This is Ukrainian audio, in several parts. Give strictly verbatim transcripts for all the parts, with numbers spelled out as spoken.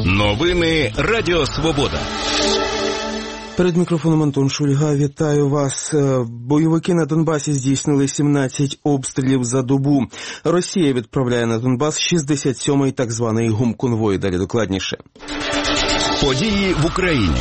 Новини Радіо Свобода. Перед мікрофоном Антон Шульга. Вітаю вас. Бойовики на Донбасі здійснили сімнадцять обстрілів за добу. Росія відправляє на Донбас шістдесят сьомий так званий гумконвой. Далі докладніше. Події в Україні.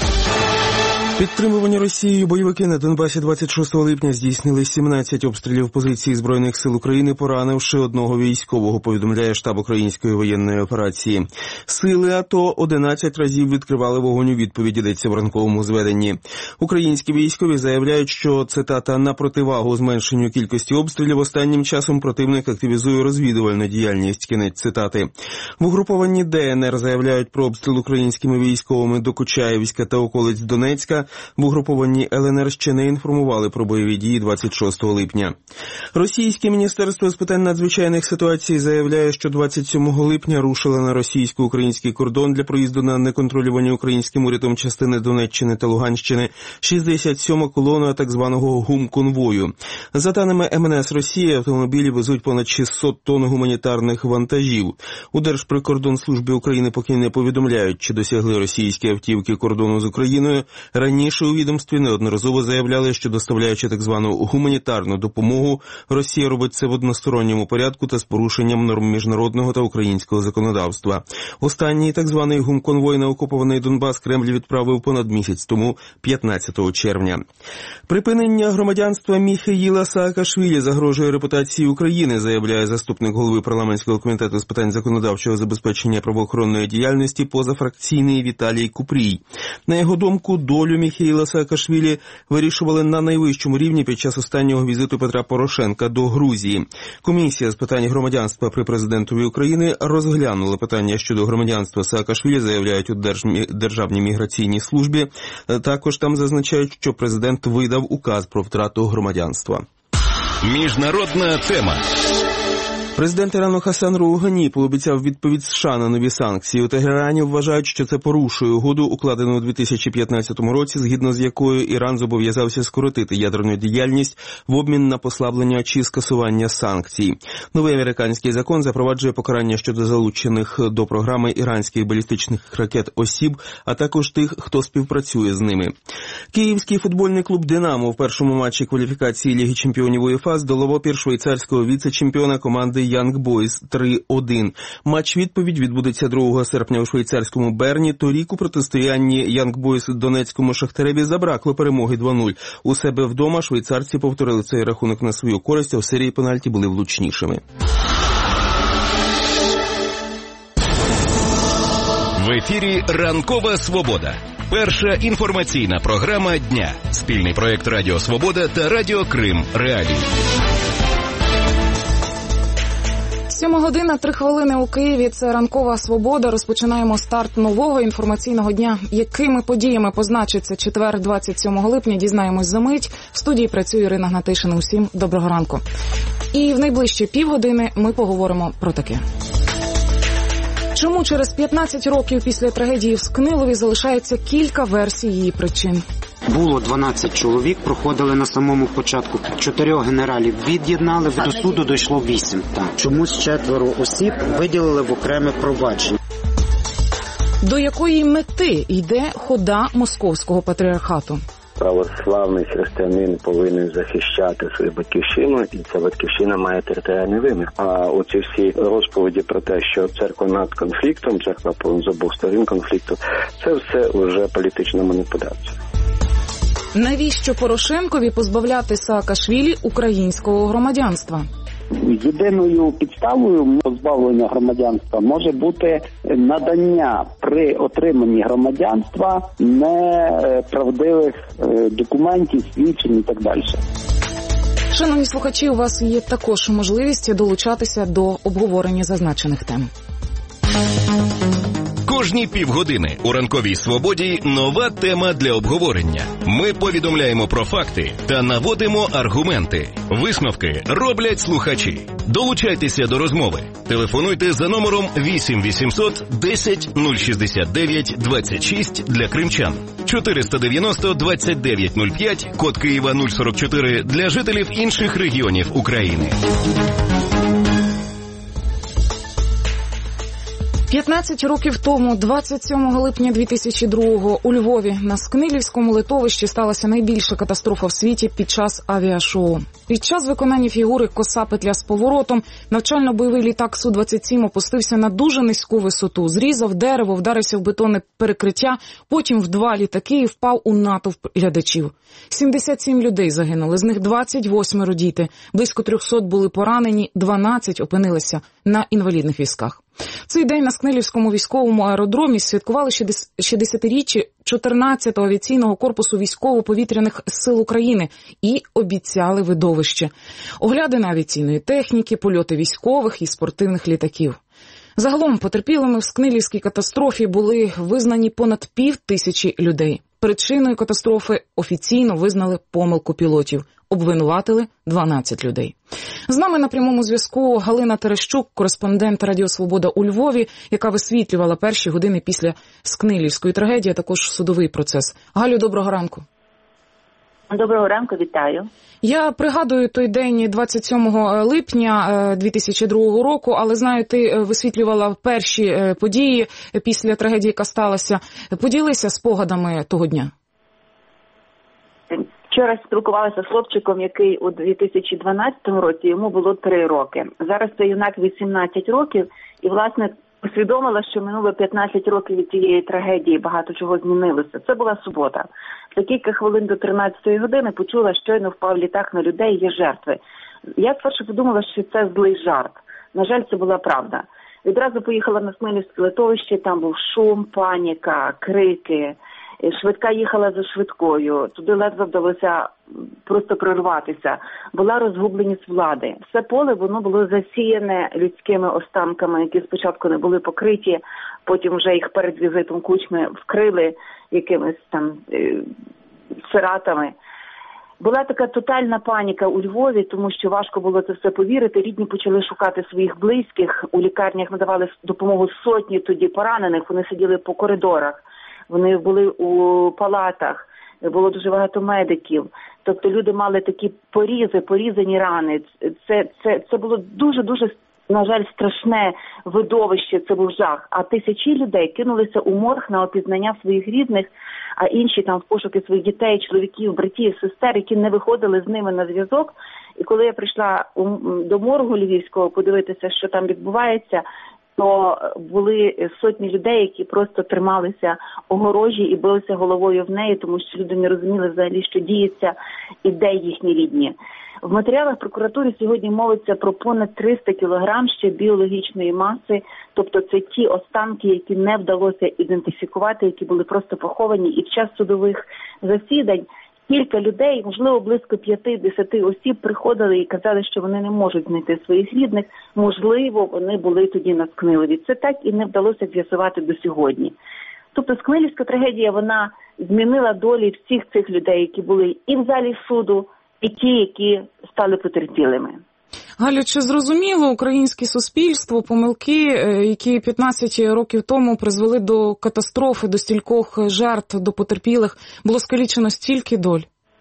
Підтримувані Росією бойовики на Донбасі двадцять шостого липня здійснили сімнадцять обстрілів позицій Збройних сил України, поранивши одного військового, повідомляє штаб Української воєнної операції. Сили АТО одинадцять разів відкривали вогонь у відповідь, йдеться в ранковому зведенні. Українські військові заявляють, що, цитата, «на противагу зменшенню кількості обстрілів останнім часом противник активізує розвідувальну діяльність», кінець цитати. В угрупованні ДНР заявляють про обстріл українськими військовими до Кучаєвська та околиць Донецька. В угрупованні ЛНР ще не інформували про бойові дії двадцять шостого липня. Російське міністерство з питань надзвичайних ситуацій заявляє, що двадцять сьомого липня рушила на російсько-український кордон для проїзду на неконтрольовані українським урядом частини Донеччини та Луганщини шістдесят сьома колона так званого гумконвою. За даними ем ен ес Росії, автомобілі везуть понад шістсот тонн гуманітарних вантажів. У Держприкордонслужбі України поки не повідомляють, чи досягли російські автівки кордону з Україною. Раніше у відомстві неодноразово заявляли, що доставляючи так звану гуманітарну допомогу, Росія робить це в односторонньому порядку та з порушенням норм міжнародного та українського законодавства. Останній так званий гумконвой на окупований Донбас Кремль відправив понад місяць тому, п'ятнадцятого червня. Припинення громадянства Міхеїла Саакашвілі загрожує репутації України, заявляє заступник голови парламентського комітету з питань законодавчого забезпечення правоохоронної діяльності позафракційний Віталій Купрій. На його думку, долю Міхеїла Саакашвілі вирішували на найвищому рівні під час останнього візиту Петра Порошенка до Грузії. Комісія з питань громадянства при президентові України розглянула питання щодо громадянства Саакашвілі, заявляють у Державній міграційній службі. Також там зазначають, що президент видав указ про втрату громадянства. Міжнародна тема. Президент Ірану Хасан Роухані пообіцяв відповідь США на нові санкції. У Тегерані вважають, що це порушує угоду, укладену у дві тисячі п'ятнадцятому році, згідно з якою Іран зобов'язався скоротити ядерну діяльність в обмін на послаблення чи скасування санкцій. Новий американський закон запроваджує покарання щодо залучених до програми іранських балістичних ракет осіб, а також тих, хто співпрацює з ними. Київський футбольний клуб «Динамо» в першому матчі кваліфікації Ліги чемпіонів УЄФА здолав опір швейцарського віце-чемпіона команди Young Boys три один. Матч-відповідь відбудеться другого серпня у швейцарському Берні. Торік у протистоянні Young Boys донецькому Шахтареві забракло перемоги два нуль. У себе вдома швейцарці повторили цей рахунок на свою користь, а в серії пенальті були влучнішими. В ефірі «Ранкова Свобода». Перша інформаційна програма дня. Спільний проєкт Радіо Свобода та Радіо Крим Реалії. Сьома година, три хвилини у Києві. Це «Ранкова Свобода». Розпочинаємо старт нового інформаційного дня. Якими подіями позначиться четвер, двадцять сьомого липня, дізнаємось за мить. В студії працює Ірина Гнатишина. Усім доброго ранку. І в найближчі півгодини ми поговоримо про таке. Чому через п'ятнадцять років після трагедії в Скнилові залишається кілька версій її причин? Було дванадцять чоловік, проходили на самому початку. Чотирьох генералів від'єднали, до суду дійшло вісім. Так. Чомусь четверо осіб виділили в окреме провадження. До якої мети йде хода московського патріархату? Православний християнин повинен захищати свою батьківщину, і ця батьківщина має територіальний вимір. А оці всі розповіді про те, що церква над конфліктом, церква з обох сторін конфлікту, це все вже політична маніпуляція. Навіщо Порошенкові позбавляти Саакашвілі українського громадянства? Єдиною підставою позбавлення громадянства може бути надання при отриманні громадянства неправдивих документів, свідчень і так далі. Шановні слухачі, у вас є також можливість долучатися до обговорення зазначених тем. Кожні півгодини у «Ранковій Свободі» нова тема для обговорення. Ми повідомляємо про факти та наводимо аргументи. Висновки роблять слухачі. Долучайтеся до розмови. Телефонуйте за номером вісім вісімсот десять нуль шістдесят дев'ять двадцять шість для кримчан. чотириста дев'яносто двадцять дев'ять нуль п'ять, код Києва нуль сорок чотири для жителів інших регіонів України. п'ятнадцять років тому, двадцять сьомого липня дві тисячі другого, у Львові на Скнилівському литовищі сталася найбільша катастрофа в світі під час авіашоу. Під час виконання фігури «Коса петля з поворотом» навчально-бойовий літак Су двадцять сім опустився на дуже низьку висоту, зрізав дерево, вдарився в бетонне перекриття, потім в два літаки і впав у натовп глядачів. сімдесят сім людей загинули, з них двадцять восьмеро діти, близько триста були поранені, дванадцять опинилися на інвалідних візках. Цей день на Скнилівському військовому аеродромі святкували шістдесятиріччя чотирнадцятого авіаційного корпусу військово-повітряних сил України і обіцяли видовище. Огляди авіаційної техніки, польоти військових і спортивних літаків. Загалом потерпілими в Скнилівській катастрофі були визнані понад пів тисячі людей. Причиною катастрофи офіційно визнали помилку пілотів. Обвинуватили дванадцять людей. З нами на прямому зв'язку Галина Терещук, кореспондент Радіо Свобода у Львові, яка висвітлювала перші години після Скнилівської трагедії, а також судовий процес. Галю, доброго ранку. Доброго ранку, вітаю. Я пригадую той день двадцять сьомого липня дві тисячі другого року, але знаю, ти висвітлювала перші події після трагедії, яка сталася. Поділися спогадами того дня. Вчора спілкувалася з хлопчиком, який у дві тисячі дванадцятому році, йому було три роки. Зараз це юнак вісімнадцять років, і, власне, усвідомила, що минуло п'ятнадцять років від цієї трагедії, багато чого змінилося. Це була субота. За кілька хвилин до тринадцятої години почула, щойно впав літак на людей, є жертви. Я спершу подумала, що це злий жарт. На жаль, це була правда. Відразу поїхала на Скнилівське литовище, там був шум, паніка, крики. Швидка їхала за швидкою, туди ледве вдалося просто прорватися. Була розгубленість влади. Все поле, воно було засіяне людськими останками, які спочатку не були покриті, потім вже їх перед візитом Кучми вкрили якимись там е, сиратами. Була така тотальна паніка у Львові, тому що важко було це все повірити. Рідні почали шукати своїх близьких. У лікарнях надавали допомогу сотні тоді поранених, вони сиділи по коридорах. Вони були у палатах, було дуже багато медиків. Тобто люди мали такі порізи, порізані рани. Це, це, це було дуже-дуже, на жаль, страшне видовище, це був жах. А тисячі людей кинулися у морг на опізнання своїх рідних, а інші там в пошуки своїх дітей, чоловіків, братів, сестер, які не виходили з ними на зв'язок. І коли я прийшла до моргу львівського подивитися, що там відбувається, то були сотні людей, які просто трималися огорожі і билися головою в неї, тому що люди не розуміли взагалі, що діється і де їхні рідні. В матеріалах прокуратури сьогодні мовиться про понад триста кілограм ще біологічної маси, тобто це ті останки, які не вдалося ідентифікувати, які були просто поховані. І в час судових засідань кілька людей, можливо, близько п'яти-десяти осіб приходили і казали, що вони не можуть знайти своїх рідних. Можливо, вони були тоді на Скнилові. Це так і не вдалося з'ясувати до сьогодні. Тобто Скнилівська трагедія, вона змінила долі всіх цих людей, які були і в залі суду, і ті, які стали потерпілими. Галю, чи зрозуміло українське суспільство помилки, які п'ятнадцять років тому призвели до катастрофи, до стількох жертв, до потерпілих, було скалічено стільки доль?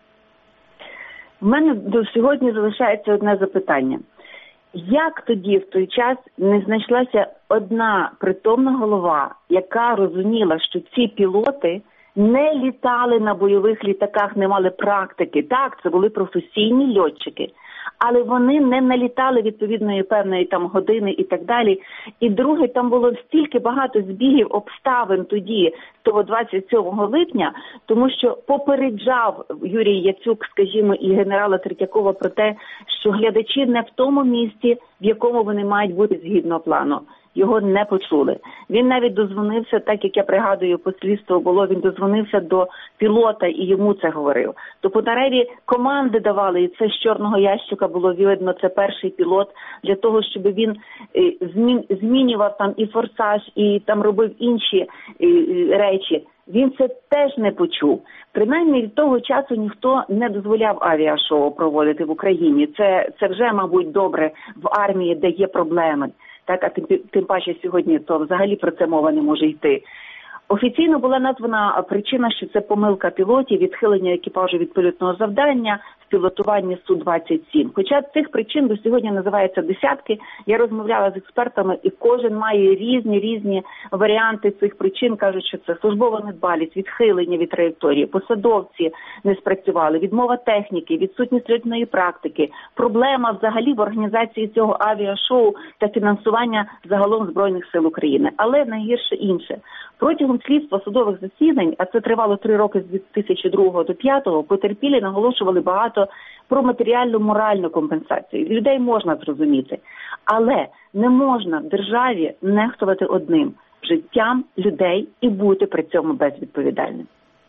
В мене до сьогодні залишається одне запитання. Як тоді в той час не знайшлася одна притомна голова, яка розуміла, що ці пілоти не літали на бойових літаках, не мали практики. Так, це були професійні льотчики, але вони не налітали відповідної певної там години і так далі. І друге, там було стільки багато збігів обставин тоді, того двадцять сьомого липня, тому що попереджав Юрій Яцюк, скажімо, і генерала Третьякова про те, що глядачі не в тому місці, в якому вони мають бути згідно плану. Його не почули. Він навіть дозвонився, так як я пригадую, по слідству було, він дозвонився до пілота і йому це говорив. То по нариві команди давали, і це з чорного ящика було видно, це перший пілот, для того, щоб він змінював там і форсаж, і там робив інші речі. Він це теж не почув. Принаймні від того часу ніхто не дозволяв авіашоу проводити в Україні. Це, це вже, мабуть, добре в армії, де є проблеми. Так, а тим, тим паче сьогодні то взагалі про це мова не може йти. Офіційно була названа причина, що це помилка пілотів, відхилення екіпажу від польотного завдання. В пілотування Су двадцять сім. Хоча цих причин до сьогодні називається десятки. Я розмовляла з експертами, і кожен має різні-різні варіанти цих причин. Кажуть, що це службова недбалість, відхилення від траєкторії, посадовці не спрацювали, відмова техніки, відсутність льотної практики, проблема взагалі в організації цього авіашоу та фінансування загалом Збройних сил України. Але найгірше інше. Протягом слідства судових засідань, а це тривало три роки з дві тисячі другого до дві тисячі п'ятого, потерпілі наголошували багато про матеріальну моральну компенсацію. Людей можна зрозуміти, але не можна в державі нехтувати одним – життям людей і бути при цьому безвідповідальним.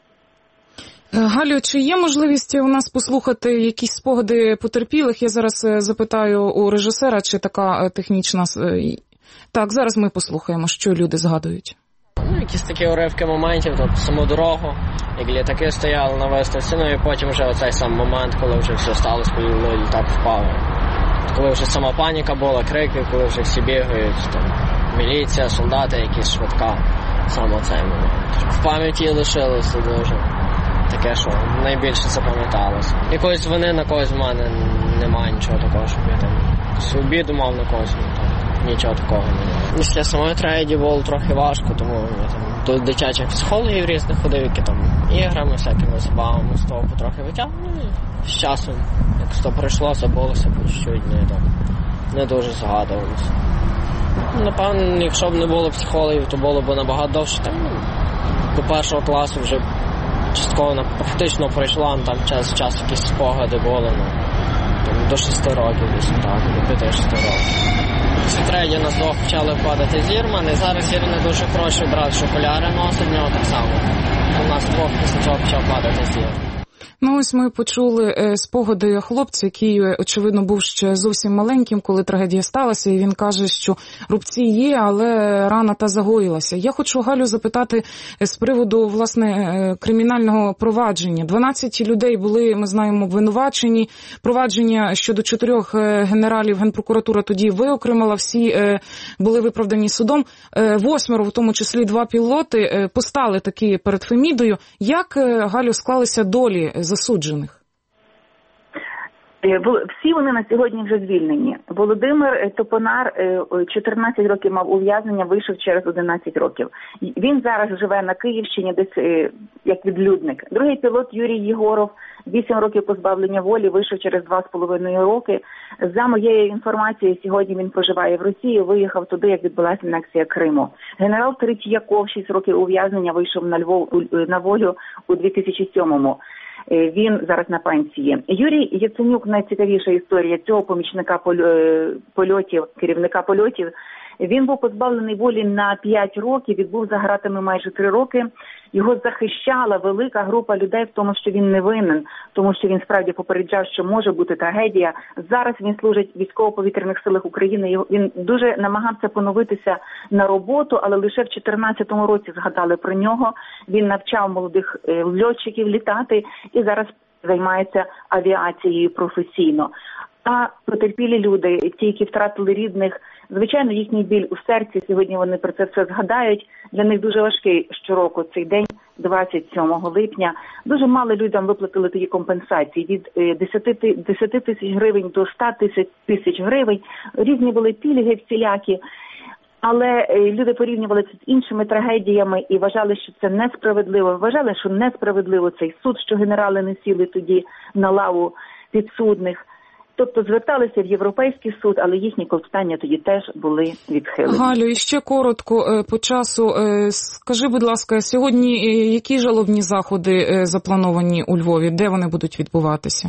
Галю, чи є можливість у нас послухати якісь спогади потерпілих? Я зараз запитаю у режисера, чи така технічна... Так, зараз ми послухаємо, що люди згадують. Ну, якісь такі уривки моментів, тобто саму дорогу, як літаки стояли на виставці, ну і потім вже оцей сам момент, коли вже все сталося, коли літак впав. Коли вже сама паніка була, крики, коли вже всі бігають, там, міліція, солдати, якісь швидка, саме цей момент. В пам'яті лишилося дуже таке, що найбільше запам'яталося. Якоїсь вини на когось в мене немає, нічого такого, щоб я там собі думав на когось, так. Нічого такого немає. Після самої трагедії було трохи важко, тому я там до дитячих психологів різних ходив, які там іграми, всякими забавами, з того потрохи витягнув. Ну, і з часом, як то пройшло, забулося по чуть-чуть, не, там, не дуже згадувалося. Напевно, якщо б не було психологів, то було б набагато довше. Там, ну, до першого класу вже частково практично пройшло, там час час якісь спогади були, ну, там, до шести років, десь так, до п'яти-шести років. Після трагедії нас двох почали впадати зірмани, і зараз зір не дуже хороший брат, що окуляри носить, в нього так само. У нас двох після цього почав падати зір. Ну ось ми почули спогади хлопця, який, очевидно, був ще зовсім маленьким, коли трагедія сталася, і він каже, що рубці є, але рана та загоїлася. Я хочу, Галю, запитати з приводу, власне, кримінального провадження. дванадцять людей були, ми знаємо, обвинувачені. Провадження щодо чотирьох генералів Генпрокуратура тоді виокремила, всі були виправдані судом. Восьмеро, в тому числі два пілоти, постали таки перед Фемідою. Як, Галю, склалися долі засуджених? Всі вони на сьогодні вже звільнені. Володимир Топонар чотирнадцять років мав ув'язнення, вийшов через одинадцять років. Він зараз живе на Київщині, десь як відлюдник. Другий пілот Юрій Єгоров, вісім років позбавлення волі, вийшов через два з половиною роки. За моєю інформацією, сьогодні він проживає в Росії, виїхав туди, як відбулася анексія Криму. Генерал Третьяков, шість років ув'язнення, вийшов на, Львов, на волю у дві тисячі сьомому. Він зараз на пенсії. Юрій Яценюк, найцікавіша історія цього помічника польотів, керівника польотів. Він був позбавлений волі на п'ять років, відбув за ґратами майже три роки. Його захищала велика група людей в тому, що він не винен, тому що він справді попереджав, що може бути трагедія. Зараз він служить в військово-повітряних силах України. Він дуже намагався поновитися на роботу, але лише в чотирнадцятому році згадали про нього. Він навчав молодих льотчиків літати і зараз займається авіацією професійно. А потерпілі люди, ті, які втратили рідних, звичайно, їхній біль у серці, сьогодні вони про це все згадають. Для них дуже важкий щороку цей день, двадцять сьомого липня. Дуже мало людям виплатили такі компенсації від десяти тисяч гривень до ста тисяч гривень. Різні були пільги всілякі. Але люди порівнювали це з іншими трагедіями і вважали, що це несправедливо. Вважали, що несправедливо цей суд, що генерали не сіли тоді на лаву підсудних. Тобто зверталися в Європейський суд, але їхні клопотання тоді теж були відхилені. Галю, і ще коротко по часу. Скажи, будь ласка, сьогодні які жалобні заходи заплановані у Львові? Де вони будуть відбуватися?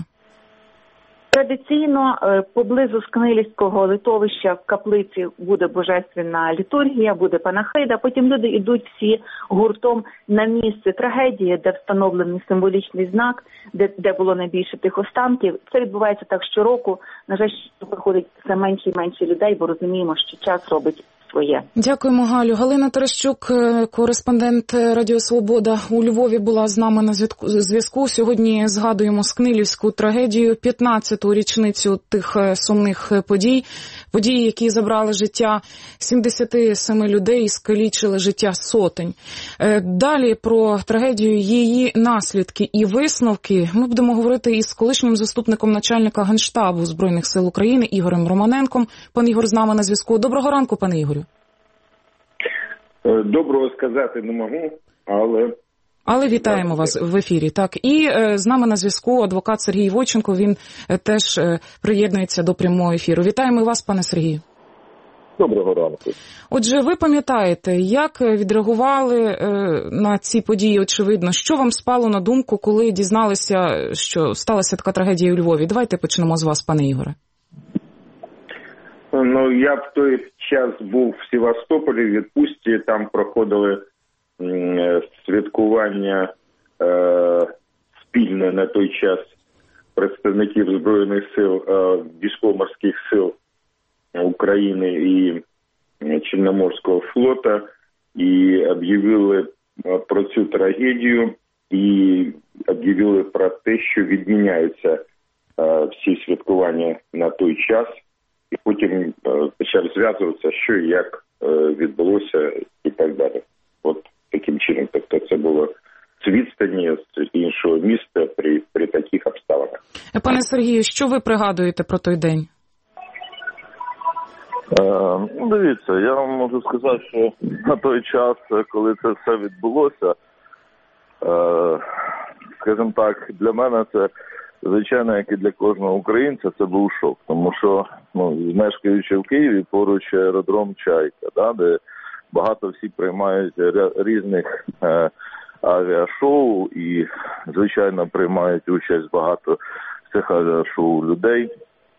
Традиційно поблизу Скнилівського литовища в каплиці буде божественна літургія, буде панахида. Потім люди йдуть всі гуртом на місце трагедії, де встановлений символічний знак, де, де було найбільше тих останків. Це відбувається так щороку. На жаль, приходить все менше і менше людей, бо розуміємо, що час робить своє. Дякуємо, Галю. Галина Терещук, кореспондент Радіо Свобода у Львові, була з нами на зв'язку. Сьогодні згадуємо Скнилівську трагедію, п'ятнадцяту річницю тих сумних подій. Події, які забрали життя сімдесят сім людей і скалічили життя сотень. Далі про трагедію, її наслідки і висновки ми будемо говорити із колишнім заступником начальника Генштабу Збройних сил України Ігорем Романенком. Пан Ігор з нами на зв'язку. Доброго ранку, пане Ігорю. Доброго сказати не можу, але... Але вітаємо вас в ефірі. Так, і е, з нами на зв'язку адвокат Сергій Войченко, він е, теж е, приєднується до прямого ефіру. Вітаємо вас, пане Сергію. Доброго ранку. Отже, ви пам'ятаєте, як відреагували е, на ці події, очевидно, що вам спало на думку, коли дізналися, що сталася така трагедія у Львові? Давайте почнемо з вас, пане Ігоре. Ну, я в той час був в Севастополі в відпустці, там проходили святкування е, спільне на той час представників Збройних сил, е, військово-морських сил України і Чорноморського флота, і об'явили про цю трагедію, і об'явили про те, що відміняються е, всі святкування на той час, і потім е, почав зв'язуватися, що і як е, відбулося і так далі. От таким чином, тобто це було з відстані, з іншого міста при, при таких обставинах. Пане Сергію, що ви пригадуєте про той день? Е, ну, дивіться, я вам можу сказати, що на той час, коли це все відбулося, е, скажімо так, для мене це, звичайно, як і для кожного українця, це був шок. Тому що, ну, мешкаючи в Києві, поруч аеродром «Чайка», да, де багато всі приймають різних е, авіашоу і, звичайно, приймають участь багато з цих авіашоу людей.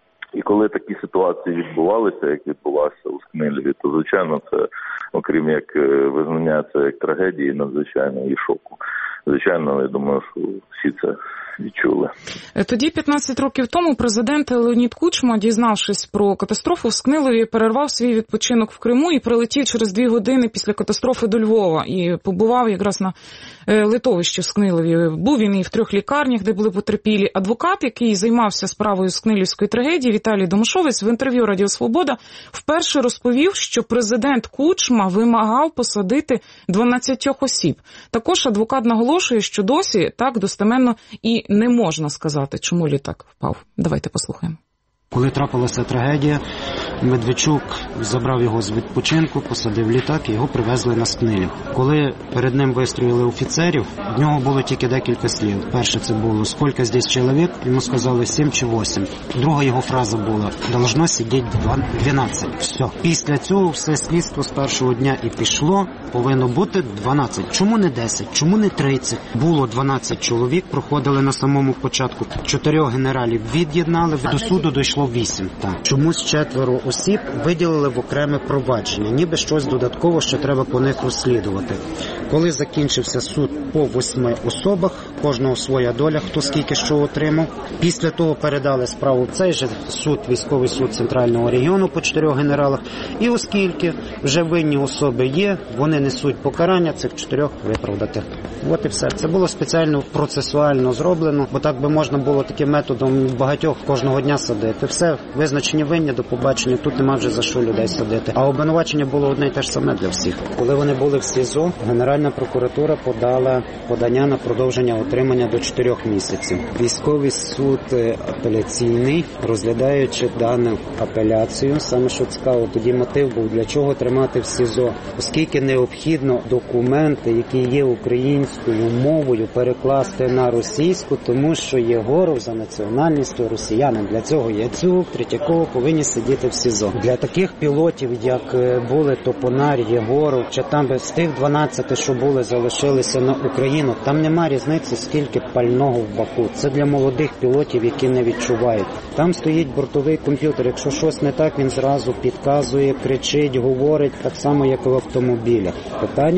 І коли такі ситуації відбувалися, як відбулася у Скниліві, то, звичайно, це, окрім як визнання це як трагедії, надзвичайно і шоку. Звичайно, я думаю, що всі це відчули. Тоді, п'ятнадцять років тому, президент Леонід Кучма, дізнавшись про катастрофу в Скнилові, перервав свій відпочинок в Криму і прилетів через дві години після катастрофи до Львова. І побував якраз на литовищі в Скнилові. Був він і в трьох лікарнях, де були потерпілі. Адвокат, який займався справою Скнилівської трагедії, Віталій Домашовець, в інтерв'ю Радіо Свобода вперше розповів, що президент Кучма вимагав посадити дванадцять осіб. Також адвокат наголошує, що досі так достеменно і не можна сказати, чому літак впав. Давайте послухаємо. Коли трапилася трагедія, Медведчук забрав його з відпочинку, посадив літак і його привезли на Скнилів. Коли перед ним вистроїли офіцерів, в нього було тільки декілька слів. Перше це було «Скільки здесь чоловік?» Йому сказали «сім чи вісім». Друга його фраза була «Должно сидіти дванадцять». Все. Після цього все слідство з першого дня і пішло. Повинно бути дванадцять. Чому не десять? Чому не тридцять? Було дванадцять чоловік, проходили на самому початку. Чотирьох генералів від'єднали, до суду дійшло вісім. Так. Чомусь четверо осіб виділили в окреме провадження, ніби щось додатково, що треба по них розслідувати. Коли закінчився суд по восьми особах, кожного своя доля, хто скільки що отримав. Після того передали справу в цей же суд, військовий суд Центрального регіону по чотирьох генералах. І оскільки вже винні особи є, вони несуть покарання, цих чотирьох виправдати. От і все. Це було спеціально процесуально зроблено, бо так би можна було таким методом багатьох кожного дня садити. Все, визначені винні, до побачення, тут нема вже за що людей садити. А обвинувачення було одне й те ж саме для всіх. Коли вони були в СІЗО, Генеральна прокуратура подала подання на продовження отримання до чотирьох місяців. Військовий суд апеляційний, розглядаючи дану апеляцію, саме що цікаво, тоді мотив був, для чого тримати в СІЗО, оскільки необхідно документи, які є українською мовою, перекласти на російську, тому що Єгоров за національністю росіянин. Для цього Яцюк, Третьяков повинні сидіти в СІЗО. Для таких пілотів, як були Топонар, Єгоров, чи там з тих дванадцяти, що були, залишилися на Україну, там нема різниці, скільки пального в баку. Це для молодих пілотів, які не відчувають. Там стоїть бортовий комп'ютер. Якщо щось не так, він зразу підказує, кричить, говорить, так само, як і в автомобілях. Питання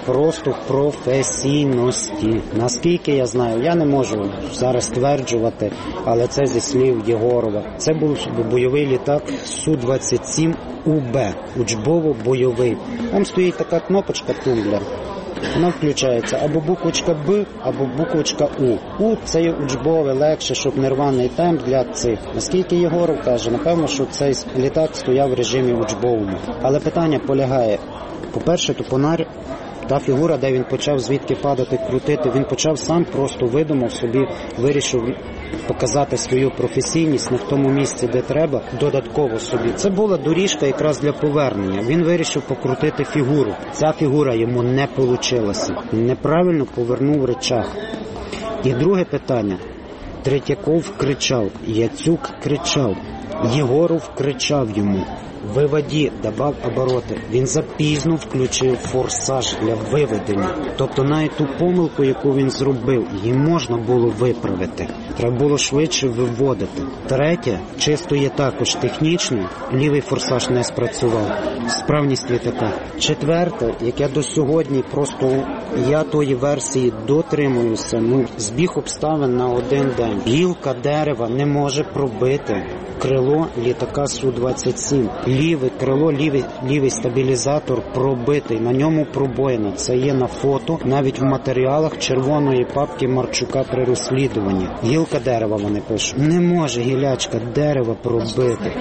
просто професійності. Наскільки я знаю, я не можу зараз стверджувати, але це зі слів Єгорова. Це був бойовий літак Су двадцять сім У Б, учбово-бойовий. Там стоїть така кнопочка тумблер. Вона включається або буквочка Б, або буквочка У. У – це є учбове, легше, щоб не рваний темп для цих. Наскільки Єгоров каже, напевно, що цей літак стояв в режимі учбовому. Але питання полягає, по-перше, тупонар, та фігура, де він почав звідки падати, крутити, він почав сам, просто видумав собі, вирішив показати свою професійність не в тому місці, де треба, додатково собі. Це була доріжка якраз для повернення. Він вирішив покрутити фігуру. Ця фігура йому не вийшла. Він неправильно повернув речах. І друге питання. Третьяков кричав, Яцюк кричав, Єгоров кричав йому. Виводі, добав обороти. Він запізно включив форсаж для виведення. Тобто навіть ту помилку, яку він зробив, її можна було виправити. Треба було швидше виводити. Третє, чисто є також технічно, лівий форсаж не спрацював. Справність літака. Четверте, яке до сьогодні просто я тої версії дотримуюся, ну, збіг обставин на один день. Гілка дерева не може пробити крило літака Су двадцять сім. Ліве крило, лівий, лівий стабілізатор пробитий, на ньому пробоїна. Це є на фото, навіть в матеріалах червоної папки Марчука при розслідуванні. Гілка дерева, вони пишуть. Не може гілячка дерева пробити.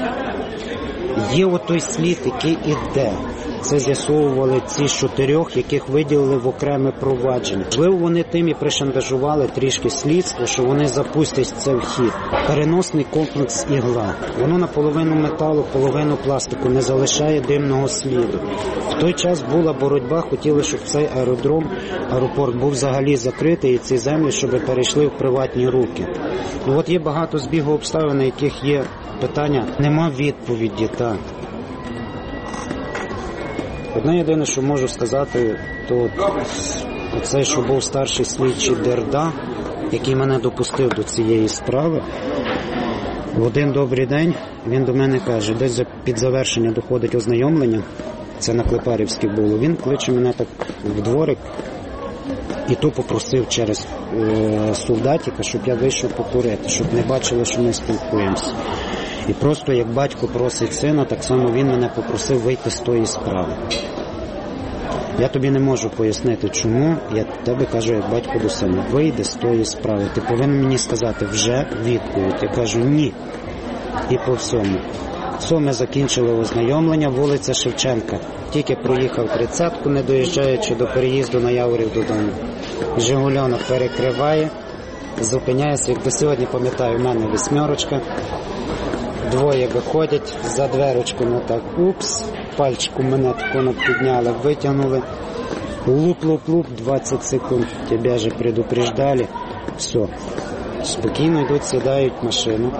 Є отой слід, який іде. Це з'ясовували ці з чотирьох, яких виділили в окреме провадження. Можливо, вони тим і пришантажували трішки слідство, що вони запустять це в хід. Переносний комплекс ігла. Воно наполовину металу, половину пластику, не залишає димного сліду. В той час була боротьба, хотіли, щоб цей аеродром, аеропорт був взагалі закритий, і ці землі, щоб перейшли в приватні руки. Ну, от є багато збігу обставин, на яких є питання. Нема відповіді, так. Одне єдине, що можу сказати, то оцей, що був старший слідчий Дерда, який мене допустив до цієї справи, в один добрий день він до мене каже, десь під завершення доходить ознайомлення, це на Клепарівській було, він кличе мене так в дворик і то попросив через е, солдатика, щоб я вийшов покурити, щоб не бачили, що ми спілкуємося. І просто як батько просить сина, так само він мене попросив вийти з тої справи. Я тобі не можу пояснити, чому. Я тебе кажу, як батько до сина, вийди з тої справи. Ти повинен мені сказати вже відповідь. Я кажу, ні. І по всьому. Все, ми закінчили ознайомлення, вулиця Шевченка. Тільки проїхав тридцятку, не доїжджаючи до переїзду на Яворів додому. Жигульонок перекриває, зупиняється, як до сьогодні пам'ятаю, в мене восьмерочка. Двоє виходять за дверочку, ну так, упс, пальчику мене тако підняли, витягнули, луп-луп-луп, двадцять секунд, тебе же предупреждали, все, спокійно йдуть, сідають в машину,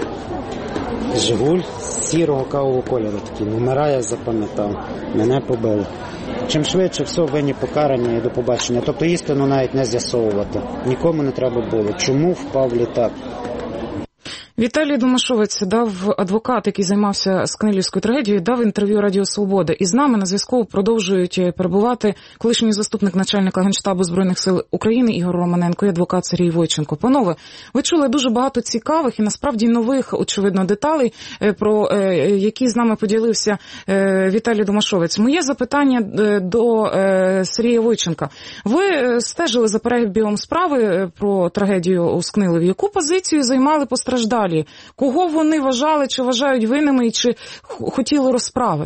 Жигуль сірого кавового кольору, такий, номера я запам'ятав, мене побили. Чим швидше все, винні покарані і до побачення, тобто істину навіть не з'ясовувати, нікому не треба було, чому впав літак. Віталій Домашовець дав адвокат, який займався Скнилівською трагедією, дав інтерв'ю Радіо Свобода. І з нами на зв'язку продовжують перебувати колишній заступник начальника Генштабу Збройних сил України Ігор Романенко і адвокат Сергій Войченко. Панове, ви чули дуже багато цікавих і насправді нових, очевидно, деталей, про які з нами поділився Віталій Домашовець. Моє запитання до Сергія Войченка. Ви стежили за перебігом справи про трагедію у Скнилові. Яку позицію займали постраждалі? Кого вони вважали, чи вважають винними, і чи хотіли розправи?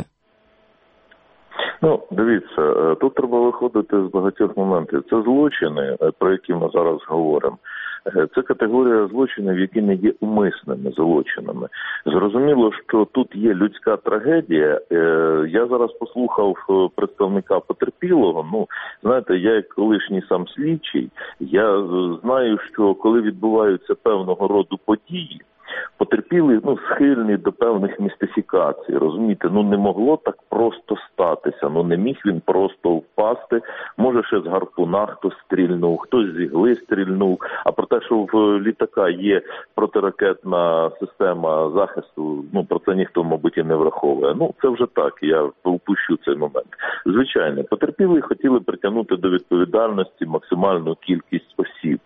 Ну, дивіться, тут треба виходити з багатьох моментів. Це злочини, про які ми зараз говоримо. Це категорія злочинів, які не є умисними злочинами. Зрозуміло, що тут є людська трагедія. Я зараз послухав представника потерпілого. Ну, знаєте, я як колишній сам слідчий, я знаю, що коли відбуваються певного роду події, Потерпіли, ну, схильні до певних містифікацій, розумієте, ну не могло так просто статися, ну не міг він просто впасти, може ще з гарпуна хтось стрільнув, хтось з ігли стрільнув, а про те, що в літака є протиракетна система захисту, ну про це ніхто, мабуть, і не враховує. Ну це вже так, я упущу цей момент. Звичайно, потерпіли хотіли притягнути до відповідальності максимальну кількість осіб.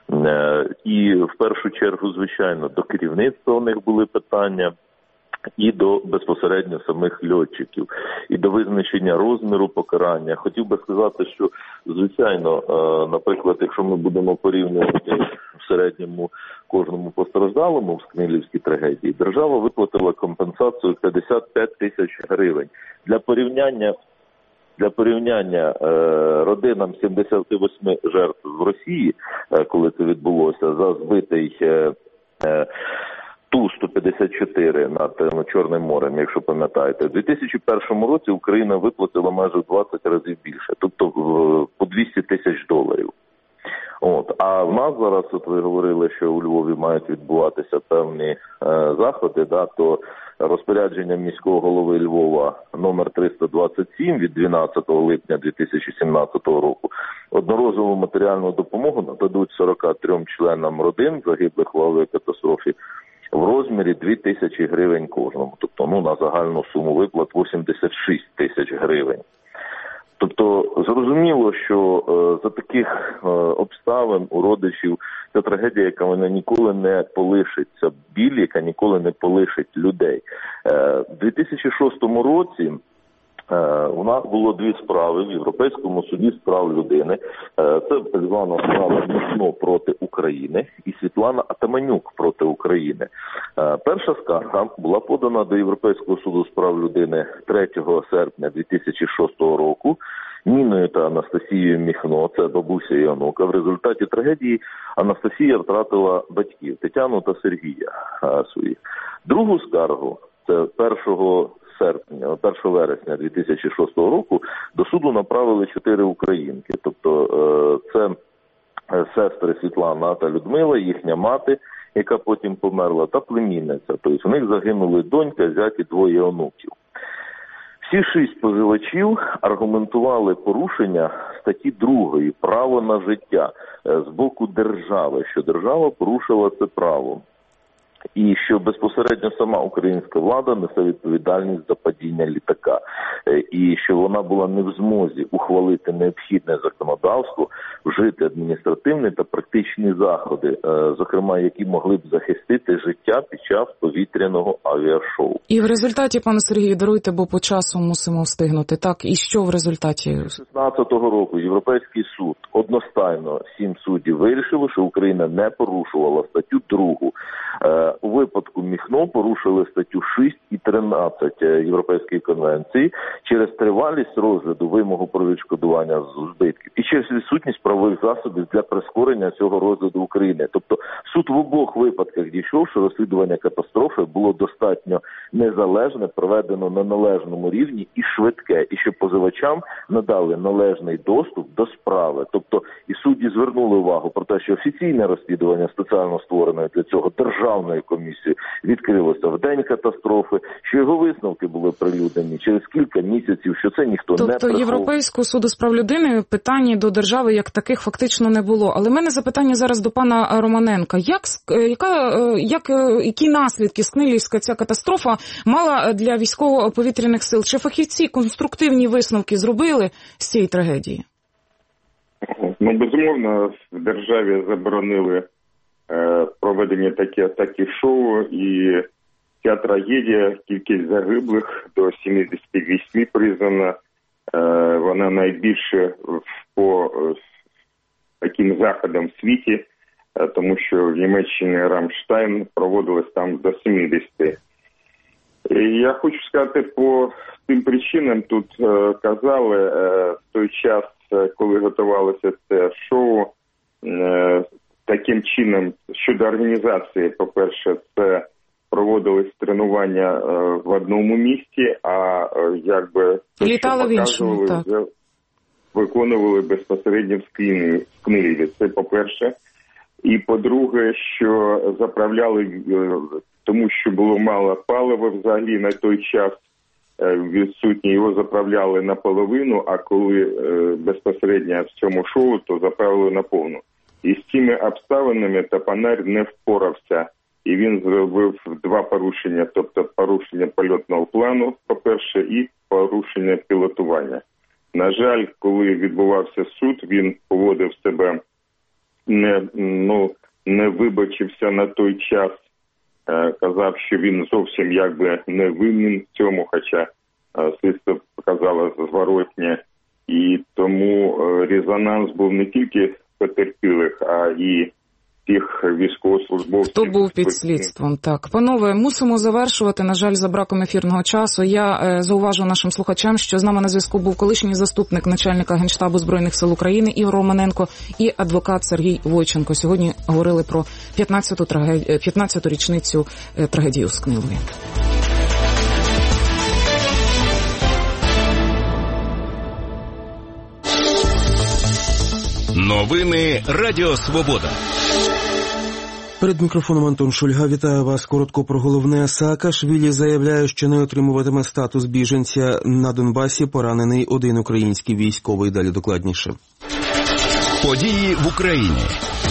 І в першу чергу, звичайно, до керівництва у них були питання, і до безпосередньо самих льотчиків, і до визначення розміру покарання. Хотів би сказати, що, звичайно, наприклад, якщо ми будемо порівнювати в середньому кожному постраждалому в Скнилівській трагедії, держава виплатила компенсацію п'ятдесят п'ять тисяч гривень. Для порівняння Для порівняння е, родинам сімдесят вісім жертв в Росії, е, коли це відбулося, за збитий е, е, Ту сто п'ятдесят чотири над ну, Чорним морем, якщо пам'ятаєте, у дві тисячі першому році Україна виплатила майже в двадцять разів більше, тобто в, по двісті тисяч доларів. От. А в нас зараз, от ви говорили, що у Львові мають відбуватися певні е, заходи, да, то розпорядження міського голови Львова номер триста двадцять сім від дванадцятого липня дві тисячі сімнадцятого року одноразову матеріальну допомогу нададуть сорок трьом членам родин загиблих в авіакатастрофі в розмірі дві тисячі гривень кожному. Тобто, ну, на загальну суму виплат вісімдесят шість тисяч гривень. Тобто, зрозуміло, що е, за таких е, обставин у родичів ця трагедія, яка вона ніколи не полишиться, біль, яка ніколи не полишить людей. Е, в дві тисячі шостому році е, у нас було дві справи в Європейському суді з прав людини. Е, це так звана справа Міхно проти України і Світлана Атаманюк проти України. Е, перша скарга була подана до Європейського суду з прав людини третього серпня дві тисячі шостого року Ніною та Анастасією Міхно, це бабуся і онука. В результаті трагедії Анастасія втратила батьків Тетяну та Сергія а, своїх. Другу скаргу, це першого серпня, першого вересня дві тисячі шостого року, до суду направили чотири українки. Тобто е, це сестри Світлана та Людмила, їхня мати, яка потім померла, та племінниця. Тобто в них загинули донька, зять і двоє онуків. Всі шість позивачів аргументували порушення статті другої «Право на життя» з боку держави, що держава порушила це право. І що безпосередньо сама українська влада несе відповідальність за падіння літака. І що вона була не в змозі ухвалити необхідне законодавство, вжити адміністративні та практичні заходи, зокрема, які могли б захистити життя під час повітряного авіашоу. І в результаті, пане Сергію, даруйте, бо по часу мусимо встигнути. Так, і що в результаті? дві тисячі шістнадцятого року Європейський суд одностайно, сім суддів вирішили, що Україна не порушувала статтю другу. У випадку Міхно порушили статтю шість і тринадцять Європейської конвенції через тривалість розгляду вимогу про відшкодування збитків і через відсутність правових засобів для прискорення цього розгляду України. Тобто суд в обох випадках дійшов, що розслідування катастрофи було достатньо незалежне, проведено на належному рівні і швидке, і що позивачам надали належний доступ до справи. Тобто і судді звернули увагу про те, що офіційне розслідування спеціально створеної для цього державної комісії відкрилося в день катастрофи, що його висновки були прилюднені через кілька місяців, що це ніхто тобто, не приховував. Тобто Європейського суду з прав людини питань до держави як таких фактично не було. Але в мене запитання зараз до пана Романенка. Як, яка, як, які наслідки Скнилівська ця катастрофа мала для військово-повітряних сил? Чи фахівці конструктивні висновки зробили з цієї трагедії? Ну, безумовно, в державі заборонили проведення такі атаки шоу, і ця трагедія, кількість загиблих до сімдесят вісім признана, вона найбільше по таким заходам в світі, тому що в Німеччині Рамштайн проводилось там до сімдесят. І я хочу сказати, по тим причинам тут казали, в той час, коли готувалося це шоу, таким чином, щодо організації, по-перше, це проводились тренування е, в одному місці, а е, якби літали в іншому, так. Виконували безпосередньо в Скниліві. Це по-перше. І, по-друге, що заправляли, тому що було мало палива взагалі на той час, відсутні, його заправляли наполовину, а коли безпосередньо в цьому шоу, то заправили на повну. І з цими обставинами Тапанар не впорався. І він зробив два порушення, тобто порушення польотного плану, по-перше, і порушення пілотування. На жаль, коли відбувався суд, він поводив себе, не, ну, не вибачився на той час, е, казав, що він зовсім якби не винен в цьому, хоча е, слідство показало зворотнє. І тому е, резонанс був не тільки потерпілих, а і тих військовослужбовців. Хто був під слідством, так. Панове, мусимо завершувати, на жаль, за браком ефірного часу. Я е, зауважу нашим слухачам, що з нами на зв'язку був колишній заступник начальника Генштабу Збройних сил України Ігор Романенко і адвокат Сергій Войченко. Сьогодні говорили про п'ятнадцяту, трагедію, п'ятнадцяту річницю е, трагедії у Скнилові. Новини Радіо Свобода. Перед мікрофоном Антон Шульга. Вітаю вас. Коротко про головне. Саакашвілі заявляє, що не отримуватиме статус біженця. На Донбасі поранений один український військовий. Далі докладніше. Події в Україні.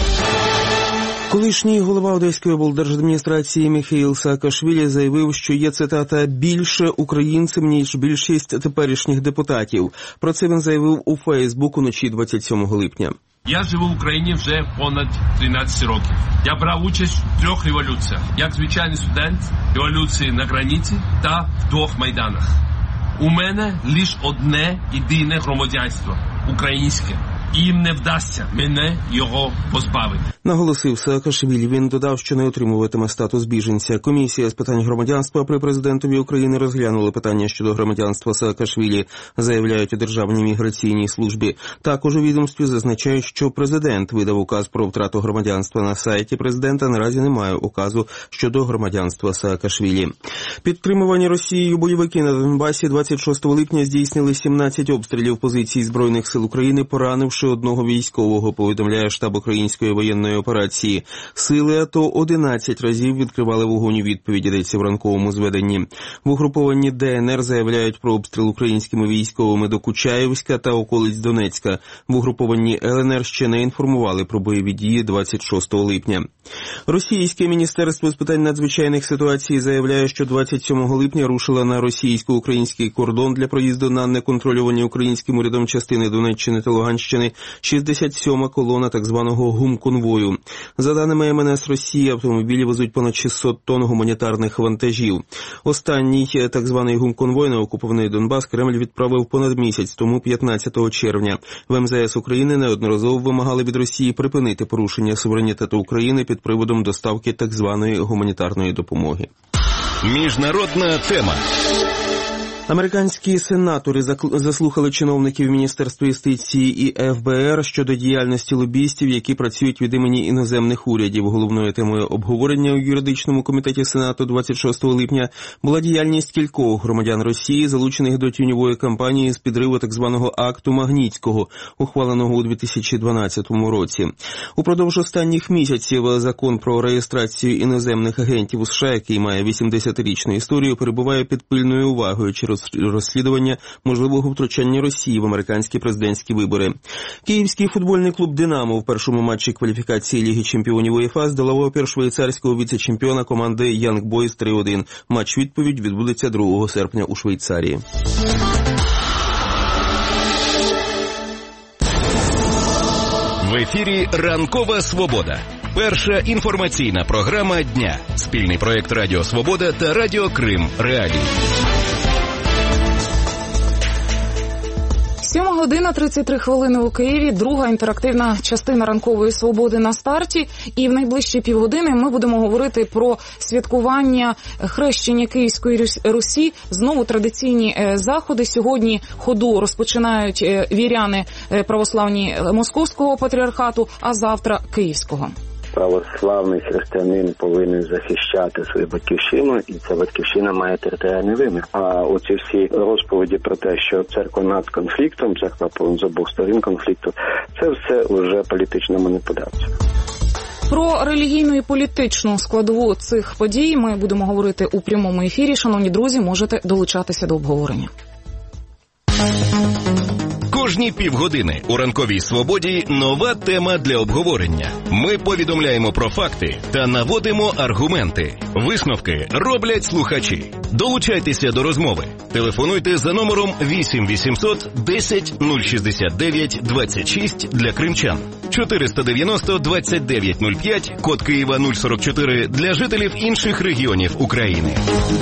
Колишній голова Одеської облдержадміністрації Міхеїл Саакашвілі заявив, що є, цитата, «більше українцем, ніж більшість теперішніх депутатів». Про це він заявив у Фейсбук уночі двадцять сьомого липня. Я живу в Україні вже понад тринадцять років. Я брав участь в трьох революціях. Як звичайний студент, революції на границі та в двох майданах. У мене лише одне єдине громадянство – українське. І їм не вдасться мене його позбавити. Наголосив Саакашвілі. Він додав, що не отримуватиме статус біженця. Комісія з питань громадянства при президентові України розглянула питання щодо громадянства Саакашвілі, заявляють у Державній міграційній службі. Також у відомстві зазначають, що президент видав указ про втрату громадянства. На сайті президента наразі немає указу щодо громадянства Саакашвілі. Підтримувані Росією бойовики на Донбасі двадцять шостого липня здійснили сімнадцять обстрілів позицій Збройних сил України, поранивши одного військового, повідомляє штаб Української воєнної операції. Сили АТО одинадцять разів відкривали вогонь у відповідь, йдеться в ранковому зведенні. В угрупованні ДНР заявляють про обстріл українськими військовими до Кучаєвська та околиць Донецька. В угрупованні ЛНР ще не інформували про бойові дії двадцять шостого липня. Російське міністерство з питань надзвичайних ситуацій заявляє, що двадцять сьомого липня рушила на російсько-український кордон для проїзду на неконтрольовані українським урядом частини Донеччини та Луганщини шістдесят сьома колона так званого гумконвою. За даними ем ен ес Росії, автомобілі везуть понад шістсот тонн гуманітарних вантажів. Останній так званий гумконвой на окупований Донбас Кремль відправив понад місяць тому, п'ятнадцятого червня. В ем зе ес України неодноразово вимагали від Росії припинити порушення суверенітету України під приводом доставки так званої гуманітарної допомоги. Міжнародна тема. Американські сенатори заслухали чиновників Міністерства юстиції і еф бе ер щодо діяльності лобістів, які працюють від імені іноземних урядів. Головною темою обговорення у юридичному комітеті Сенату двадцять шостого липня була діяльність кількох громадян Росії, залучених до тіньової кампанії з підриву так званого акту Магнітського, ухваленого у дві тисячі дванадцятому році. Упродовж останніх місяців закон про реєстрацію іноземних агентів у США, який має вісімдесятирічну історію, перебуває під пильною увагою через розслідування можливого втручання Росії в американські президентські вибори. Київський футбольний клуб «Динамо» в першому матчі кваліфікації Ліги чемпіонів УЄФА здолав опір швейцарського віце-чемпіона команди Young Boys три один. Матч-відповідь відбудеться другого серпня у Швейцарії. В ефірі «Ранкова свобода». Перша інформаційна програма дня. Спільний проєкт Радіо Свобода та Радіо Крим Реалії. сьома година тридцять три хвилини у Києві, друга інтерактивна частина ранкової свободи на старті. І в найближчі півгодини ми будемо говорити про святкування хрещення Київської Русі. Знову традиційні заходи. Сьогодні ходу розпочинають віряни православні Московського патріархату, а завтра Київського. Православний християнин повинен захищати свою батьківщину, і ця батьківщина має територіальний вимір. А оці всі розповіді про те, що церква над конфліктом, церква з обох сторін конфлікту, це все вже політична маніпуляція. Про релігійну і політичну складову цих подій ми будемо говорити у прямому ефірі. Шановні друзі, можете долучатися до обговорення. Кожні півгодини у «Ранковій свободі» нова тема для обговорення. Ми повідомляємо про факти та наводимо аргументи. Висновки роблять слухачі. Долучайтеся до розмови. Телефонуйте за номером вісім вісімсот десять нуль шістдесят дев'ять двадцять шість для кримчан. чотириста дев'яносто двадцять дев'ять нуль п'ять, код Києва нуль сорок чотири для жителів інших регіонів України.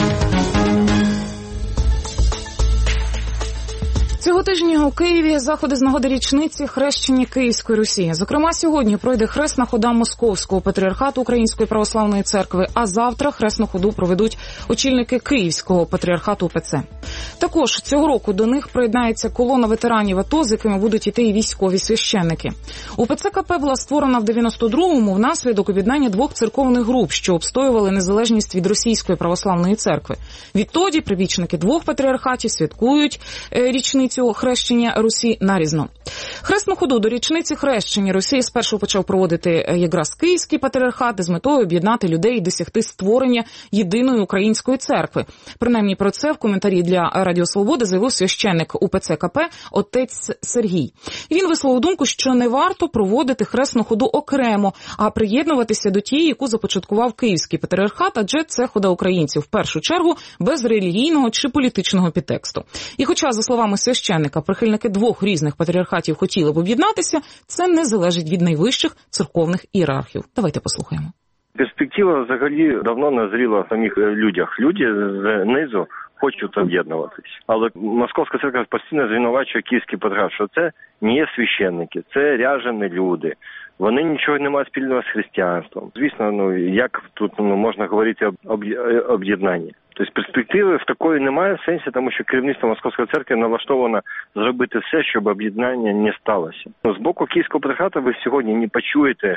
Цього тижня у Києві заходи з нагоди річниці хрещення Київської Русі. Зокрема, сьогодні пройде хресна хода Московського патріархату Української православної церкви, а завтра хресну ходу проведуть очільники Київського патріархату УПЦ. Також цього року до них приєднається колона ветеранів АТО, з якими будуть іти і військові священники. УПЦ КП була створена в дев'яносто другому внаслідок об'єднання двох церковних груп, що обстоювали незалежність від Російської православної церкви. Відтоді прибічники двох патріархатів святкують річницю хрещення Русі нарізно. Хресну ходу до річниці хрещення Русі спершу почав проводити якраз Київський патріархат з метою об'єднати людей і досягти створення єдиної української церкви. Принаймні про це в коментарі для Радіо Свобода заявив священник УПЦ КП отець Сергій. Він висловив думку, що не варто проводити хресну ходу окремо, а приєднуватися до тієї, яку започаткував Київський патріархат, адже це хода українців в першу чергу без релігійного чи політичного підтексту. І хоча, за словами священника, прихильники двох різних патріархатів хотіли б об'єднатися, це не залежить від найвищих церковних ієрархів. Давайте послухаємо. Перспектива взагалі давно назріла в самих людях. Люди знизу хочуть об'єднуватись. Але Московська церква постійно звинувачує Київський патріархат, що це не є священники, це ряжені люди. Вони нічого не мають спільного з християнством. Звісно, ну як тут ну, можна говорити об об'єднанні? Тобто перспективи в такої немає в сенсі, тому що керівництво Московської церкви налаштовано зробити все, щоб об'єднання не сталося. Ну, з боку Київського патріархату ви сьогодні не почуєте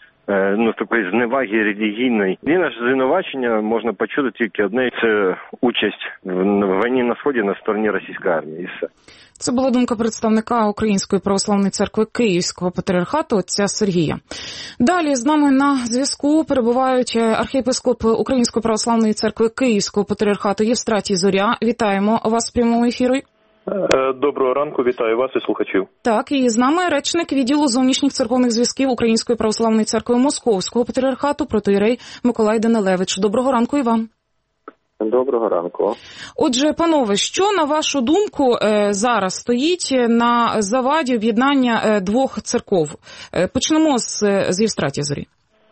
е, ну, такої зневаги релігійної. Єдине звинувачення можна почути тільки одне – це участь в, в війні на Сході на стороні російської армії. І все. Це була думка представника Української православної церкви Київського патріархату отця Сергія. Далі з нами на зв'язку перебувають архієпископ Української православної церкви Київського патріархату Євстратій Зоря. Вітаємо вас в прямому ефірі. Доброго ранку, вітаю вас і слухачів. Так, і з нами речник відділу зовнішніх церковних зв'язків Української православної церкви Московського патріархату протоієрей Миколай Данилевич. Доброго ранку і вам. Доброго ранку. Отже, панове, що, на вашу думку, зараз стоїть на заваді об'єднання двох церков? Почнемо з, з Євстратія Зорі.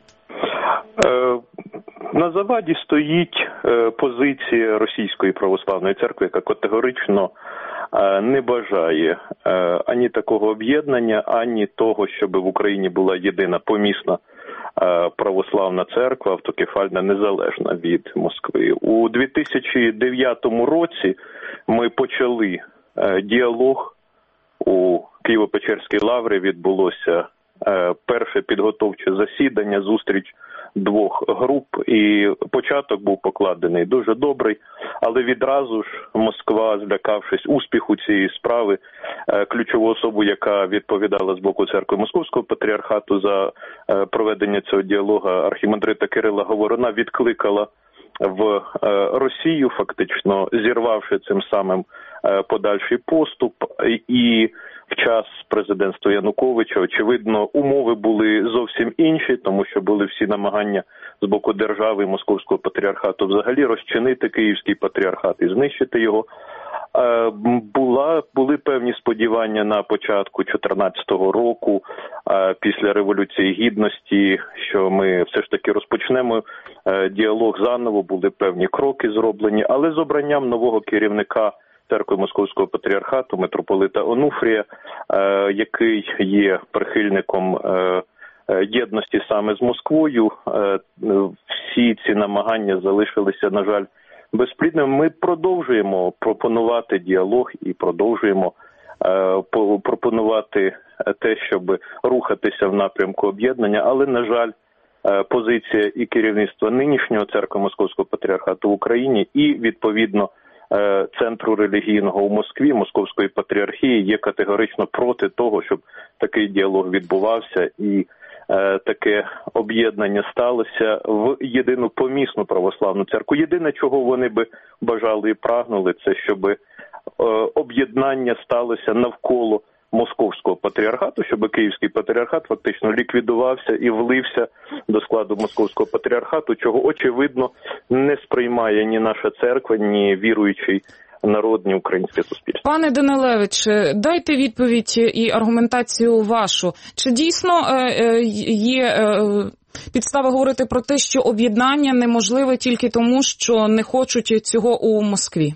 На заваді стоїть позиція Російської православної церкви, яка категорично не бажає ані такого об'єднання, ані того, щоб в Україні була єдина помісна православна церква, автокефальна, незалежна від Москви. У дві тисячі дев'ятому році ми почали діалог. У Києво-Печерській лаврі відбулося перше підготовче засідання, зустріч двох груп, і початок був покладений дуже добрий, але відразу ж Москва, злякавшись успіху цієї справи, ключову особу, яка відповідала з боку церкви Московського патріархату за проведення цього діалогу, архімандрита Кирила Говоруна, відкликала в Росію, фактично зірвавши цим самим подальший поступ. І в час президентства Януковича, очевидно, умови були зовсім інші, тому що були всі намагання з боку держави і Московського патріархату взагалі розчинити Київський патріархат і знищити його. Була, були певні сподівання на початку дві тисячі чотирнадцятого року, після Революції Гідності, що ми все ж таки розпочнемо діалог заново, були певні кроки зроблені, але з обранням нового керівника церкви Московського патріархату, митрополита Онуфрія, е, який є прихильником е, єдності саме з Москвою, е, всі ці намагання залишилися, на жаль, безплідними. Ми продовжуємо пропонувати діалог і продовжуємо е, пропонувати те, щоб рухатися в напрямку об'єднання, але, на жаль, е, позиція і керівництва нинішнього церкви Московського патріархату в Україні і, відповідно, Центру релігійного у Москві, Московської патріархії, є категорично проти того, щоб такий діалог відбувався, і таке об'єднання сталося в єдину помісну православну церкву. Єдине, чого вони би бажали і прагнули, це щоб об'єднання сталося навколо Московського патріархату, щоб Київський патріархат фактично ліквідувався і влився до складу Московського патріархату, чого, очевидно, не сприймає ні наша церква, ні віруючий народ, ні українське суспільство. Пане Данилевич, дайте відповідь і аргументацію вашу. Чи дійсно є підстави говорити про те, що об'єднання неможливе тільки тому, що не хочуть цього у Москві?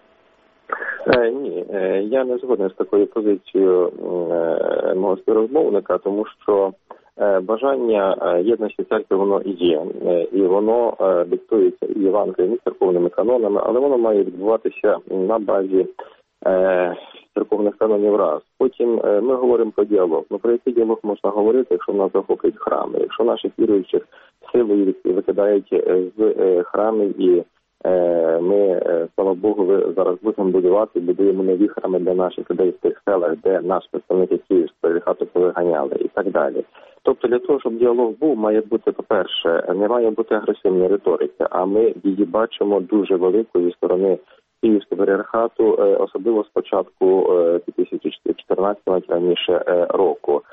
Е, ні, е, я не згоден з такою позицією е, мого співрозмовника, тому що е, бажання е, єдності церкви воно і є, е, і воно е, диктується і Євангелієм, і церковними канонами, але воно має відбуватися на базі е, церковних канонів раз. Потім е, ми говоримо про діалог. Ну, про який діалог можна говорити, якщо в нас захоплюють храми, якщо наших віруючих силою викидають з е, храмів і ми, слава Богу, зараз будемо будувати, будуємо нові храми для наших людей в тих селах, де наш представники Київського патріархату повиганяли і так далі. Тобто для того, щоб діалог був, має бути, по-перше, не має бути агресивної риторики, а ми її бачимо дуже великою зі сторони Київського патріархату, особливо з початку дві тисячі чотирнадцятого раніше року.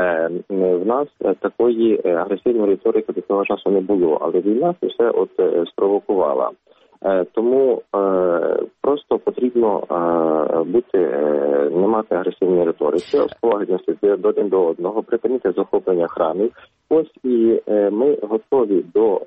В нас такої агресивної риторики до того часу не було, але війна це все от спровокувала. Тому просто потрібно бути, не мати агресивної риторики, повагитися один до одного, припинити захоплення храмів. Ось і ми готові до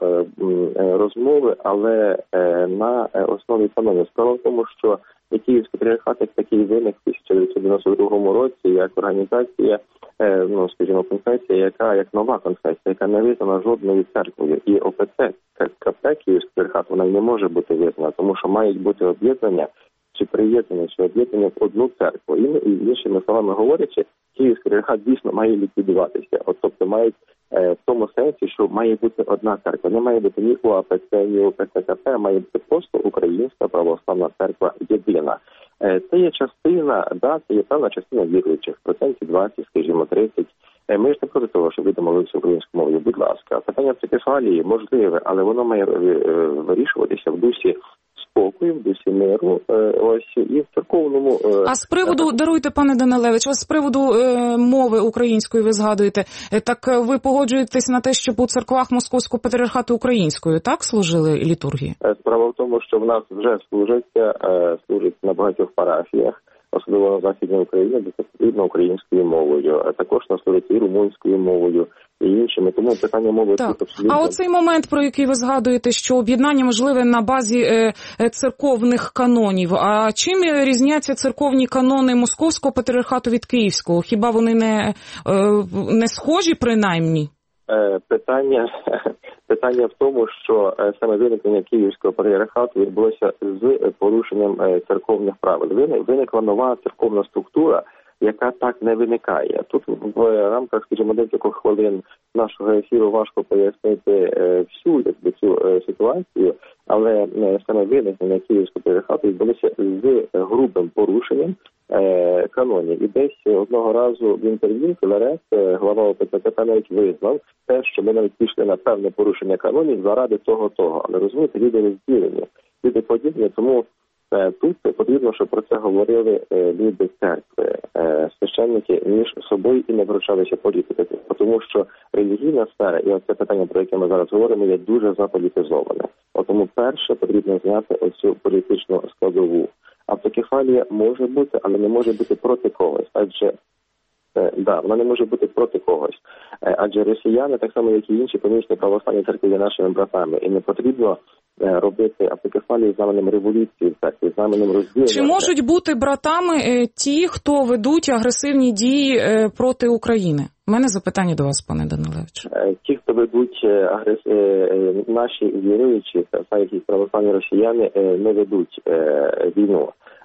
розмови, але на основі канонів. Справа в тому, що Київський патріархат як такий виник в тисяча дев'ятсот дев'яносто другому році як організація, ну, скажімо, конфесія, яка як нова конфесія, яка не визнана жодною церквою. І ОПЦ, КП Київський патріархат, вона не може бути визнана, тому що мають бути об'єднання чи приєднання, чи об'єднання в одну церкву. І, і іншими словами говорячи, Київський патріархат дійсно має ліквідуватися. От, тобто мають е, в тому сенсі, що має бути одна церква. Не має бути ні УАПЦ, ні ОПЦ-КП, має бути просто Українська православна церква єдина. Е, це є частина, да, це є певна частина віруючих, процентів двадцять, скажімо, тридцять. Е, ми ж не проти того, щоб люди молилися українською мовою, будь ласка. Питання автокефалії можливе, але воно має е, вирішуватися в дусі спокою, в дусі миру, ось, і в церковному... А з приводу, даруйте, пане Данилевич, ось з приводу е, мови української ви згадуєте, так ви погоджуєтесь на те, щоб у церквах Московського патріархату українською, так, служили літургії? Справа в тому, що в нас вже служаться, служать на багатьох парафіях, особливо на Західній Україні, де це потрібно українською мовою, а також на служать і румунською мовою, і іншими. Тому питання мови так. тут абсолютно... А оцей момент, про який ви згадуєте, що об'єднання можливе на базі е, церковних канонів. А чим різняться церковні канони Московського патріархату від Київського? Хіба вони не, е, не схожі принаймні? Е, питання... Питання в тому, що саме виникнення Київського патріархату відбулося з порушенням церковних правил. Виникла нова церковна структура, яка так не виникає. Тут в рамках, скажімо, декількох хвилин нашого ефіру важко пояснити всю якби, цю ситуацію, але саме виникнення Київського патріархату відбулося з грубим порушенням е, канонів. І десь одного разу в інтерв'ю Філарет, глава ОПЦ, навіть визнав те, що ми навіть пішли на певне порушення канонів заради того-того. Але розумієте, люди розділені, люди подібні, тому тут потрібно, щоб про це говорили люди церкви, священники між собою і не вручалися політики. Тому що релігійна сфера, і оце питання, про яке ми зараз говоримо, є дуже заполітизоване. Тому перше потрібно зняти оцю політичну складову. Автокефалія може бути, але не може бути проти когось, адже да, вона не може бути проти когось. Адже росіяни, так само як і інші помісні православні церкви, є нашими братами, і не потрібно робити автокефалію знаменем революції в церкві, знаменем розділення. Чи можуть бути братами ті, хто ведуть агресивні дії проти України? У мене запитання до вас, пане Данилевич. Ті, хто ведуть агрес... наші віруючі, так як і православні росіяни, не ведуть війну.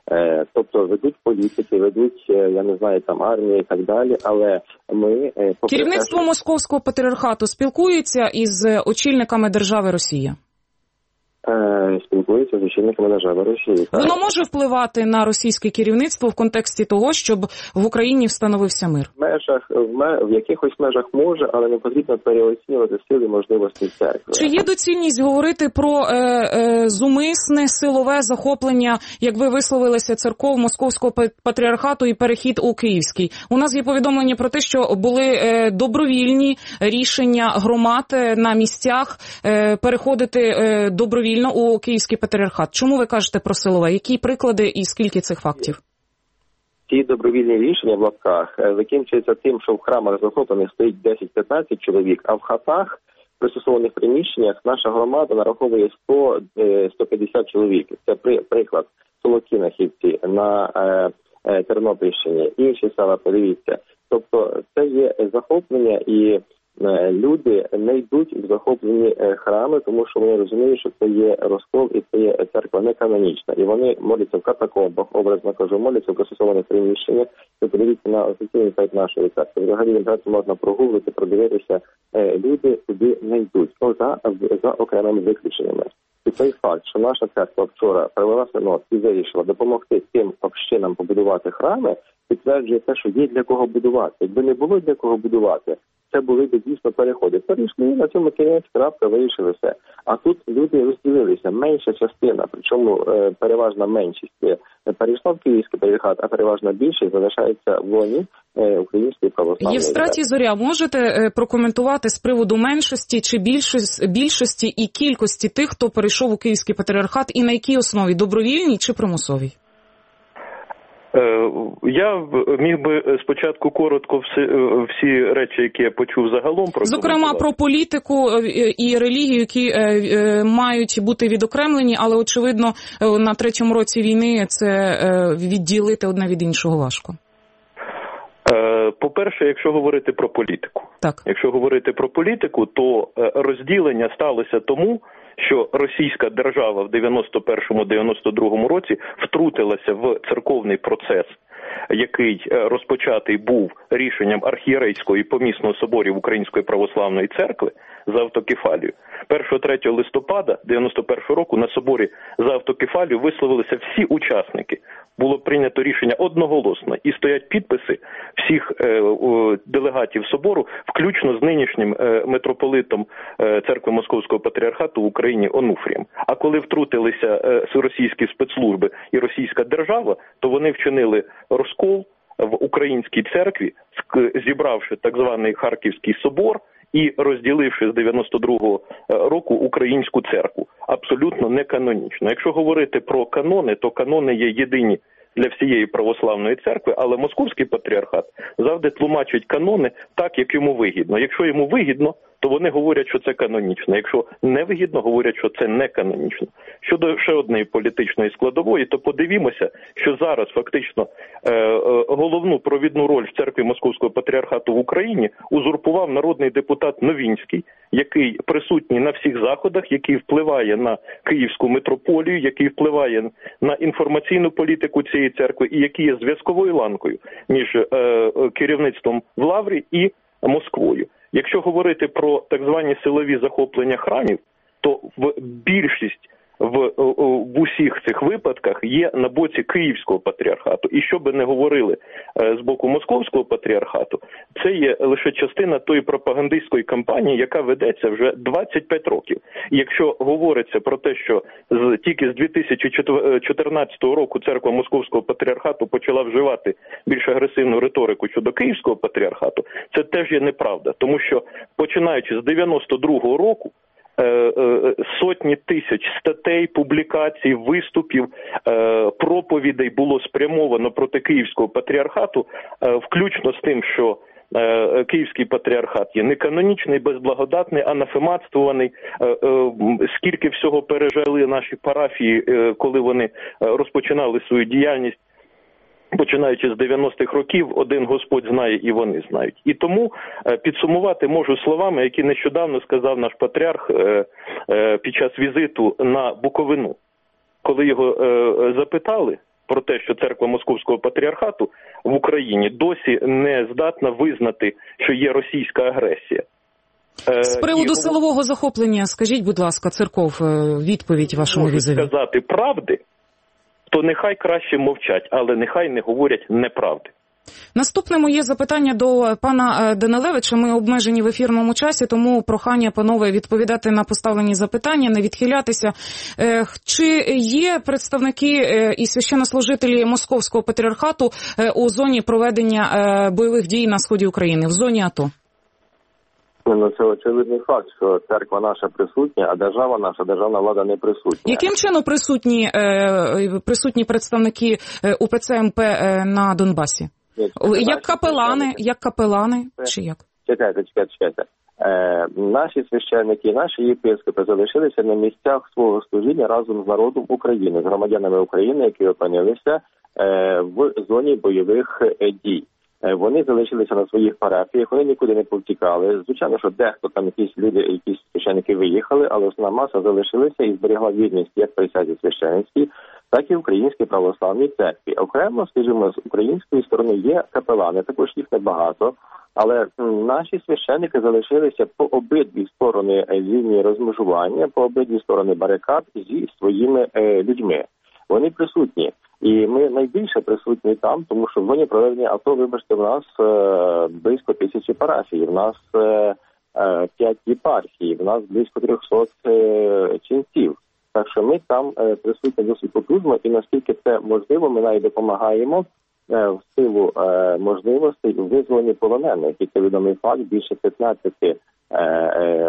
Тобто ведуть політики, ведуть, я не знаю, там армії і так далі, але ми... Керівництво те, що... Московського патріархату спілкується із очільниками держави Росія? спілкується з очільниками держави Росії. Воно може впливати на російське керівництво в контексті того, щоб в Україні встановився мир? В межах, в, ме, в якихось межах може, але не потрібно переоцінювати сили і можливості церкви. Чи є доцільність говорити про е, е, зумисне силове захоплення, як ви висловилися, церков Московського патріархату і перехід у Київський? У нас є повідомлення про те, що були е, добровільні рішення громад на місцях е, переходити е, добровільно у Київський патріархат. Чому ви кажете про силове? Які приклади і скільки цих фактів? Ці добровільні рішення в лапках закінчуються тим, що в храмах захоплених стоїть десять-п'ятнадцять чоловік, а в хатах, в пристосованих приміщеннях, наша громада нараховує сто - сто п'ятдесят чоловік. Це при, приклад Солокінахівці на е, е, Тернопільщині, інші села, подивіться. Тобто це є захоплення, і люди не йдуть в захоплені храми, тому що вони розуміють, що це є розкол і це є церква не канонічна. І вони моляться в катакомбах, образно кажу, моляться в пристосованих приміщеннях. Ви подивіться на офіційний сайт нашої церкви. Взагалі в інтернеті можна прогуглити, продивитися. Люди туди не йдуть, ну, за, за окремими виключеннями. І той факт, що наша церква вчора провела синод і вирішила допомогти тим общинам побудувати храми, підтверджує те, що є для кого будувати. Якби не було для кого будувати, це були б дійсно переходи. Перейшли, на цьому кінець, крапка, вирішили все. А тут люди розділилися. Менша частина, причому е, переважна меншість перейшла в Київський патріархат, а переважна більшість залишається в лоні е, Української православної. Євстратій Зоря, можете е, прокоментувати з приводу меншості чи більшості, більшості і кількості тих, хто перейшов у Київський патріархат, і на якій основі? Добровільній чи примусовій? Я міг би спочатку коротко всі, всі речі, які я почув загалом. Зокрема, про політику і релігію, які мають бути відокремлені, але, очевидно, на третьому році війни це відділити одне від іншого важко. По-перше, якщо говорити про політику. Так. Якщо говорити про політику, то розділення сталося тому, що російська держава в дев'яносто першому - дев'яносто другому році втрутилася в церковний процес, який розпочатий був рішенням архієрейського і помісного соборів Української православної церкви за автокефалію. першого-третього листопада дев'яносто першого року на соборі за автокефалію висловилися всі учасники. Було прийнято рішення одноголосно і стоять підписи всіх е, о, делегатів собору, включно з нинішнім е, митрополитом е, церкви Московського патріархату в Україні Онуфрієм. А коли втрутилися е, російські спецслужби і російська держава, то вони вчинили розкол в українській церкві, зібравши так званий Харківський собор і розділивши з дев'яносто другого року українську церкву. Абсолютно не канонічно. Якщо говорити про канони, то канони є єдині для всієї православної церкви, але Московський патріархат завжди тлумачить канони так, як йому вигідно. Якщо йому вигідно, то вони говорять, що це канонічно. Якщо не вигідно, говорять, що це не канонічно. Щодо ще однієї політичної складової, то подивімося, що зараз фактично е, е, головну провідну роль в церкві Московського патріархату в Україні узурпував народний депутат Новінський, який присутній на всіх заходах, який впливає на Київську митрополію, який впливає на інформаційну політику цієї церкви і який є зв'язковою ланкою між е, е, керівництвом в Лаврі і Москвою. Якщо говорити про так звані силові захоплення храмів, то в більшість в, в усіх цих випадках є на боці Київського патріархату. І що би не говорили з боку Московського патріархату, це є лише частина тої пропагандистської кампанії, яка ведеться вже двадцять п'ять років. І якщо говориться про те, що з, тільки з дві тисячі чотирнадцятого року церква Московського патріархату почала вживати більш агресивну риторику щодо Київського патріархату, це теж є неправда. Тому що, починаючи з дев'яносто другого року, сотні тисяч статей, публікацій, виступів, проповідей було спрямовано проти Київського патріархату, включно з тим, що Київський патріархат є неканонічний, безблагодатний, анафематствований. Скільки всього пережили наші парафії, коли вони розпочинали свою діяльність, починаючи з дев'яностих років, один Господь знає і вони знають. І тому підсумувати можу словами, які нещодавно сказав наш патріарх під час візиту на Буковину. Коли його запитали про те, що церква Московського патріархату в Україні досі не здатна визнати, що є російська агресія. З приводу і... силового захоплення, скажіть, будь ласка, церков, відповідь вашому візові. Можуть сказати правди, то нехай краще мовчать, але нехай не говорять неправди. Наступне моє запитання до пана Данилевича. Ми обмежені в ефірному часі, тому прохання, панове, відповідати на поставлені запитання, не відхилятися. Чи є представники і священнослужителі Московського патріархату у зоні проведення бойових дій на сході України, в зоні АТО? Ну, це очевидний факт, що церква наша присутня, а держава наша, державна влада не присутня. Яким чином присутні, присутні представники УПЦ МП на Донбасі? Як капелани, як капелани, чи як? Чекайте, чекайте, чекайте. Е, наші священники, наші єпископи залишилися на місцях свого служіння разом з народом України, з громадянами України, які опинилися е, в зоні бойових е, дій. Е, вони залишилися на своїх парафіях, вони нікуди не повтікали. Звичайно, що дехто там якісь люди, якісь священники виїхали, але основна маса залишилася і зберігла вірність як присязі священницькій, так і в Українській православній церкві. Окремо, скажімо, з української сторони є капелани, також їх небагато, але наші священники залишилися по обидві сторони лінії розмежування, по обидві сторони барикад зі своїми е, людьми. Вони присутні. І ми найбільше присутні там, тому що в зоні проведення АТО, вибачте, в нас е, близько тисячі парафій, в нас е, е, п'ять єпархій, в нас близько трьохсот е, ченців. Так що ми там е, присутні досить потужно, і наскільки це можливо, ми навіть допомагаємо е, в силу е, можливостей у визволенні полонених. І це відомий факт, більше п'ятнадцять е, е,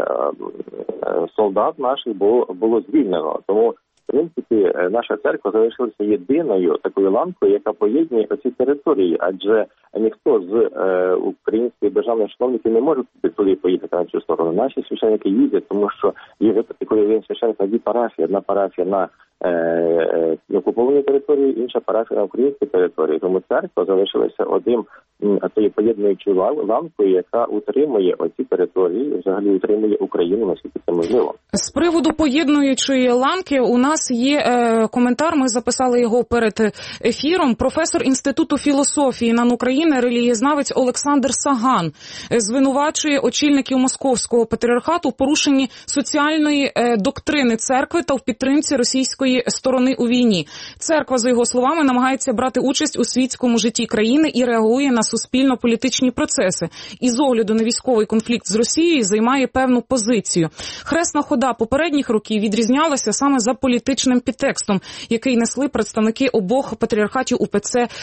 солдат наших було, було звільнено. Тому, в принципі, наша церква залишилася єдиною такою ланкою, яка поєднує оці території, адже ніхто з е, українських державних чиновників не може туди поїхати на цю сторону. Наші священники їздять, тому що є випадки, коли він священник на дві парафії, одна парафія на е, е, окупованій території, інша парафія на українській території. Тому церква залишилася одним тією поєднуючою ланкою, яка утримує оці території, взагалі утримує Україну, наскільки це можливо. З приводу поєднуючої ланки у нас є е, коментар, ми записали його перед ефіром. Професор Інституту філософії НАН України, релігієзнавець Олександр Саган звинувачує очільників Московського патріархату в порушенні соціальної е, доктрини церкви та в підтримці російської сторони у війні. Церква, за його словами, намагається брати участь у світському житті країни і реагує на суспільно-політичні процеси. І з огляду на військовий конфлікт з Росією займає певну позицію. Хресна хода попередніх років відрізнялася саме за політичним підтекстом, який несли представники обох патріархатів УПЦ е,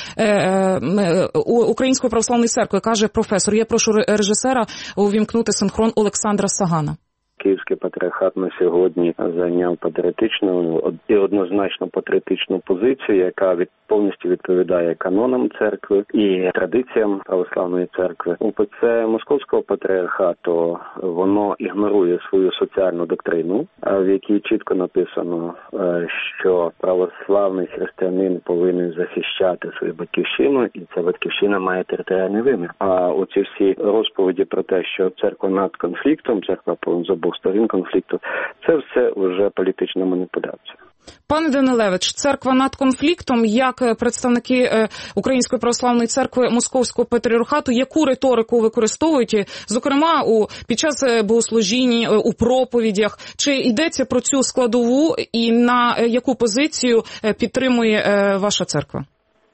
е, Української православної церкви, каже професор. Я прошу режисера увімкнути синхрон Олександра Сагана. Київський патріархат на сьогодні зайняв патріотичну і однозначно патріотичну позицію, яка від повністю відповідає канонам церкви і традиціям православної церкви. УПЦ Московського патріархату, воно ігнорує свою соціальну доктрину, в якій чітко написано, що православний християнин повинен захищати свою батьківщину, і ця батьківщина має територіальний вимір. А оці всі розповіді про те, що церква над конфліктом, церква з обох сторін конфлікту, це все вже політична маніпуляція. Пане Данилевич, церква над конфліктом, як представники Української православної церкви Московського патріархату, яку риторику використовують, зокрема у під час богослужінь, у проповідях, чи йдеться про цю складову і на яку позицію підтримує ваша церква?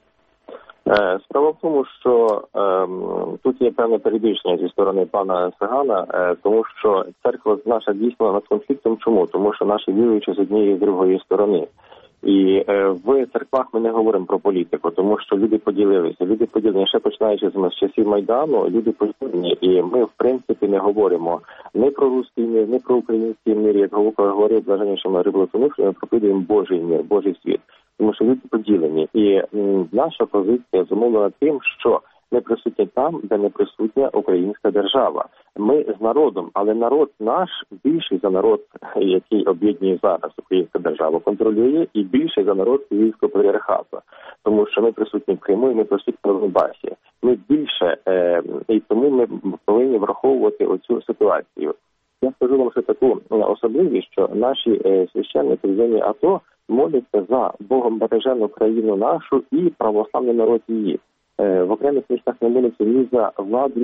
Справа в тому, що е, тут є певне перебільшення зі сторони пана Сагана, е, тому що церква наша дійсно над конфліктом. Чому? Тому що наші віруючі з однієї і з другої сторони. І е, в церквах ми не говоримо про політику, тому що люди поділилися. Люди поділені, ще починаючи з часів Майдану, люди поділені. І ми, в принципі, не говоримо не про русський мір, не про український мір, як говорив блаженніший Марій Блатонюк, що ми проповідуємо Божий мір, Божий світ. Тому що люди поділені. І м, наша позиція зумовлена тим, що ми присутні там, де не присутня українська держава. Ми з народом, але народ наш більший за народ, який об'єднує зараз українська держава, контролює, і більший за народ Київського патріархату. Тому що ми присутні в Криму і ми присутні на Донбасі. Ми більше, е, і тому ми повинні враховувати оцю ситуацію. Я скажу вам ще таку особливість, що наші е, священники в зоні АТО моляться за Богом бережену країну нашу і православний народ її. Е, в окремих містах не моляться ні за владу, ні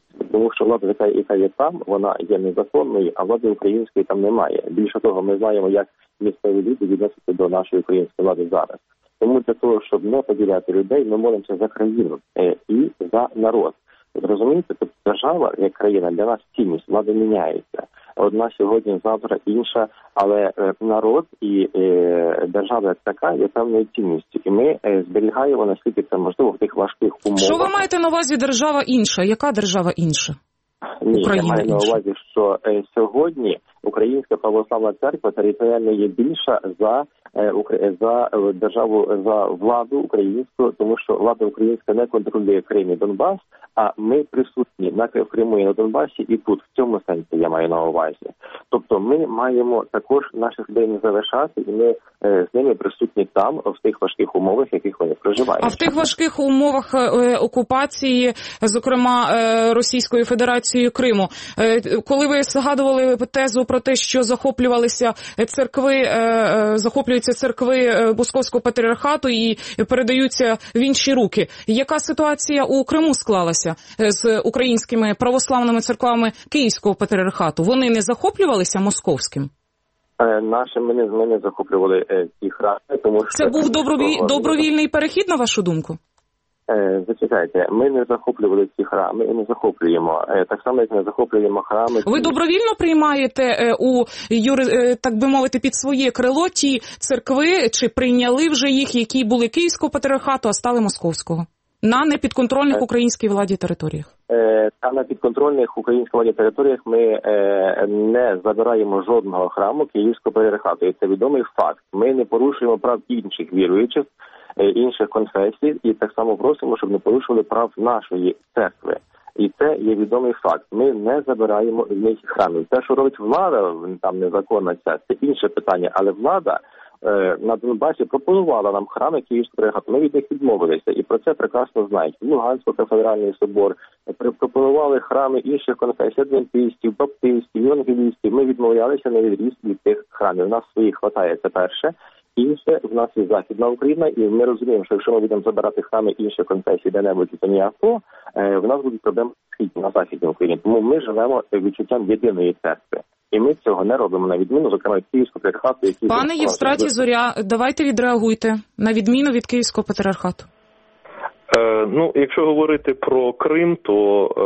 Тому що влада, яка, яка є там, вона є незаконною, а влади української там немає. Більше того, ми знаємо, як місцеві люди відносяться до нашої української влади зараз. Тому для того, щоб не поділяти людей, ми молимося за країну е, і за народ. Розумієте, тобто держава, як країна, для нас цінність, влада міняється. Одна сьогодні, завтра інша, але е, народ і е, держава як така є певною цінністю. І ми е, зберігаємо, наскільки це можливо, в тих важких умовах. Що ви маєте на увазі держава інша? Яка держава інша? Ні, Україна я маю на інша. увазі, що е, сьогодні Українська православна церква територіально є більша за е, за державу, за владу українську, тому що влада українська не контролює Крим і Донбас, а ми присутні на Криму і на Донбасі і тут, в цьому сенсі я маю на увазі. Тобто ми маємо також наших людей не залишати, і ми е, з ними присутні там, в тих важких умовах, в яких вони проживають. А в тих важких умовах е, окупації, зокрема е, Російською Федерацією Криму, е, коли ви згадували тезу про те, що захоплювалися церкви, е, е, захоплюються церкви Московського патріархату і передаються в інші руки. Яка ситуація у Криму склалася з українськими православними церквами Київського патріархату? Вони не захоплювалися московським? Наші ми не, ми не захоплювали е, ті храми, тому що... Це був добровіль... добровільний перехід, на вашу думку? Е, зачекайте, ми не захоплювали ці храми і не захоплюємо. Е, так само, як не захоплюємо храми... Ви добровільно приймаєте е, у, юри, е, так би мовити, під своє крило ті церкви, чи прийняли вже їх, які були Київського патріархату, а стали Московського? На непідконтрольних українській владі територіях? Е, та на підконтрольних українській владі територіях ми е, не забираємо жодного храму Київського патріархату. І це відомий факт. Ми не порушуємо прав інших віруючих, е, інших конфесій, і так само просимо, щоб не порушували прав нашої церкви. І це є відомий факт. Ми не забираємо в них храмів. Те, що робить влада, там незаконна ця, це інше питання, але влада на Донбасі пропонувала нам храми Київського патріархату. Ми від них відмовилися, і про це прекрасно знають. Луганський кафедральний собор пропонували храми інших конфесій, адвентистів, баптистів, євангелістів. Ми відмовлялися на відріз від тих храмів. У нас своїх хватає, це перше. Інше, в нас є Західна Україна, і ми розуміємо, що якщо ми будемо забирати храми інших конфесій де-небудь і то ніяко, в нас будуть проблеми на Західній Україні. Тому ми живемо відчуттям єдиної церкви. І ми цього не робимо, на відміну, зокрема, Київського патріархату, який... Пане Євстратій Зоря, давайте відреагуйте, на відміну від Київського патріархату. Е, ну, якщо говорити про Крим, то е,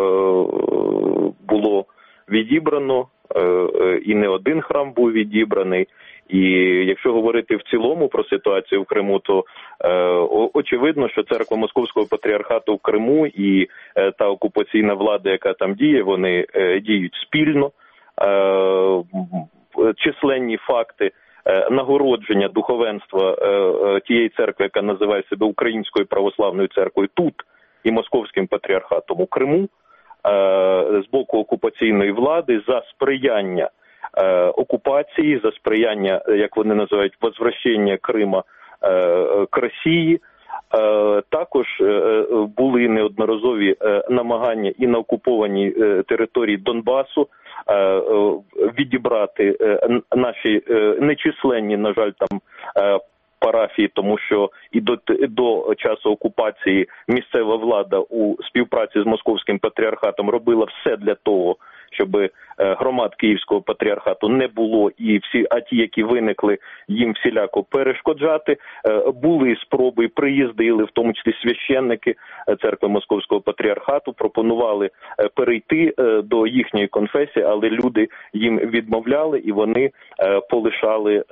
було відібрано, е, і не один храм був відібраний. І якщо говорити в цілому про ситуацію в Криму, то е, очевидно, що церква Московського патріархату в Криму і е, та окупаційна влада, яка там діє, вони е, діють спільно. Е, численні факти е, нагородження духовенства е, е, тієї церкви, яка називає себе Українською православною церквою тут і Московським патріархатом у Криму, е, з боку окупаційної влади за сприяння е, окупації, за сприяння, як вони називають, возвращення Крима е, к Росії. Е, також е, були неодноразові е, намагання і на окупованій е, території Донбасу е, відібрати е, наші е, нечисленні, на жаль, там е, парафії, тому що і до, до часу окупації місцева влада у співпраці з Московським патріархатом робила все для того, щоб громад Київського патріархату не було, і всі, а ті, які виникли, їм всіляко перешкоджати. Були спроби, приїздили, в тому числі священники церкви Московського патріархату, пропонували перейти до їхньої конфесії, але люди їм відмовляли, і вони полишали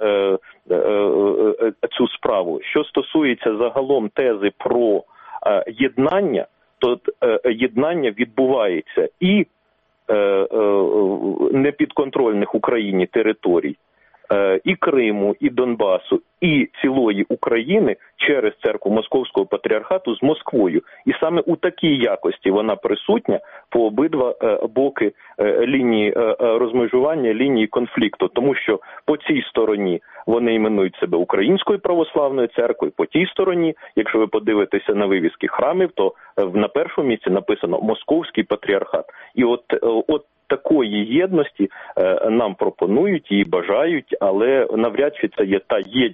цю справу. Що стосується загалом тези про єднання, то єднання відбувається і непідконтрольних Україні територій, і Криму, і Донбасу, і цілої України через церкву Московського патріархату з Москвою. І саме у такій якості вона присутня по обидва боки лінії розмежування, лінії конфлікту. Тому що по цій стороні вони іменують себе Українською православною церквою, по тій стороні, якщо ви подивитеся на вивіски храмів, то на першому місці написано Московський патріархат. І от, от такої єдності нам пропонують і бажають, але навряд чи це є та єдність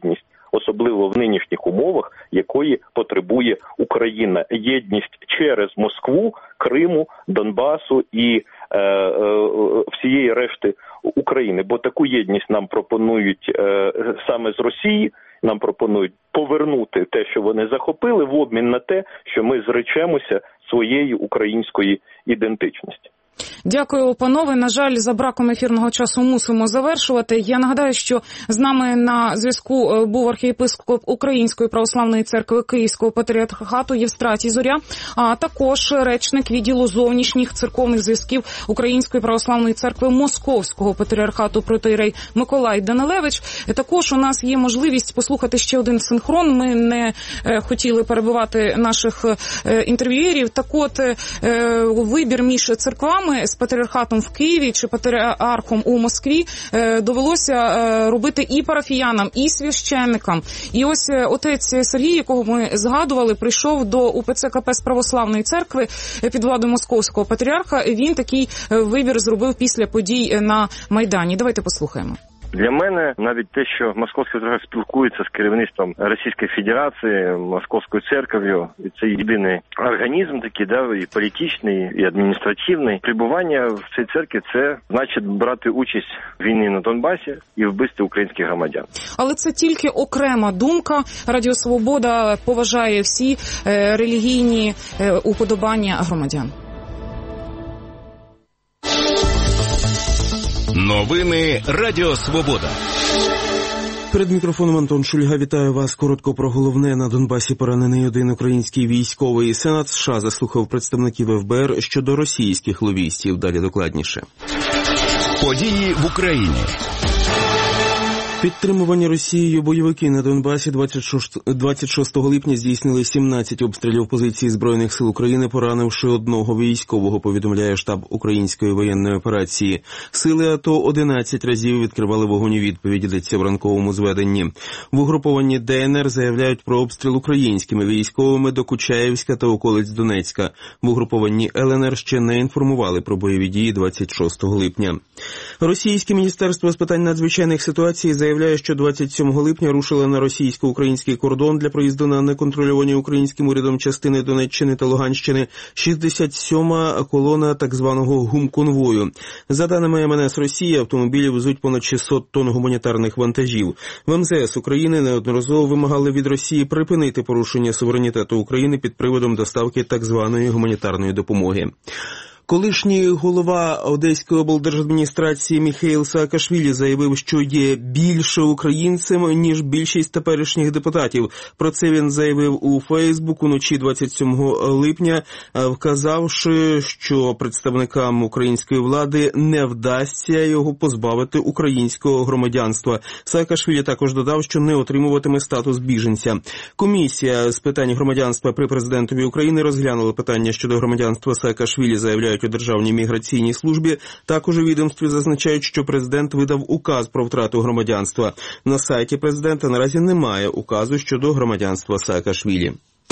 особливо в нинішніх умовах, якої потребує Україна. Єдність через Москву, Криму, Донбасу і е, е, всієї решти України. Бо таку єдність нам пропонують е, саме з Росії, нам пропонують повернути те, що вони захопили, в обмін на те, що ми зречемося своєї української ідентичності. Дякую, панове. На жаль, за браком ефірного часу мусимо завершувати. Я нагадаю, що з нами на зв'язку був архієпископ Української православної церкви Київського патріархату Євстратій Зоря, а також речник відділу зовнішніх церковних зв'язків Української православної церкви Московського патріархату протоієрей Миколай Данилевич. Також у нас є можливість послухати ще один синхрон. Ми не хотіли перебивати наших інтерв'юєрів. Так от, вибір між церквами з патріархатом в Києві чи патріархом у Москві довелося робити і парафіянам, і священникам. І ось отець Сергій, якого ми згадували, прийшов до УПЦ КП з православної церкви під владою Московського патріарха. Він такий вибір зробив після подій на Майдані. Давайте послухаємо. Для мене навіть те, що Московський патріарх спілкується з керівництвом Російської Федерації, Московською церков'ю, і це єдиний організм такий, да, і політичний, і адміністративний. Прибування в цій церкві – це значить брати участь в війні на Донбасі і вбивстві українських громадян. Але це тільки окрема думка. Радіо Свобода поважає всі е, релігійні е, уподобання громадян. Новини Радіо Свобода. Перед мікрофоном Антон Шульга. Вітаю вас. Коротко про головне. На Донбасі поранений один український військовий. Сенат США заслухав представників еф бе ер щодо російських лобістів. Далі докладніше. Події в Україні. Підтримувані Росією бойовики на Донбасі двадцять шостого липня здійснили сімнадцять обстрілів позицій Збройних сил України, поранивши одного військового, повідомляє штаб Української воєнної операції. Сили АТО одинадцять разів відкривали вогонь у відповідь, йдеться в ранковому зведенні. В угрупованні де ен ер заявляють про обстріл українськими військовими до Кучаєвська та околиць Донецька. В угрупованні ел ен ер ще не інформували про бойові дії двадцять шостого липня. Російське міністерство з питань надзвичайних ситуацій заявляє, що двадцять сьомого липня рушила на російсько-український кордон для проїзду на неконтрольовані українським урядом частини Донеччини та Луганщини шістдесят сьома колона так званого гумконвою. За даними ем ен ес Росії, автомобілі везуть понад шістсот тонн гуманітарних вантажів. В ем зе ес України неодноразово вимагали від Росії припинити порушення суверенітету України під приводом доставки так званої гуманітарної допомоги. Колишній голова Одеської облдержадміністрації Міхеїл Саакашвілі заявив, що є більше українцем, ніж більшість теперішніх депутатів. Про це він заявив у Фейсбук уночі двадцять сьомого липня, вказавши, що представникам української влади не вдасться його позбавити українського громадянства. Саакашвілі також додав, що не отримуватиме статус біженця. Комісія з питань громадянства при президентові України розглянула питання щодо громадянства Саакашвілі, заявляють у Державній міграційній службі. Також у відомстві зазначають, що президент видав указ про втрату громадянства. На сайті президента наразі немає указу щодо громадянства Саакашвілі.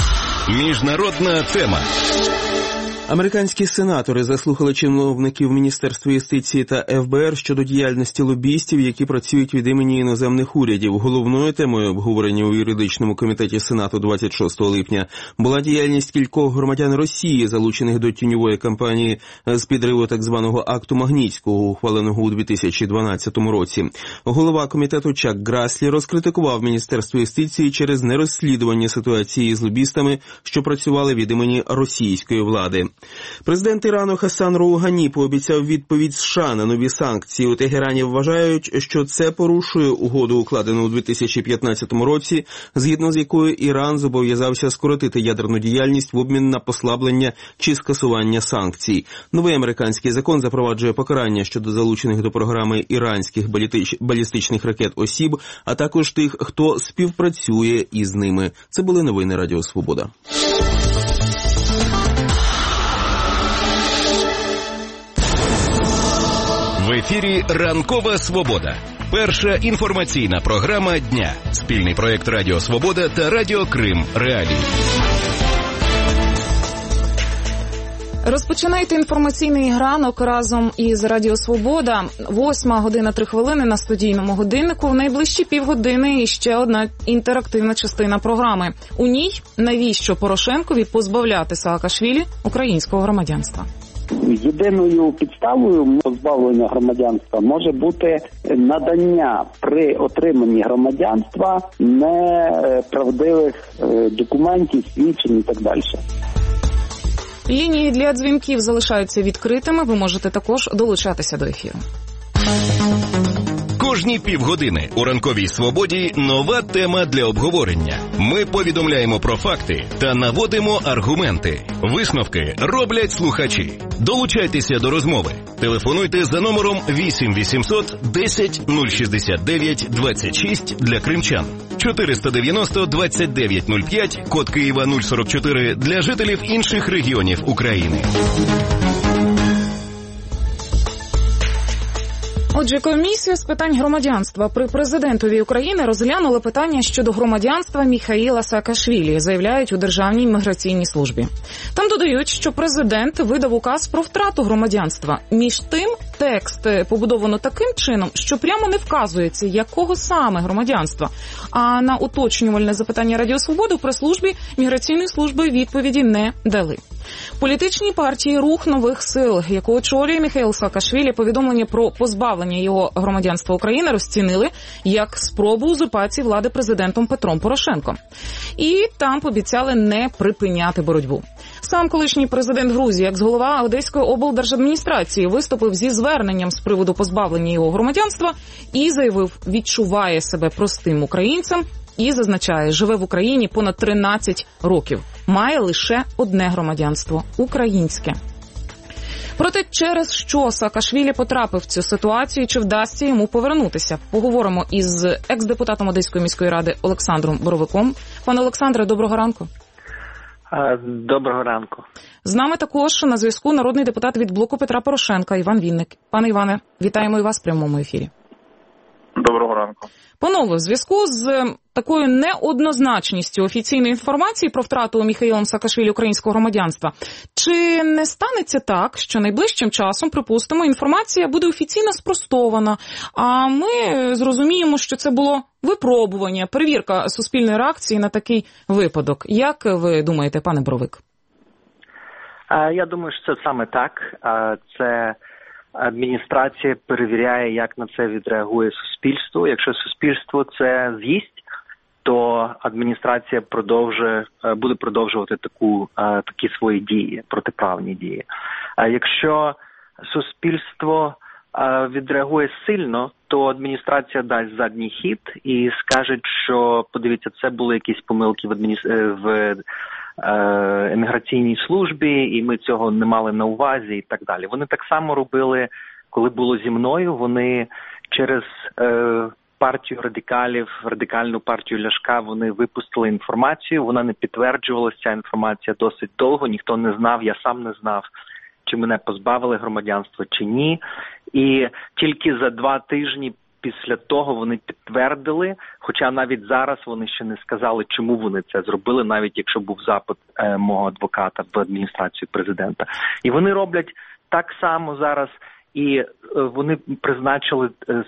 Міжнародна тема. Американські сенатори заслухали чиновників Міністерства юстиції та еф бе ер щодо діяльності лобістів, які працюють від імені іноземних урядів. Головною темою обговорення у юридичному комітеті Сенату двадцять шостого липня була діяльність кількох громадян Росії, залучених до тіньової кампанії з підриву так званого акту Магнітського, ухваленого у дві тисячі дванадцятому році. Голова комітету Чак Граслі розкритикував Міністерство юстиції через нерозслідування ситуації з лобістами, що працювали від імені російської влади. Президент Ірану Хасан Роухані пообіцяв відповідь США на нові санкції. У Тегерані вважають, що це порушує угоду, укладену у дві тисячі п'ятнадцятому році, згідно з якою Іран зобов'язався скоротити ядерну діяльність в обмін на послаблення чи скасування санкцій. Новий американський закон запроваджує покарання щодо залучених до програми іранських балістичних ракет осіб, а також тих, хто співпрацює із ними. Це були новини Радіо Свобода. В ефірі «Ранкова Свобода». Перша інформаційна програма дня. Спільний проєкт Радіо Свобода та Радіо Крим Реалії. Розпочинайте інформаційний ранок разом із Радіо Свобода. Восьма година три хвилини на студійному годиннику. В найближчі півгодини і ще одна інтерактивна частина програми. У ній навіщо Порошенкові позбавляти Саакашвілі українського громадянства? Єдиною підставою позбавлення громадянства може бути надання при отриманні громадянства неправдивих документів, свідчень і так далі. Лінії для дзвінків залишаються відкритими. Ви можете також долучатися до ефіру. Кожні півгодини у ранковій свободі нова тема для обговорення. Ми повідомляємо про факти та наводимо аргументи. Висновки роблять слухачі. Долучайтеся до розмови. Телефонуйте за номером вісім вісімсот десять нуль шістдесят дев'ять двадцять шість для кримчан. чотириста дев'яносто двадцять дев'ять нуль п'ять, код Києва нуль сорок чотири для жителів інших регіонів України. Отже, комісія з питань громадянства при президентові України розглянула питання щодо громадянства Міхаїла Саакашвілі, заявляють у Державній міграційній службі. Там додають, що президент видав указ про втрату громадянства. Між тим, текст побудовано таким чином, що прямо не вказується, якого саме громадянства. А на уточнювальне запитання Радіо Свобода в прес-службі міграційної служби відповіді не дали. Політичній партії «Рух нових сил», яку очолює Міхаїл Саакашвілі, повідомлення про позбавлення його громадянства України розцінили як спробу узурпації влади президентом Петром Порошенком. І там пообіцяли не припиняти боротьбу. Сам колишній президент Грузії, екс-голова Одеської облдержадміністрації, виступив зі зверненням з приводу позбавлення його громадянства і заявив, відчуває себе простим українцем і зазначає, живе в Україні понад тринадцять років. Має лише одне громадянство – українське. Проте через що Саакашвілі потрапив в цю ситуацію, чи вдасться йому повернутися? Поговоримо із екс-депутатом Одеської міської ради Олександром Боровиком. Пане Олександре, доброго ранку. Доброго ранку. З нами також на зв'язку народний депутат від блоку Петра Порошенка Іван Вінник. Пане Іване, вітаємо і вас в прямому ефірі. Доброго ранку. Панове, в зв'язку з такою неоднозначністю офіційної інформації про втрату Міхаїлом Саакашвілі українського громадянства, чи не станеться так, що найближчим часом, припустимо, інформація буде офіційно спростована, а ми зрозуміємо, що це було випробування, перевірка суспільної реакції на такий випадок? Як ви думаєте, пане Боровик? Я думаю, що це саме так. Це адміністрація перевіряє, як на це відреагує суспільство. Якщо суспільство це з'їсть, то адміністрація продовжує, буде продовжувати таку, такі свої дії, протиправні дії. А якщо суспільство відреагує сильно, то адміністрація дасть задній хід і скаже, що, подивіться, це були якісь помилки в, адміні... в еміграційній службі, і ми цього не мали на увазі і так далі. Вони так само робили, коли було зі мною. Вони через е, партію радикалів, радикальну партію Ляшка, вони випустили інформацію, вона не підтверджувалася, ця інформація досить довго, ніхто не знав, я сам не знав, чи мене позбавили громадянства, чи ні. І тільки за два тижні після того вони підтвердили, хоча навіть зараз вони ще не сказали, чому вони це зробили, навіть якщо був запит е, мого адвоката в адміністрацію президента. І вони роблять так само зараз, і е, вони призначили е,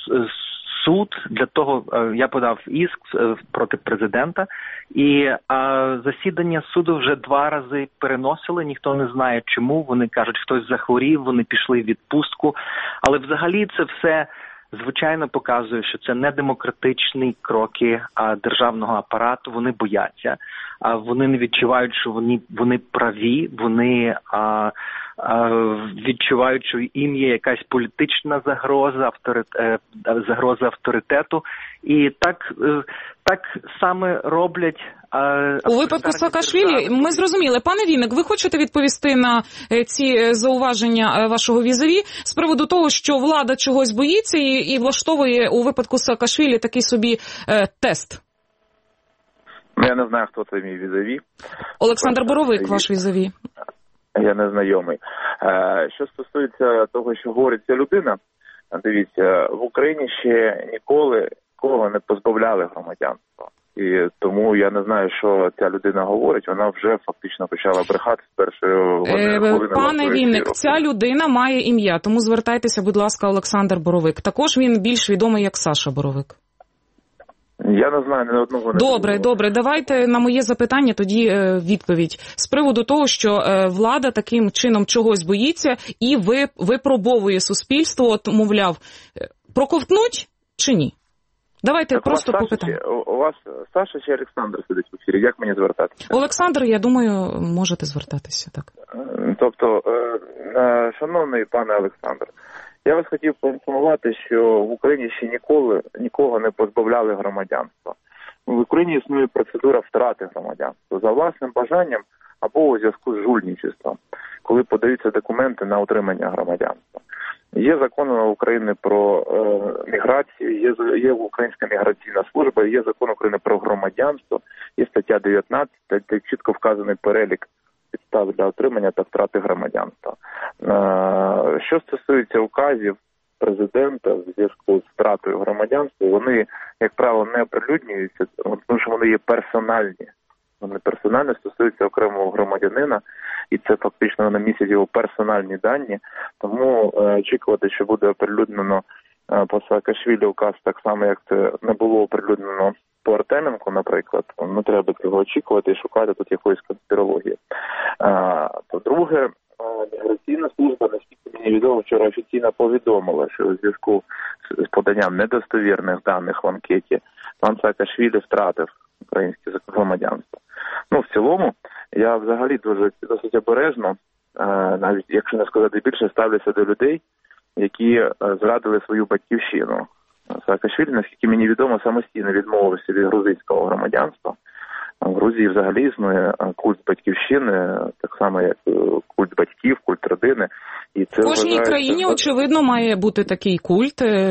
суд для того, е, я подав іск е, проти президента, і е, засідання суду вже два рази переносили, ніхто не знає чому, вони кажуть, хтось захворів, вони пішли в відпустку, але взагалі це все звичайно показує, що це не демократичні кроки а, державного апарату. Вони бояться, а вони не відчувають, що вони вони праві. Вони а, а, відчувають, що їм є якась політична загроза, авторит, е, загроза авторитету. І так, е, так саме роблять. У випадку Саакашвілі ми зрозуміли. Пане Вінник, ви хочете відповісти на ці зауваження вашого візаві з приводу того, що влада чогось боїться і, і влаштовує у випадку Саакашвілі такий собі е, тест? Я не знаю, хто це мій візаві. Олександр Боровик, ваш візаві. Я не знайомий. Що стосується того, що говорить ця людина, дивіться, в Україні ще ніколи кого не позбавляли громадянства. І тому я не знаю, що ця людина говорить. Вона вже фактично почала брехати з першої хвилини. Е, Пане Вінник, ця людина має ім'я, тому звертайтеся, будь ласка, Олександр Боровик. Також він більш відомий як Саша Боровик. Я не знаю ні одного. Не добре, не добре. Давайте на моє запитання тоді е, відповідь. З приводу того, що е, влада таким чином чогось боїться і ви, випробовує суспільство, от, мовляв, проковтнуть чи ні? Давайте так просто по питанню. У вас Саша чи Олександр сидить в ефірі? Як мені звертатися? Олександр, я думаю, можете звертатися, так. Тобто, шановний пане Олександр, я вас хотів поінформувати, що в Україні ще ніколи нікого не позбавляли громадянства. В Україні існує процедура втрати громадянства за власним бажанням або у зв'язку з жульничеством, коли подаються документи на отримання громадянства. Є закон України про е, міграцію, є, є Українська міграційна служба, є закон України про громадянство, є стаття дев'ятнадцята, де чітко вказаний перелік підстав для отримання та втрати громадянства. Е, що стосується указів президента в зв'язку з втратою громадянства, вони, як правило, не оприлюднюються, тому що вони є персональні. Вони персонально стосуються окремого громадянина, і це фактично на місяць його персональні дані. Тому е, очікувати, що буде оприлюднено е, по Саакашвілі указ так само, як це не було оприлюднено по Артеменку, наприклад, не треба цього очікувати і шукати тут якоїсь конспірології. Е, по-друге, міграційна служба, наскільки мені відомо, вчора офіційно повідомила, що у зв'язку з поданням недостовірних даних в анкеті пан Саакашвілі втратив українське громадянство. Ну, в цілому, я взагалі дуже досить обережно, навіть якщо не сказати більше, ставлюся до людей, які зрадили свою батьківщину. Саакашвілі, наскільки мені відомо, самостійно відмовився від грузинського громадянства. В Грузії взагалі існує культ батьківщини, так само як культ батьків, культ родини. І це в кожній вважається... країні, очевидно, має бути такий культ.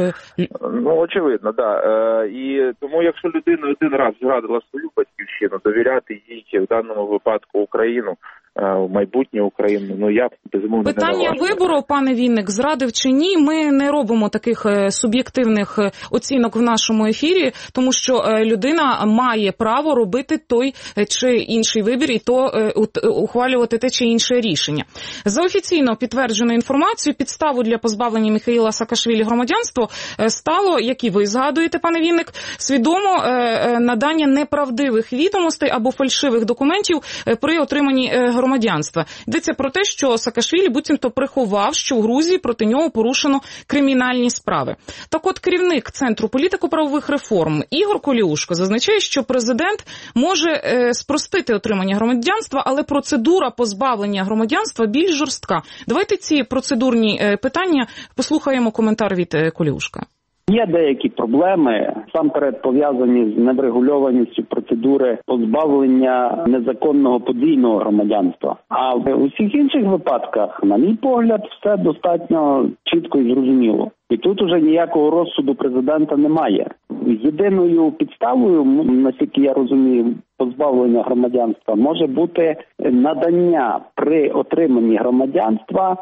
Ну, очевидно, так. Да. І тому, якщо людина один раз зрадила свою батьківщину, довіряти їй в даному випадку Україну, в майбутнє Україну, ну я безумовно не питання вибору, пане Вінник, зрадив чи ні, ми не робимо таких суб'єктивних оцінок в нашому ефірі, тому що людина має право робити той чи інший вибір і то ухвалювати те чи інше рішення. За офіційно підтвердженою інформацією, підставу для позбавлення Міхаїла Саакашвілі громадянства стало, як і ви згадуєте, пане Вінник, свідомо надання неправдивих відомостей або фальшивих документів при отриманні громадянства. Громадянства. Йдеться про те, що Саакашвілі буцімто приховав, що в Грузії проти нього порушено кримінальні справи. Так от керівник Центру політико-правових реформ Ігор Коліушко зазначає, що президент може е, спростити отримання громадянства, але процедура позбавлення громадянства більш жорстка. Давайте ці процедурні е, питання послухаємо коментар від е, Коліушка. Є деякі проблеми, насамперед пов'язані з неврегульованістю процедури позбавлення незаконного подвійного громадянства. А в усіх інших випадках, на мій погляд, все достатньо чітко і зрозуміло. І тут уже ніякого розсуду президента немає. Єдиною підставою, наскільки я розумію, позбавлення громадянства може бути надання при отриманні громадянства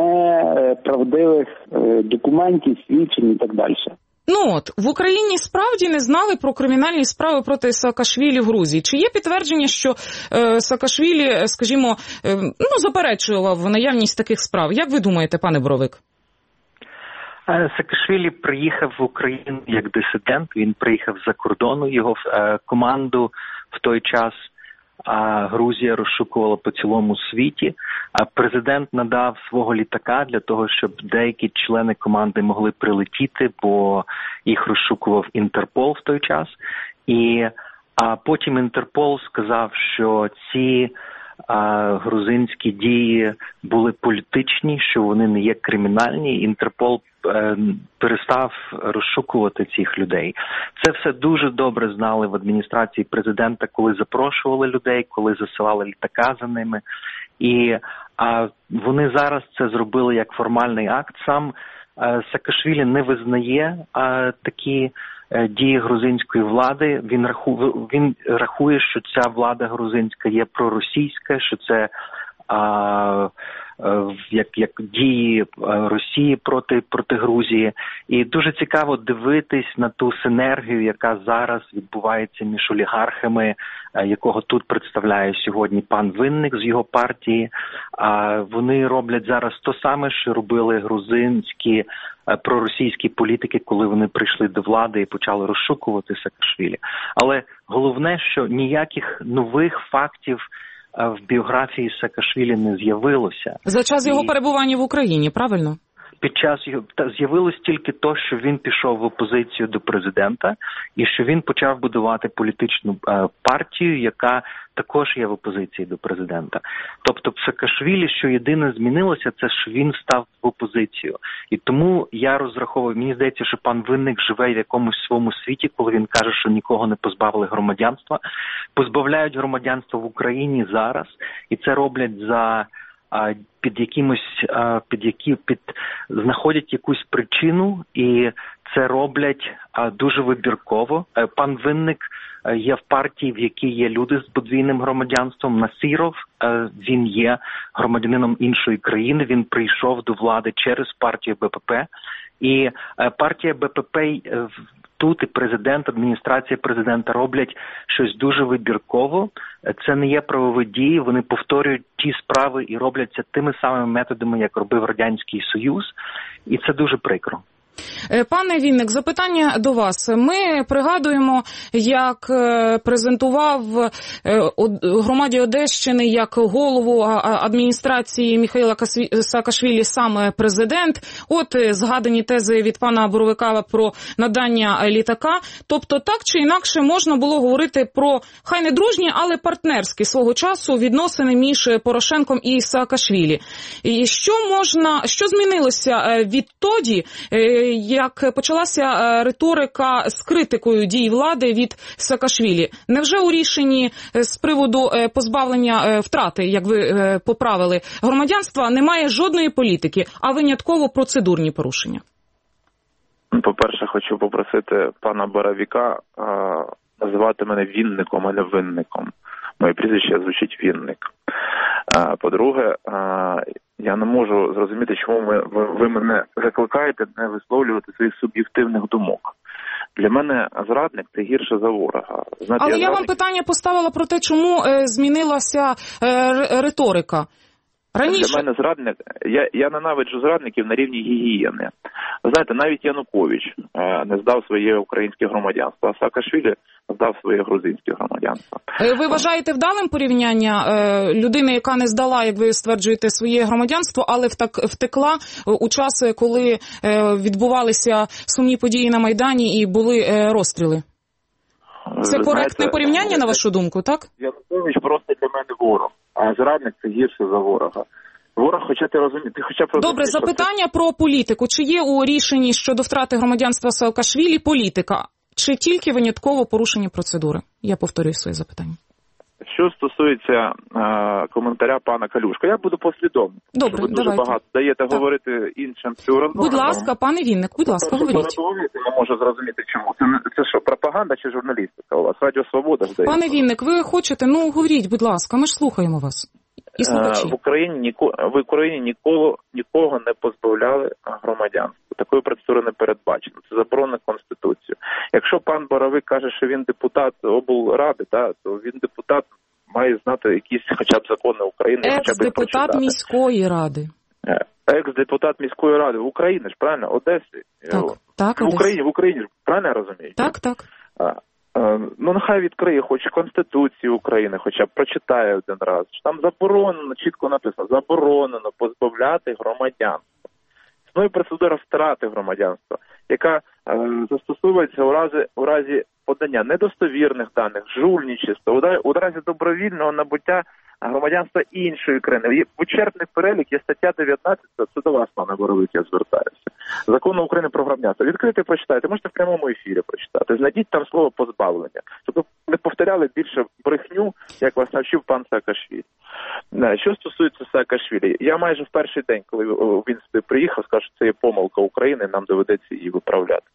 неправдивих документів, свідчень і так далі. Ну от, в Україні справді не знали про кримінальні справи проти Саакашвілі в Грузії. Чи є підтвердження, що е, Саакашвілі, скажімо, е, ну, заперечував наявність таких справ? Як ви думаєте, пане Боровик? Саакашвілі приїхав в Україну як дисидент, він приїхав з-за кордону, його е, команду в той час а Грузія розшукувала по цілому світі, а президент надав свого літака для того, щоб деякі члени команди могли прилетіти, бо їх розшукував Інтерпол в той час. І а потім Інтерпол сказав, що ці а, грузинські дії були політичні, що вони не є кримінальні. Інтерпол е, перестав розшукувати цих людей. Це все дуже добре знали в адміністрації президента, коли запрошували людей, коли засилали літака за ними. І а, вони зараз це зробили як формальний акт. Сам а, Саакашвілі не визнає а, такі а, дії грузинської влади. Він рахує, він рахує, що ця влада грузинська є проросійська, що це а, як, як дії Росії проти, проти Грузії. І дуже цікаво дивитись на ту синергію, яка зараз відбувається між олігархами, якого тут представляє сьогодні пан Винник з його партії. А вони роблять зараз то саме, що робили грузинські проросійські політики, коли вони прийшли до влади і почали розшукувати Саакашвілі. Але головне, що ніяких нових фактів в біографії Саакашвілі не з'явилося. За час його і... перебування в Україні, правильно? Під час його та з'явилось тільки то, що він пішов в опозицію до президента і що він почав будувати політичну е, партію, яка також є в опозиції до президента. Тобто в Саакашвілі, що єдине змінилося, це що він став в опозицію. І тому я розраховую, мені здається, що пан Винник живе в якомусь своєму світі, коли він каже, що нікого не позбавили громадянства. Позбавляють громадянства в Україні зараз, і це роблять за під якимось, під які під знаходять якусь причину, і це роблять дуже вибірково. Пан Винник є в партії, в якій є люди з подвійним громадянством. Насіров, він є громадянином іншої країни, він прийшов до влади через партію БПП. І партія БПП тут і президент, адміністрація президента роблять щось дуже вибірково. Це не є правові дії, вони повторюють ті справи і роблять це тими самими методами, як робив Радянський Союз. І це дуже прикро. Пане Вінник, запитання до вас. Ми пригадуємо, як презентував громаді Одещини як голову адміністрації Міхаїла Саакашвілі саме президент. От згадані тези від пана Боровика про надання літака. Тобто так чи інакше можна було говорити про, хай не дружні, але партнерські свого часу відносини між Порошенком і Саакашвілі. І що можна, що змінилося відтоді, як почалася риторика з критикою дій влади від Саакашвілі? Невже у рішенні з приводу позбавлення втрати, як ви поправили, громадянства немає жодної політики, а винятково процедурні порушення? По-перше, хочу попросити пана Боровика а, називати мене Вінником, а не Винником. Моє прізвище звучить Вінник. А, по-друге, а, я не можу зрозуміти, чому ви, ви, ви мене закликаєте не висловлювати своїх суб'єктивних думок. Для мене зрадник – це гірше за ворога. Знаєте, Але я, я зрадник... вам питання поставила про те, чому е, змінилася е, риторика. Раніше... Для мене зрадник, я, я ненавиджу зрадників на рівні гігієни. Ви знаєте, навіть Янукович е, не здав своє українське громадянство, а Саакашвілі здав своє грузинське громадянство. Ви вважаєте вдалим порівняння е, людини, яка не здала, як ви стверджуєте, своє громадянство, але втак, втекла у час, коли е, відбувалися сумні події на Майдані і були е, розстріли? Це ви коректне знаєте, порівняння, на вашу думку, так? Янукович просто для мене ворог, а зрадник – це гірше за ворога. Ворог, хоча ти розумієш, ти хоча б розумієш... Добре, запитання про політику. Чи є у рішенні щодо втрати громадянства Саакашвілі політика? Чи тільки винятково порушення процедури? Я повторюю своє запитання. Що стосується е, коментаря пана Калюшка, я буду послідовним. Добре, ви дуже давайте. багато даєте так. говорити іншим співрозмовникам. Будь ласка, пане Вінник, будь ласка, говоріть. Я не можу зрозуміти, чому. Це, це що, пропаганда чи журналістика у вас? Радіо Свобода, здається. Пане Вінник, ви хочете? Ну, говоріть, будь ласка, ми ж слухаємо вас. І слухачі. Е, в Україні, ніко, в Україні ніколи, нікого не позбавляли громадянства. Такої процедури не передбачено. Це заборонено Конституцією. Якщо пан Боровик каже, що він депутат облради, та, то він депутат має знати якісь хоча б закони України. Екс-депутат міської ради. Екс-депутат міської ради в Україні ж, правильно? Одеси. Так, так, в Україні, в Україні ж, правильно я розумію? Так, так. А, а, ну, нехай відкриє хоч Конституцію України, хоча б прочитає один раз. Там заборонено, чітко написано, заборонено позбавляти громадянства. Існує процедура втрати громадянства, яка е, застосовується у разі, у разі подання недостовірних даних, жульничества, у разі добровільного набуття громадянства іншої країни. В вичерпний перелік є стаття дев'ятнадцята, це до вас, пане Боровик, я звертаюся. Закону України про громадянство. Відкрийте, прочитайте, можете в прямому ефірі прочитати. Знайдіть там слово позбавлення, щоб ви не повторяли більше брехню, як вас навчив пан Саакашвілі. Що стосується Саакашвілі, я майже в перший день, коли він сюди приїхав, сказав, що це є помилка України, нам доведеться її виправляти.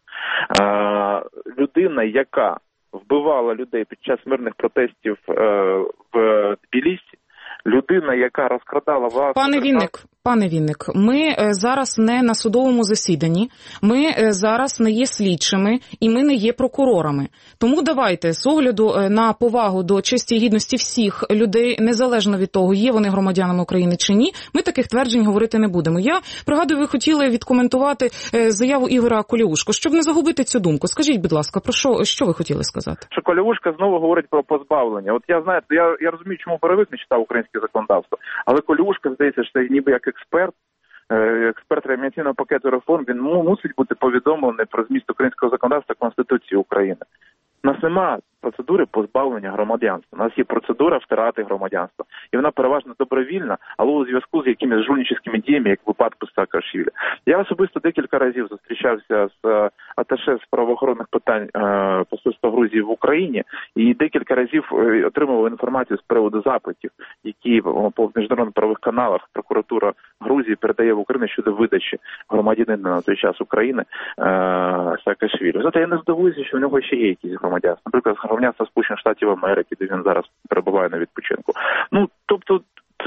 А, людина, яка вбивала людей під час мирних протестів е, в Тбілісі, людина, яка розкрадала власну... Пане Вінник, пане Вінник, ми зараз не на судовому засіданні, ми зараз не є слідчими і ми не є прокурорами. Тому давайте, з огляду на повагу до честі і гідності всіх людей, незалежно від того, є вони громадянами України чи ні, ми таких тверджень говорити не будемо. Я пригадую, ви хотіли відкоментувати заяву Ігоря Колєушко. Щоб не загубити цю думку, скажіть, будь ласка, про що, що ви хотіли сказати? Що Колєушко знову говорить про позбавлення. От я, знаєте, я, я розумію, чому Боровик не читав українське законодавство, але Колєушко, здається, що це ніби як експерт, експерт реанімаційного пакету реформ, він мусить бути повідомлений про зміст українського законодавства Конституції України. У нас немає процедури позбавлення громадянства. У нас є процедура втрати громадянства. І вона переважно добровільна, але у зв'язку з якимись жульническими діями, як в випадку Саакашвілі. Я особисто декілька разів зустрічався з аташе з правоохоронних питань посольства Грузії в Україні і декілька разів отримував інформацію з приводу запитів, які по міжнародних правових каналах прокуратура Грузії передає в Україну щодо видачі громадянина на той час України Саакашвілі. Зате я не здивуюся, що в нього ще є якісь громадянства. Наприклад, громадянство Сполучених Штатів Америки, де він зараз перебуває на відпочинку. Ну, тобто,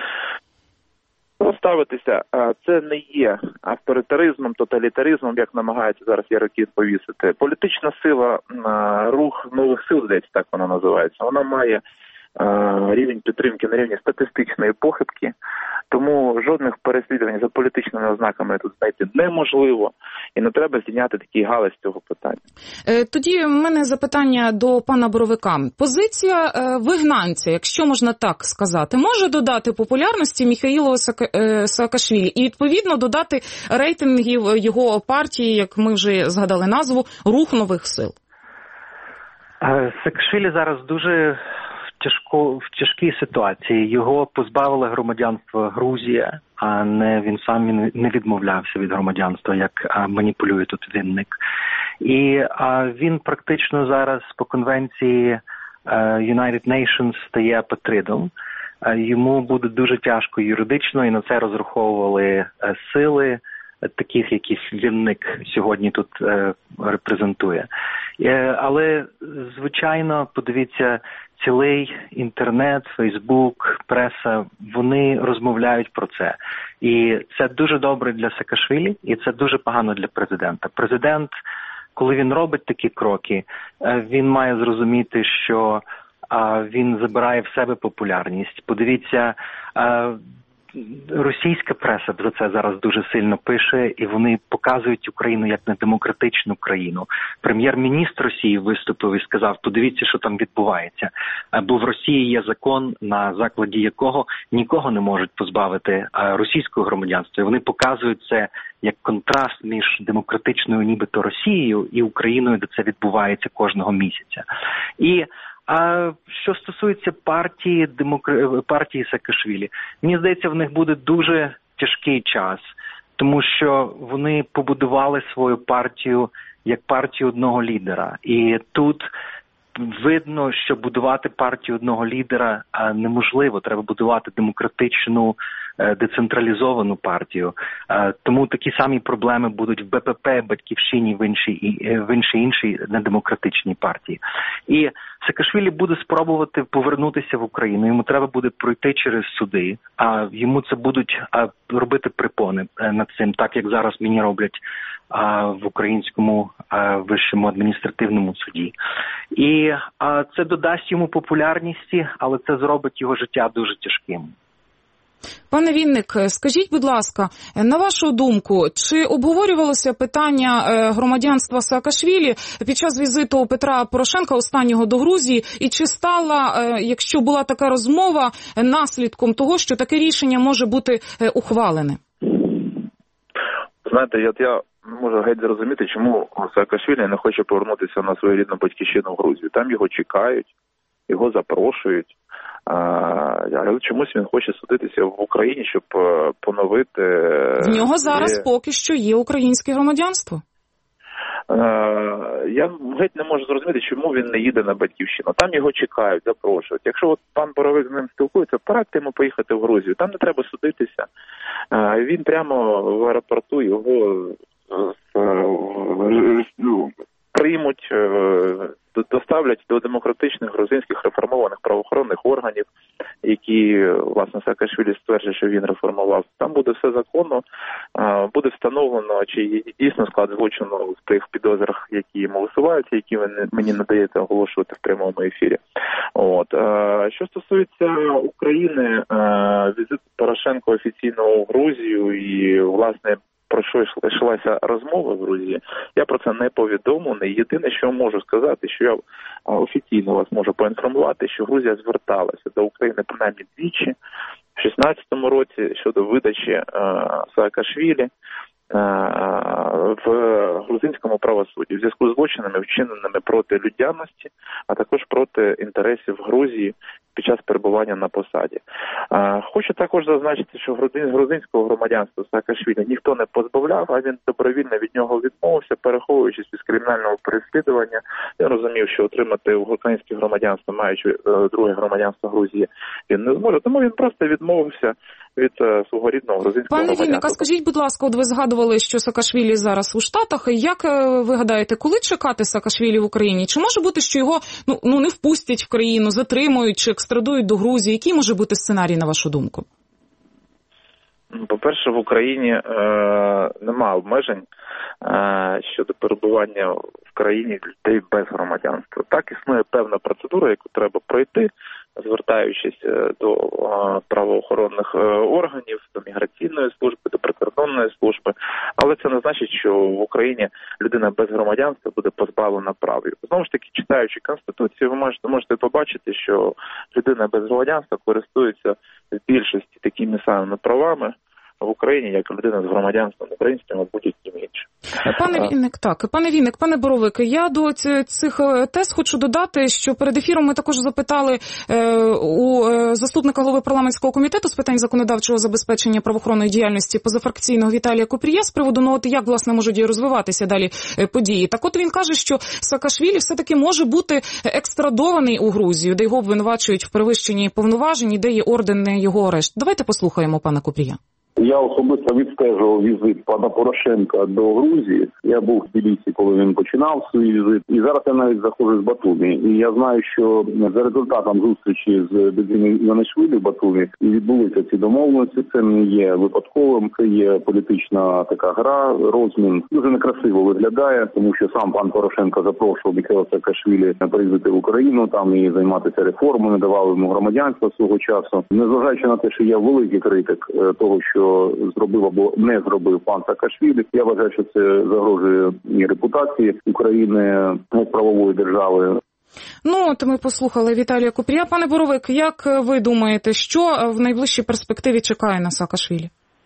поставитися, це не є авторитаризмом, тоталітаризмом, як намагається зараз Ярокін повісити. Політична сила, рух нових сил, здається, так вона називається, вона має рівень підтримки на рівні статистичної похибки, тому жодних переслідувань за політичними ознаками тут знайти неможливо, і не треба зняти такий галас з цього питання. Тоді в мене запитання до пана Боровика. Позиція вигнанця, якщо можна так сказати, може додати популярності Міхаїлу Саакашвілі і, відповідно, додати рейтингів його партії, як ми вже згадали назву, «Рух нових сил»? Саакашвілі зараз дуже тяжко, в тяжкій ситуації. Його позбавили громадянства Грузія, а не він сам не відмовлявся від громадянства, як а, маніпулює тут Вінник. І а, він практично зараз по конвенції а, United Nations стає апатридом. А, йому буде дуже тяжко юридично, і на це розраховували а, сили, а, таких, яких Вінник сьогодні тут а, репрезентує. А, але, звичайно, подивіться, цілий інтернет, Фейсбук, преса, вони розмовляють про це. І це дуже добре для Саакашвілі, і це дуже погано для президента. Президент, коли він робить такі кроки, він має зрозуміти, що він забирає в себе популярність. Подивіться, російська преса за це зараз дуже сильно пише, і вони показують Україну як недемократичну країну. Прем'єр-міністр Росії виступив і сказав, подивіться, що там відбувається. Бо в Росії є закон, на закладі якого нікого не можуть позбавити російського громадянства. І вони показують це як контраст між демократичною нібито Росією і Україною, де це відбувається кожного місяця. І А що стосується партії, демокр... партії Саакашвілі, мені здається, в них буде дуже тяжкий час, тому що вони побудували свою партію як партію одного лідера. І тут видно, що будувати партію одного лідера неможливо. Треба будувати демократичну, децентралізовану партію. Тому такі самі проблеми будуть в БПП, Батьківщині, в іншій, в іншій, іншій недемократичній партії. І Саакашвілі буде спробувати повернутися в Україну. Йому треба буде пройти через суди, а йому це будуть робити препони над цим, так як зараз мені роблять в українському вищому адміністративному суді. І це додасть йому популярності, але це зробить його життя дуже тяжким. Пане Вінник, скажіть, будь ласка, на вашу думку, чи обговорювалося питання громадянства Саакашвілі під час візиту Петра Порошенка останнього до Грузії, і чи стала, якщо була така розмова, наслідком того, що таке рішення може бути ухвалене? Знаєте, от я можу геть зрозуміти, чому Саакашвілі не хоче повернутися на свою рідну батьківщину в Грузію. Там його чекають, його запрошують. Але чомусь він хоче судитися в Україні, щоб поновити... В нього зараз є... поки що є українське громадянство. Я геть не можу зрозуміти, чому він не їде на батьківщину. Там його чекають, запрошують. Якщо от пан Боровик з ним спілкується, порадьте йому поїхати в Грузію. Там не треба судитися. Він прямо в аеропорту його приймуть, доставлять до демократичних грузинських реформованих правоохоронних органів, які, власне, Саакашвілі стверджує, що він реформував. Там буде все законно, буде встановлено, чи дійсно склад злочину в тих підозрах, які йому висуваються, які ви мені не даєте оголошувати в прямому ефірі. От. Що стосується України, візит Порошенка офіційно у Грузію і, власне, про що йшлася розмова в Грузії, я про це не повідомлений. Єдине, що можу сказати, що я офіційно вас можу поінформувати, що Грузія зверталася до України принаймні двічі в шістнадцятому році щодо видачі е, Саакашвілі е, в грузинському правосудді в зв'язку з злочинами, вчиненими проти людяності, а також проти інтересів Грузії під час перебування на посаді. Хочу також зазначити, що грузинського громадянства Саакашвілі ніхто не позбавляв, а він добровільно від нього відмовився, переховуючись від кримінального переслідування. Я розумів, що отримати українське громадянство, маючи друге громадянство Грузії, він не зможе, тому він просто відмовився від свого рідного грузинського Пане громадянства. Вінник, а скажіть, будь ласка, от ви згадували, що Саакашвілі зараз у Штатах. Як ви гадаєте, коли чекати Саакашвілі в Україні? Чи може бути, що його ну, ну не впустять в країну, затримують чи екстрадують до Грузії? Який може бути сценарій, на вашу думку? По-перше, в Україні е, немає обмежень е, щодо перебування в країні людей без громадянства. Так, існує певна процедура, яку треба пройти, звертаючись до е, правоохоронних е, органів, до міграційної служби, до прикордонної служби. Але це не значить, що в Україні людина без громадянства буде позбавлена прав. Знову ж таки, читаючи Конституцію, ви можете, можете побачити, що людина без громадянства користується в більшості такими самими правами в Україні, як людина з громадянством українським, або будь-яким іншим. Пане Вінник, так. Пане Вінник, пане Боровик, я до цих тез хочу додати, що перед ефіром ми також запитали е, у е, заступника голови парламентського комітету з питань законодавчого забезпечення правоохоронної діяльності позафракційного Віталія Купрія з приводу, ну, от як, власне, можуть розвиватися далі події. Так от він каже, що Саакашвілі все-таки може бути екстрадований у Грузію, де його обвинувачують в перевищенні повноважень і де є орден на його арешт. Давайте послухаємо пана Купрія. Я особисто відстежував візит пана Порошенка до Грузії. Я був в Тбілісі, коли він починав свій візит. І зараз я навіть заходжу з Батумі. І я знаю, що за результатом зустрічі з Бедзіною Іванішвілі в Батумі і відбулися ці домовленості. Це не є випадковим, це є політична така гра, розмін. Дуже некрасиво виглядає, тому що сам пан Порошенко запрошував Міхайла Саакашвілі приїздити в Україну, там і займатися реформами, давали йому громадянство свого часу. Незважаючи на те, що я великий критик того, що що зробив або не зробив пан Саакашвілі. Я вважаю, що це загрожує і репутації України як правової держави. Ну, от ми послухали Віталія Купрія. Пане Боровик, як ви думаєте, що в найближчій перспективі чекає на Саакашвілі?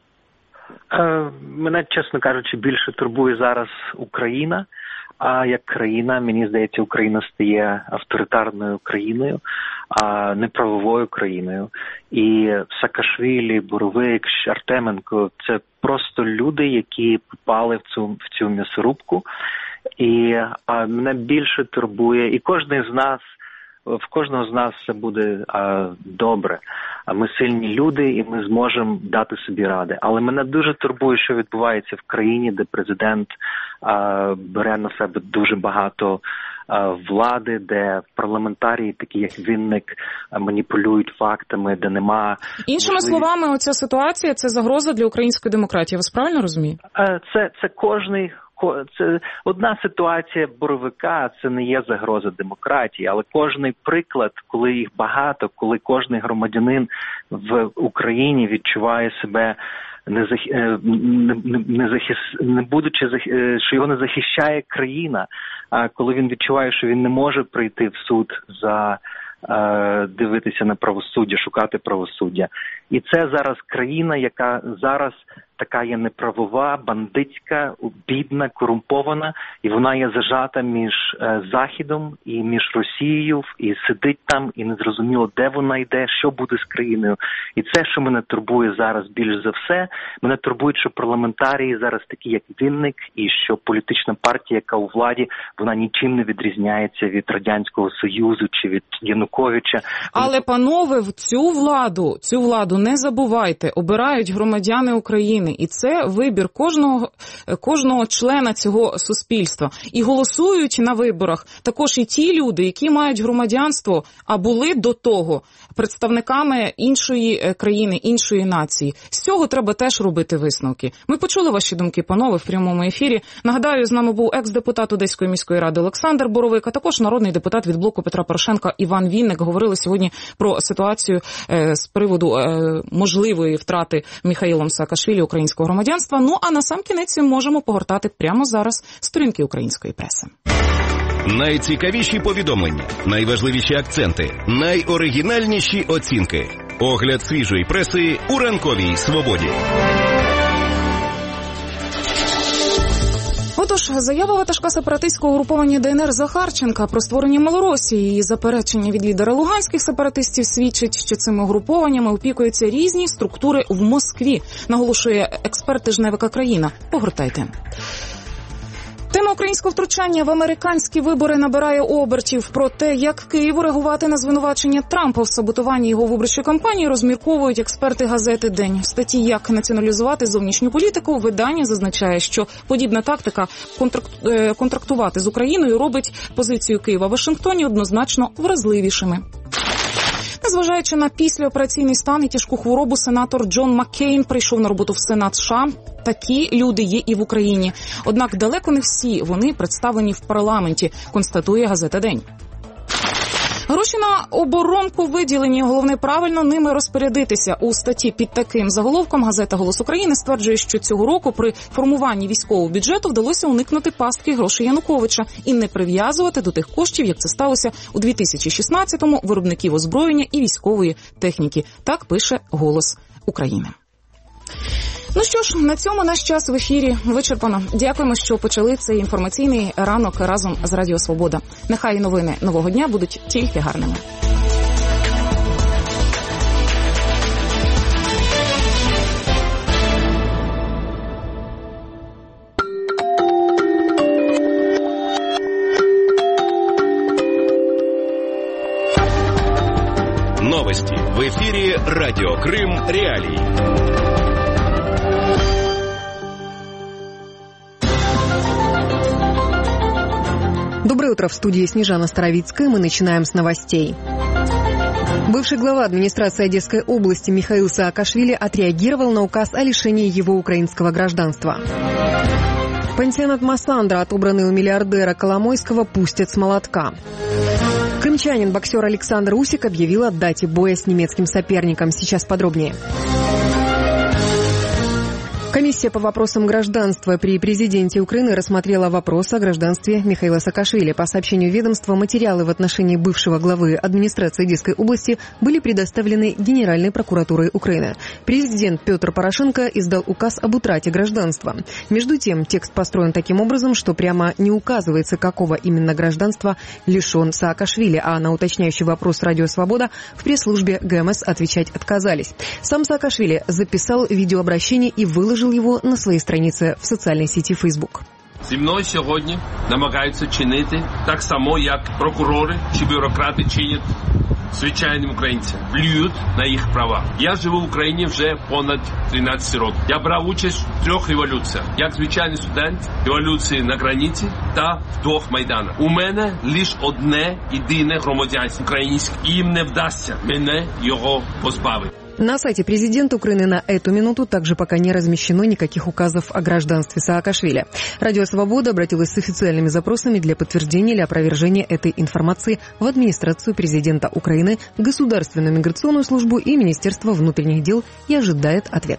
Е, мене, чесно кажучи, більше турбує зараз Україна. А як країна, мені здається, Україна стає авторитарною країною, а не правовою країною. І Саакашвілі, Боровик, Артеменко – це просто люди, які попали в цю, в цю м'ясорубку. І а, мене більше турбує, і кожен з нас, в кожного з нас все буде а, добре. А ми сильні люди, і ми зможемо дати собі ради. Але мене дуже турбує, що відбувається в країні, де президент а, бере на себе дуже багато а, влади, де парламентарії, такі як Вінник, а, маніпулюють фактами, де нема... Іншими можливість... словами, оця ситуація – це загроза для української демократії. Ви справильно розумієте? Це, це кожний... Це одна ситуація Боровика, це не є загроза демократії, але кожний приклад, коли їх багато, коли кожний громадянин в Україні відчуває себе не захи... не, не, захис... не будучи захи... що його не захищає країна, а коли він відчуває, що він не може прийти в суд за дивитися на правосуддя, шукати правосуддя. І це зараз країна, яка зараз така є неправова, бандитська, бідна, корумпована, і вона є зажата між е, Західом і між Росією, і сидить там, і незрозуміло, де вона йде, що буде з країною. І це, що мене турбує зараз більш за все, мене турбує, що парламентарії зараз такі, як Вінник, і що політична партія, яка у владі, вона нічим не відрізняється від Радянського Союзу чи від Януковича. Але, панове, в цю владу, цю владу не забувайте, обирають громадяни України. України. І це вибір кожного, кожного члена цього суспільства. І голосують на виборах також і ті люди, які мають громадянство, а були до того представниками іншої країни, іншої нації. З цього треба теж робити висновки. Ми почули ваші думки, панове, в прямому ефірі. Нагадаю, з нами був екс-депутат Одеської міської ради Олександр Боровик, а також народний депутат від блоку Петра Порошенка Іван Вінник. Говорили сьогодні про ситуацію е, з приводу е, можливої втрати Міхаїлом Саакашвілі українського громадянства. Ну, а на сам кінець можемо погортати прямо зараз сторінки української преси. Найцікавіші повідомлення, найважливіші акценти, найоригінальніші оцінки. Огляд свіжої преси у ранковій свободі. Отож, заява ватажка сепаратистського угруповання ДНР Захарченка про створення Малоросії і заперечення від лідера луганських сепаратистів свідчить, що цими угрупованнями опікуються різні структури в Москві, наголошує експерт тижневика «Країна». Погортайте. Тема українського втручання в американські вибори набирає обертів. Про те, як Києву реагувати на звинувачення Трампа в саботуванні його виборчої кампанії, розмірковують експерти газети «День». В статті «Як націоналізувати зовнішню політику» видання зазначає, що подібна тактика контрактувати з Україною робить позицію Києва в Вашингтоні однозначно вразливішими. Незважаючи на післяопераційний стан і тяжку хворобу, сенатор Джон Маккейн прийшов на роботу в Сенат США. Такі люди є і в Україні. Однак далеко не всі вони представлені в парламенті, констатує газета «День». Гроші на оборонку виділені, головне правильно ними розпорядитися. У статті під таким заголовком газета «Голос України» стверджує, що цього року при формуванні військового бюджету вдалося уникнути пастки грошей Януковича і не прив'язувати до тих коштів, як це сталося у дві тисячі шістнадцятому, виробників озброєння і військової техніки. Так пише «Голос України». Ну що ж, на цьому наш час в ефірі вичерпано. Дякуємо, що почали цей інформаційний ранок разом з Радіо Свобода. Нехай новини нового дня будуть тільки гарними. Новості в ефірі Радіо Крим Реалії. Доброе утро, в студии Снежана Старовицкая. Мы начинаем с новостей. Бывший глава администрации Одесской области Михаил Саакашвили отреагировал на указ о лишении его украинского гражданства. Пансионат Массандра, отобранный у миллиардера Коломойского, пустят с молотка. Крымчанин, боксер Александр Усик, объявил о дате боя с немецким соперником. Сейчас подробнее. Комиссия по вопросам гражданства при президенте Украины рассмотрела вопрос о гражданстве Михаила Саакашвили. По сообщению ведомства, материалы в отношении бывшего главы администрации Одесской области были предоставлены Генеральной прокуратурой Украины. Президент Петр Порошенко издал указ об утрате гражданства. Между тем, текст построен таким образом, что прямо не указывается, какого именно гражданства лишен Саакашвили, а на уточняющий вопрос «Радио Свобода» в пресс-службе ГМС отвечать отказались. Сам Саакашвили записал видеообращение и выложил его на своей странице в социальной сети Facebook. Зі мною сьогодні намагаються чинити так само, як прокурори чи бюрократи чинять звичайним українцям. Плюють на їх права. Я живу в Україні вже понад тринадцять років. Я брав участь в трьох революціях. Як звичайний студент, революції на границі та в двох майданах. У мене лише одне єдине громадянство українське. І їм не вдасться мене його позбавити. На сайте президента Украины на эту минуту также пока не размещено никаких указов о гражданстве Саакашвили. Радио «Свобода» обратилась с официальными запросами для подтверждения или опровержения этой информации в администрацию президента Украины, Государственную миграционную службу и Министерство внутренних дел и ожидает ответа.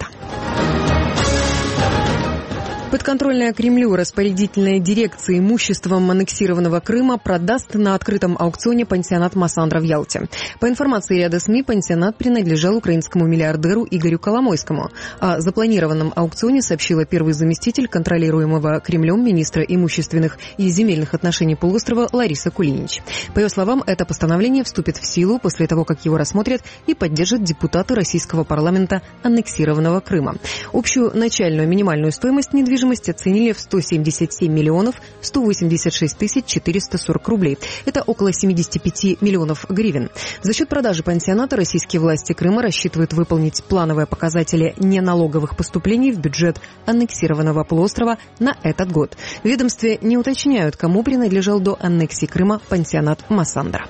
Подконтрольная Кремлю распорядительная дирекция имуществом аннексированного Крыма продаст на открытом аукционе пансионат Массандра в Ялте. По информации ряда СМИ, пансионат принадлежал украинскому миллиардеру Игорю Коломойскому. О запланированном аукционе сообщила первый заместитель контролируемого Кремлем министра имущественных и земельных отношений полуострова Лариса Кулинич. По ее словам, это постановление вступит в силу после того, как его рассмотрят и поддержат депутаты российского парламента аннексированного Крыма. Общую начальную минимальную стоимость недвижимости недвижимость оценили в сто семьдесят семь миллионов сто восемьдесят шесть тысяч четыреста сорок рублей. Это около семьдесят пять миллионов гривен. За счет продажи пансионата российские власти Крыма рассчитывают выполнить плановые показатели неналоговых поступлений в бюджет аннексированного полуострова на этот год. В ведомстве не уточняют, кому принадлежал до аннексии Крыма пансионат Массандра.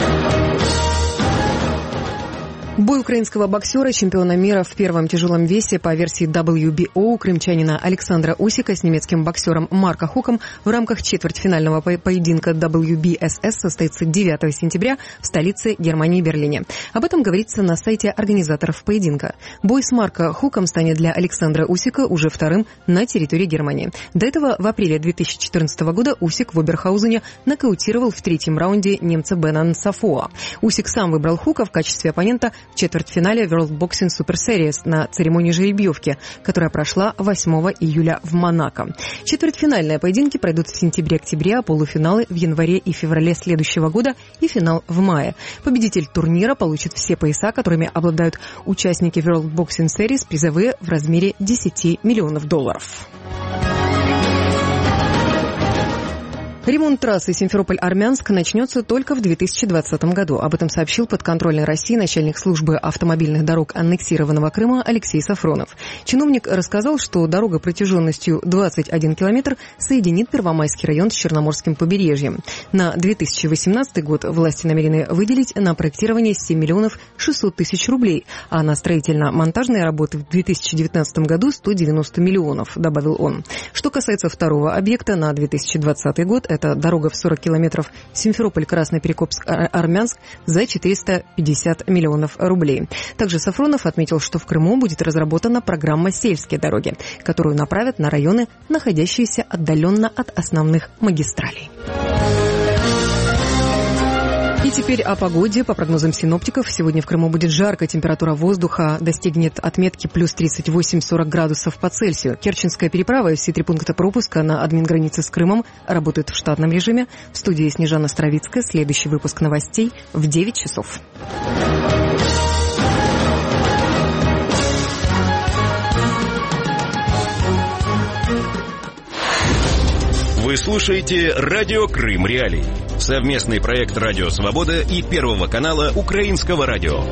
Бой украинского боксера, чемпиона мира в первом тяжелом весе по версии дабл ю би о крымчанина Александра Усика с немецким боксером Марко Хуком в рамках четвертьфинального поединка дабл ю би эс эс состоится девятого сентября в столице Германии Берлине. Об этом говорится на сайте организаторов поединка. Бой с Марко Хуком станет для Александра Усика уже вторым на территории Германии. До этого в апреле две тысячи четырнадцатого года Усик в Оберхаузене нокаутировал в третьем раунде немца Бена Нсафоа. Усик сам выбрал Хука в качестве оппонента в четвертьфинале World Boxing Super Series на церемонии жеребьевки, которая прошла восьмого июля в Монако. Четвертьфинальные поединки пройдут в сентябре-октябре, а полуфиналы в январе и феврале следующего года и финал в мае. Победитель турнира получит все пояса, которыми обладают участники World Boxing Series, призовые в размере десять миллионов долларов. Ремонт трассы Симферополь-Армянск начнется только в две тысячи двадцатом году. Об этом сообщил подконтрольной России начальник службы автомобильных дорог аннексированного Крыма Алексей Сафронов. Чиновник рассказал, что дорога протяженностью двадцать один километр соединит Первомайский район с Черноморским побережьем. На две тысячи восемнадцатый год власти намерены выделить на проектирование семь миллионов шестьсот тысяч рублей, а на строительно-монтажные работы в две тысячи девятнадцатом году сто девяносто миллионов, добавил он. Что касается второго объекта на две тысячи двадцатый год, это дорога в сорок километров Симферополь-Красноперекопск-Армянск за четыреста пятьдесят миллионов рублей. Также Сафронов отметил, что в Крыму будет разработана программа «Сельские дороги», которую направят на районы, находящиеся отдаленно от основных магистралей. И теперь о погоде. По прогнозам синоптиков, сегодня в Крыму будет жарко. Температура воздуха достигнет отметки плюс тридцать восемь - сорок градусов по Цельсию. Керченская переправа и все три пункта пропуска на админгранице с Крымом работают в штатном режиме. В студии Снежана Стравицкая. Следующий выпуск новостей в девять часов. Вы слушаете «Радио Крым Реалии». Совместный проект «Радио Свобода» и Первого канала Украинского радио.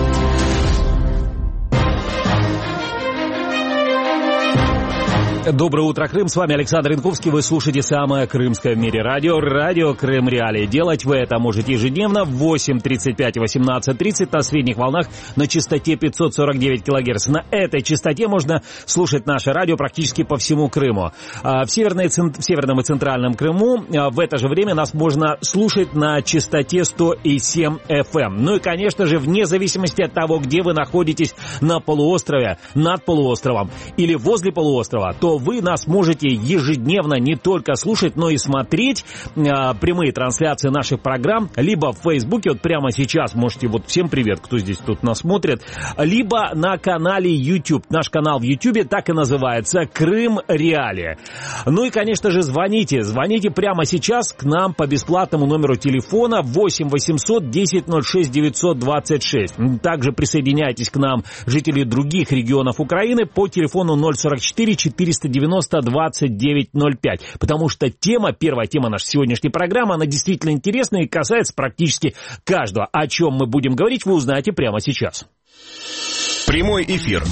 Доброе утро, Крым. С вами Александр Янковский. Вы слушаете самое крымское в мире радио, радио Крым Реалии. Делать вы это можете ежедневно в восемь тридцать пять, восемнадцать тридцать на средних волнах на частоте пятьсот сорок девять килогерц. На этой частоте можно слушать наше радио практически по всему Крыму. В, северной, в Северном и Центральном Крыму в это же время нас можно слушать на частоте сто семь эф эм. Ну и, конечно же, вне зависимости от того, где вы находитесь на полуострове, над полуостровом или возле полуострова, то вы нас можете ежедневно не только слушать, но и смотреть а, прямые трансляции наших программ, либо в Фейсбуке, вот прямо сейчас можете, вот всем привет, кто здесь тут нас смотрит, либо на канале YouTube. Наш канал в YouTube так и называется «Крым Реалии». Ну и, конечно же, звоните, звоните прямо сейчас к нам по бесплатному номеру телефона восемь восемьсот десять ноль шесть девятьсот двадцать шесть. Также присоединяйтесь к нам жители других регионов Украины по телефону ноль сорок четыре четыреста девяносто двадцать девять ноль пять, потому что тема, первая тема нашей сегодняшней программы, она действительно интересная и касается практически каждого. О чем мы будем говорить, вы узнаете прямо сейчас. Прямой эфир.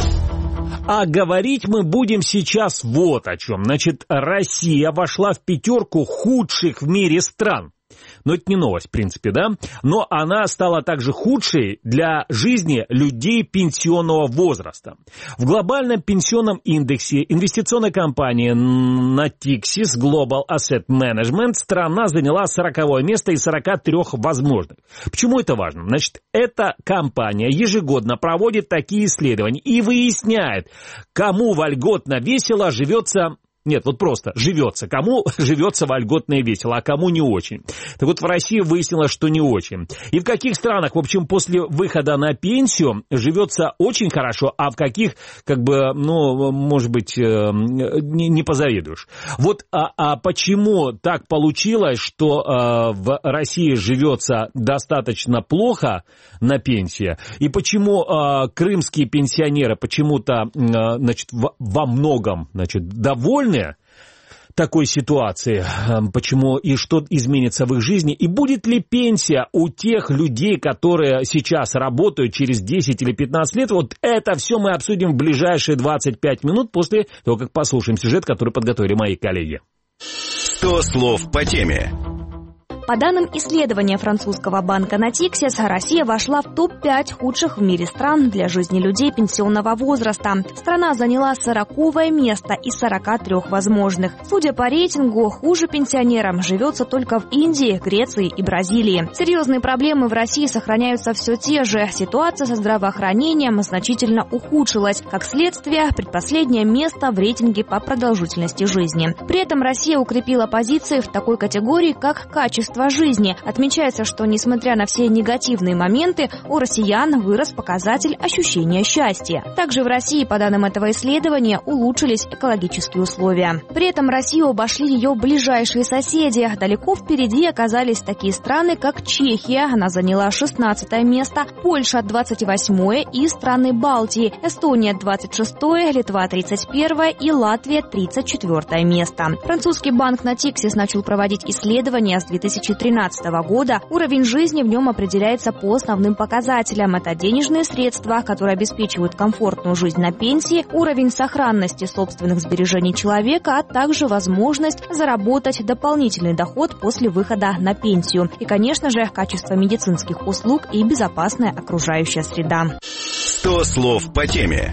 А говорить мы будем сейчас вот о чем. Значит, Россия вошла в пятерку худших в мире стран. Но это не новость, в принципе, да? Но она стала также худшей для жизни людей пенсионного возраста. В глобальном пенсионном индексе инвестиционной компании Natixis Global Asset Management страна заняла сороковое место из сорока трёх возможных. Почему это важно? Значит, эта компания ежегодно проводит такие исследования и выясняет, кому вольготно весело живется... Нет, вот просто живется. Кому живется вольготно и весело, а кому не очень. Так вот, в России выяснилось, что не очень. И в каких странах, в общем, после выхода на пенсию живется очень хорошо, а в каких, как бы, ну, может быть, не, не позавидуешь. Вот, а, а почему так получилось, что а, в России живется достаточно плохо на пенсии, и почему а, крымские пенсионеры почему-то, а, значит, в, во многом, значит, довольны довольны такой ситуации, почему и что изменится в их жизни, и будет ли пенсия у тех людей, которые сейчас работают через десять или пятнадцать лет, вот это все мы обсудим в ближайшие двадцать пять минут после того, как послушаем сюжет, который подготовили мои коллеги. сто слов по теме. По данным исследования французского банка Natixis, Россия вошла в топ пять худших в мире стран для жизни людей пенсионного возраста. Страна заняла сороковое место из сорока трёх возможных. Судя по рейтингу, хуже пенсионерам живется только в Индии, Греции и Бразилии. Серьезные проблемы в России сохраняются все те же. Ситуация со здравоохранением значительно ухудшилась. Как следствие, предпоследнее место в рейтинге по продолжительности жизни. При этом Россия укрепила позиции в такой категории, как качество жизни. Отмечается, что, несмотря на все негативные моменты, у россиян вырос показатель ощущения счастья. Также в России, по данным этого исследования, улучшились экологические условия. При этом Россию обошли ее ближайшие соседи. Далеко впереди оказались такие страны, как Чехия, она заняла шестнадцатое место, Польша двадцать восьмое и страны Балтии, Эстония двадцать шестое, Литва тридцать первое и Латвия тридцать четвёртое место. Французский банк Natixis начал проводить исследования с две тысячи тринадцатого года. Уровень жизни в нем определяется по основным показателям. Это денежные средства, которые обеспечивают комфортную жизнь на пенсии, уровень сохранности собственных сбережений человека, а также возможность заработать дополнительный доход после выхода на пенсию. И, конечно же, качество медицинских услуг и безопасная окружающая среда. сто слов по теме.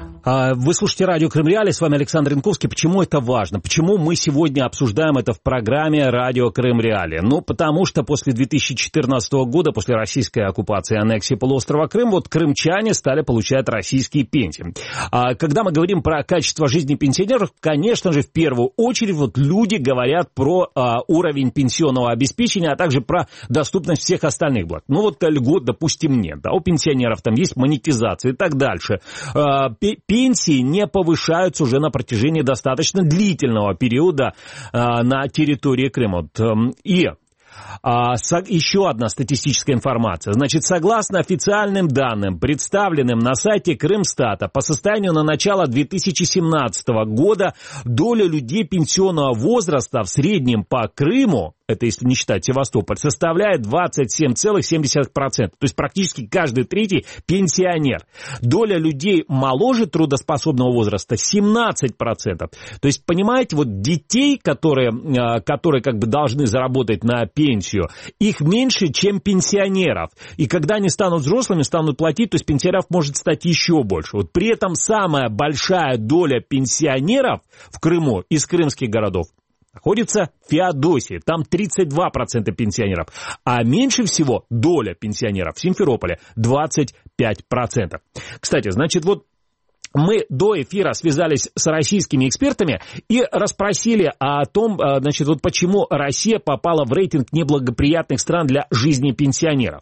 Вы слушаете радио Крым Реалии, с вами Александр Янковский. Почему это важно? Почему мы сегодня обсуждаем это в программе радио Крым Реалии? Ну, потому что после две тысячи четырнадцатого года, после российской оккупации и аннексии полуострова Крым, вот крымчане стали получать российские пенсии. А когда мы говорим про качество жизни пенсионеров, конечно же, в первую очередь вот люди говорят про а, уровень пенсионного обеспечения, а также про доступность всех остальных благ. Ну, вот льгот, допустим, нет. Да, у пенсионеров там есть монетизация и так дальше. А, Пенсии не повышаются уже на протяжении достаточно длительного периода э, на территории Крыма. И А, со, еще одна статистическая информация. Значит, согласно официальным данным, представленным на сайте Крымстата, по состоянию на начало две тысячи семнадцатого года доля людей пенсионного возраста в среднем по Крыму, это если не считать Севастополь, составляет двадцать семь целых семь десятых процента. То есть практически каждый третий пенсионер. Доля людей моложе трудоспособного возраста семнадцать процентов. То есть, понимаете, вот детей, которые, которые как бы должны заработать на пенсию, их меньше, чем пенсионеров. И когда они станут взрослыми, станут платить, то есть пенсионеров может стать еще больше. Вот при этом самая большая доля пенсионеров в Крыму из крымских городов находится в Феодосии, там тридцать два процента пенсионеров, а меньше всего доля пенсионеров в Симферополе двадцать пять процентов. Кстати, значит, вот мы до эфира связались с российскими экспертами и расспросили о том, значит, вот почему Россия попала в рейтинг неблагоприятных стран для жизни пенсионеров.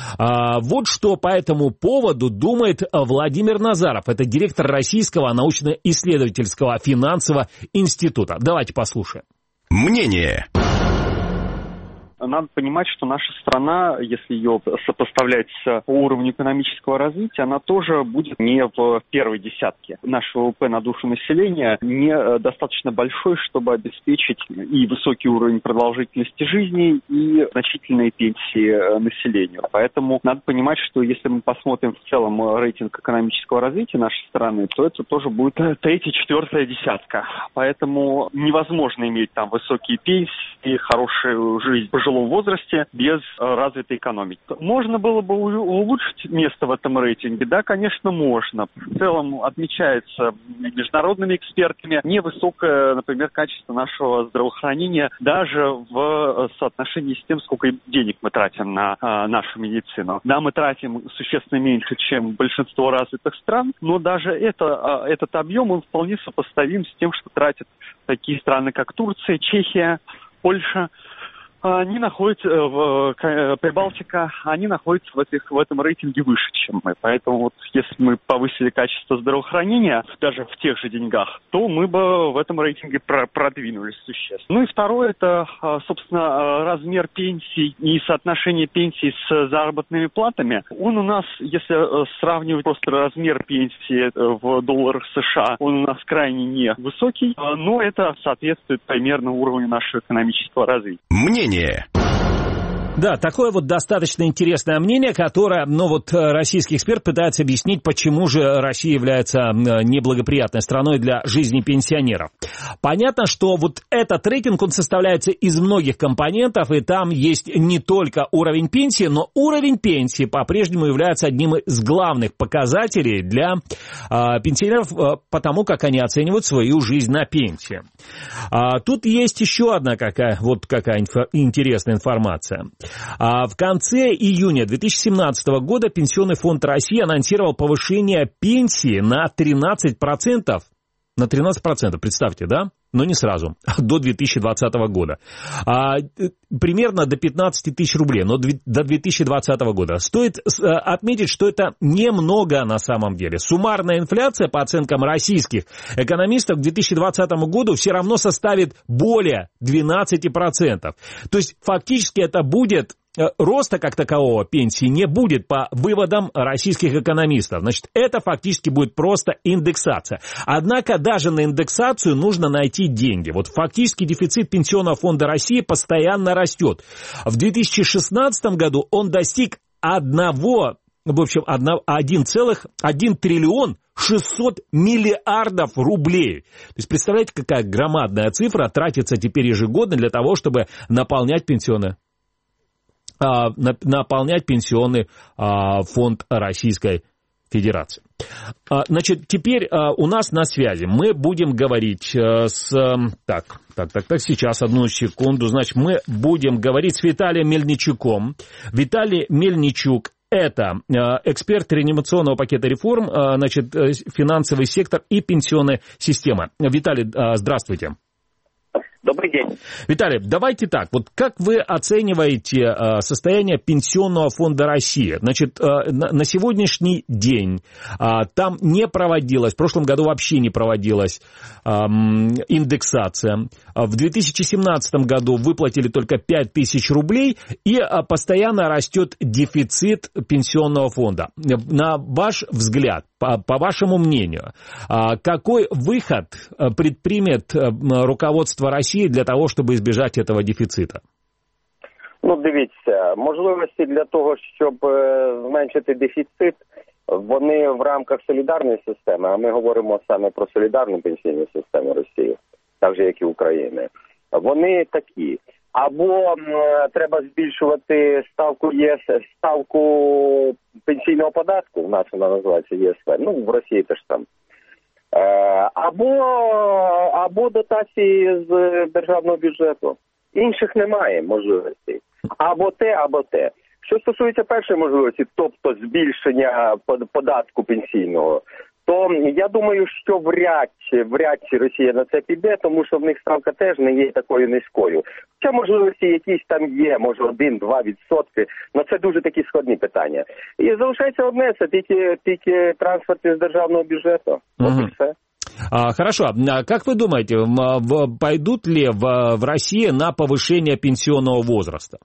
Вот что по этому поводу думает Владимир Назаров. Это директор Российского научно-исследовательского финансового института. Давайте послушаем. Мнение. Надо понимать, что наша страна, если ее сопоставлять по уровню экономического развития, она тоже будет не в первой десятке. Наш ВВП на душу населения не достаточно большой, чтобы обеспечить и высокий уровень продолжительности жизни, и значительные пенсии населению. Поэтому надо понимать, что если мы посмотрим в целом рейтинг экономического развития нашей страны, то это тоже будет третья, четвертая десятка. Поэтому невозможно иметь там высокие пенсии, хорошую жизнь в пожилом возрасте без развитой экономики. Можно было бы улучшить место в этом рейтинге? Да, конечно, можно. В целом отмечается международными экспертами невысокое, например, качество нашего здравоохранения даже в соотношении с тем, сколько денег мы тратим на а, нашу медицину. Да, мы тратим существенно меньше, чем большинство развитых стран, но даже это, а, этот объем он вполне сопоставим с тем, что тратят такие страны, как Турция, Чехия, Польша, они находятся в Прибалтика, они находятся в, этих, в этом рейтинге выше, чем мы. Поэтому вот если мы повысили качество здравоохранения даже в тех же деньгах, то мы бы в этом рейтинге продвинулись существенно. Ну и второе, это, собственно, размер пенсий и соотношение пенсий с заработными платами. Он у нас, если сравнивать просто размер пенсии в долларах США, он у нас крайне невысокий, но это соответствует примерно уровню нашего экономического развития. Мнение. Да, такое вот достаточно интересное мнение, которое, ну вот, российский эксперт пытается объяснить, почему же Россия является неблагоприятной страной для жизни пенсионеров. Понятно, что вот этот рейтинг, он составляется из многих компонентов, и там есть не только уровень пенсии, но уровень пенсии по-прежнему является одним из главных показателей для э, пенсионеров, э, потому как они оценивают свою жизнь на пенсии. А, тут есть еще одна какая, вот какая инфо, интересная информация. А в конце июня две тысячи семнадцатого года Пенсионный фонд России анонсировал повышение пенсии на тринадцать процентов. На тринадцать процентов, представьте, да? Но не сразу, до две тысячи двадцатого года. А, примерно до пятнадцати тысяч рублей, но до две тысячи двадцатого года. Стоит отметить, что это немного на самом деле. Суммарная инфляция, по оценкам российских экономистов, к две тысячи двадцатому году все равно составит более двенадцати процентов. То есть фактически это будет... Роста как такового пенсии не будет по выводам российских экономистов. Значит, это фактически будет просто индексация. Однако даже на индексацию нужно найти деньги. Вот фактически дефицит Пенсионного фонда России постоянно растет. В две тысячи шестнадцатом году он достиг одного, в общем, один целых один триллион шестьсот миллиардов рублей. То есть, представляете, какая громадная цифра тратится теперь ежегодно для того, чтобы наполнять пенсионные наполнять пенсионный фонд Российской Федерации. Значит, теперь у нас на связи мы будем говорить с... Так, так, так, так, сейчас, одну секунду. Значит, мы будем говорить с Виталием Мельничуком. Виталий Мельничук – это эксперт реанимационного пакета реформ, значит, финансовый сектор и пенсионная система. Виталий, здравствуйте. Добрый день. Виталий, давайте так, вот как вы оцениваете э, состояние Пенсионного фонда России? Значит, э, на, на сегодняшний день э, там не проводилась, в прошлом году вообще не проводилась э, индексация. В две тысячи семнадцатом году выплатили только пять тысяч рублей, и э, постоянно растет дефицит Пенсионного фонда. На ваш взгляд, по, по вашему мнению, э, какой выход предпримет э, руководство России для того, щоб збіжати цього дефіциту? Ну, дивіться, можливості для того, щоб зменшити дефіцит, вони в рамках солідарної системи, а ми говоримо саме про солідарну пенсійну систему Росії, так же, як і України, вони такі. Або м, треба збільшувати ставку ЄС, ставку пенсійного податку, у нас вона називається ЄСВ, ну, в Росії теж там. Або, або дотації з державного бюджету. Інших немає можливостей. Або те, або те. Що стосується першої можливості, тобто збільшення податку пенсійного, то я думаю, що вряд, вряд чи Росія на це піде, тому що в них ставка теж не є такою низькою. Хоча можливості якісь там є, може один-два відсотки, але це дуже такі складні питання. І залишається одне, це тільки, тільки трансферти з державного бюджету. Угу. От і все. А, хорошо. Как вы думаете, пойдут ли в, в России на повышение пенсионного возраста?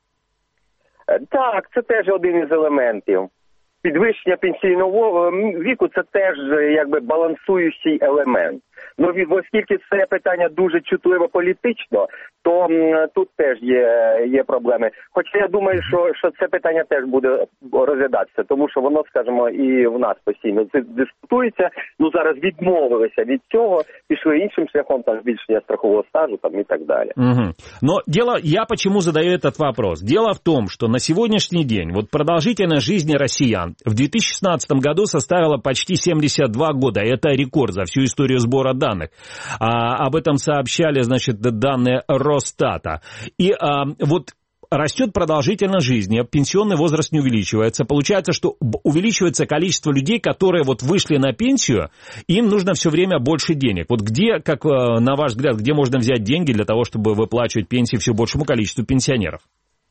Так, це теж один із елементів. Підвищення пенсійного віку – це теж якби балансуючий елемент. Ну, оскільки це питання дуже чутливо політично, то м, тут теж є, є проблеми. Хоча я думаю, що, що це питання теж буде розглядатися, тому що воно, скажімо, і в нас постійно дискутується. Ну, зараз відмовилися від цього, пішли іншим шляхом, там, збільшення страхового стажу там, і так далее. Угу. Но дело, я почему задаю этот вопрос? Дело в том, что на сегодняшний день вот продолжительность жизни россиян в две тысячи шестнадцатом году составила почти семьдесят два года. Это рекорд за всю историю сбора данных. А, об этом сообщали, значит, данные Росстата. И а, вот растет продолжительность жизни, пенсионный возраст не увеличивается. Получается, что увеличивается количество людей, которые вот вышли на пенсию, им нужно все время больше денег. Вот где, как на ваш взгляд, где можно взять деньги для того, чтобы выплачивать пенсии все большему количеству пенсионеров?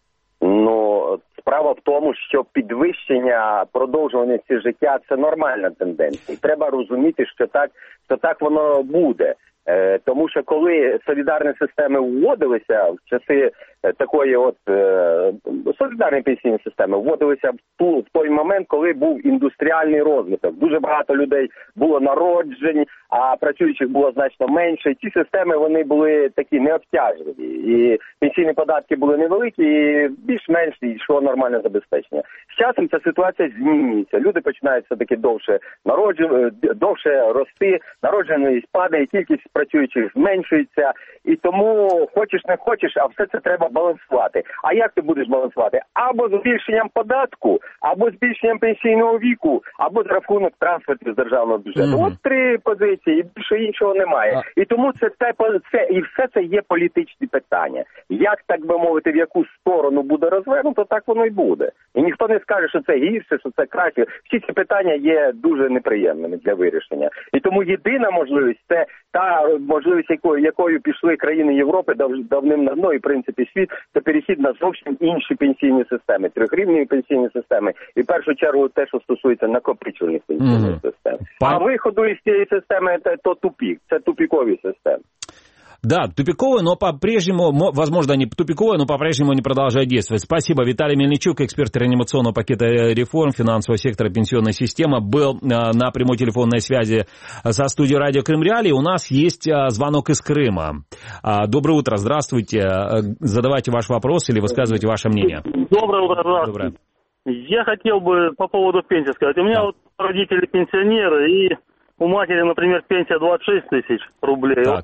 Ну, справа в тому, що підвищення продовжуваності життя – це нормальна тенденція. Треба розуміти, що так, що так воно буде. Е, тому що коли солідарні системи вводилися в часи такої от е, солідарні пенсійні системи вводилися в ту в той момент, коли був індустріальний розвиток. Дуже багато людей було народжень, а працюючих було значно менше. І ці системи вони були такі необтяжливі. І пенсійні податки були невеликі, і більш-менш йшло нормальне забезпечення. З часом ця ситуація змінюється. Люди починають все-таки довше народжувати, довше рости, народженість падає, кількість працюючих зменшується. І тому хочеш не хочеш, а все це треба балансувати. А як ти будеш балансувати? Або збільшенням податку, або збільшенням пенсійного віку, або за рахунок трансфертів з державного бюджету. Mm-hmm. От три позиції, і більше іншого немає. А... І тому це, це, це і все це є політичні питання. Як, так би мовити, в яку сторону буде розвернуто, так воно й буде. І ніхто не скаже, що це гірше, що це краще. Всі ці питання є дуже неприємними для вирішення. І тому єдина можливість – це та можливість, якою, якою пішли країни Європи дав, давним-давно, і в принципі світ, це перехід на зовсім інші пенсійні системи, трьохрівневі пенсійні системи. І в першу чергу те, що стосується накопичувальних пенсійних mm-hmm. систем. Пан... А виходу із цієї системи – то тупік, це тупікові системи. Да, тупиковые, но по-прежнему, возможно, они тупиковые, но по-прежнему они продолжают действовать. Спасибо. Виталий Мельничук, эксперт реанимационного пакета реформ финансового сектора пенсионной системы, был на прямой телефонной связи со студией радио Крым Реалии. У нас есть звонок из Крыма. Доброе утро, здравствуйте. Задавайте ваш вопрос или высказывайте ваше мнение. Доброе утро, здравствуйте. Доброе. Я хотел бы по поводу пенсии сказать. У меня да. вот родители пенсионеры, и у матери, например, пенсия двадцать шесть тысяч рублей. Так.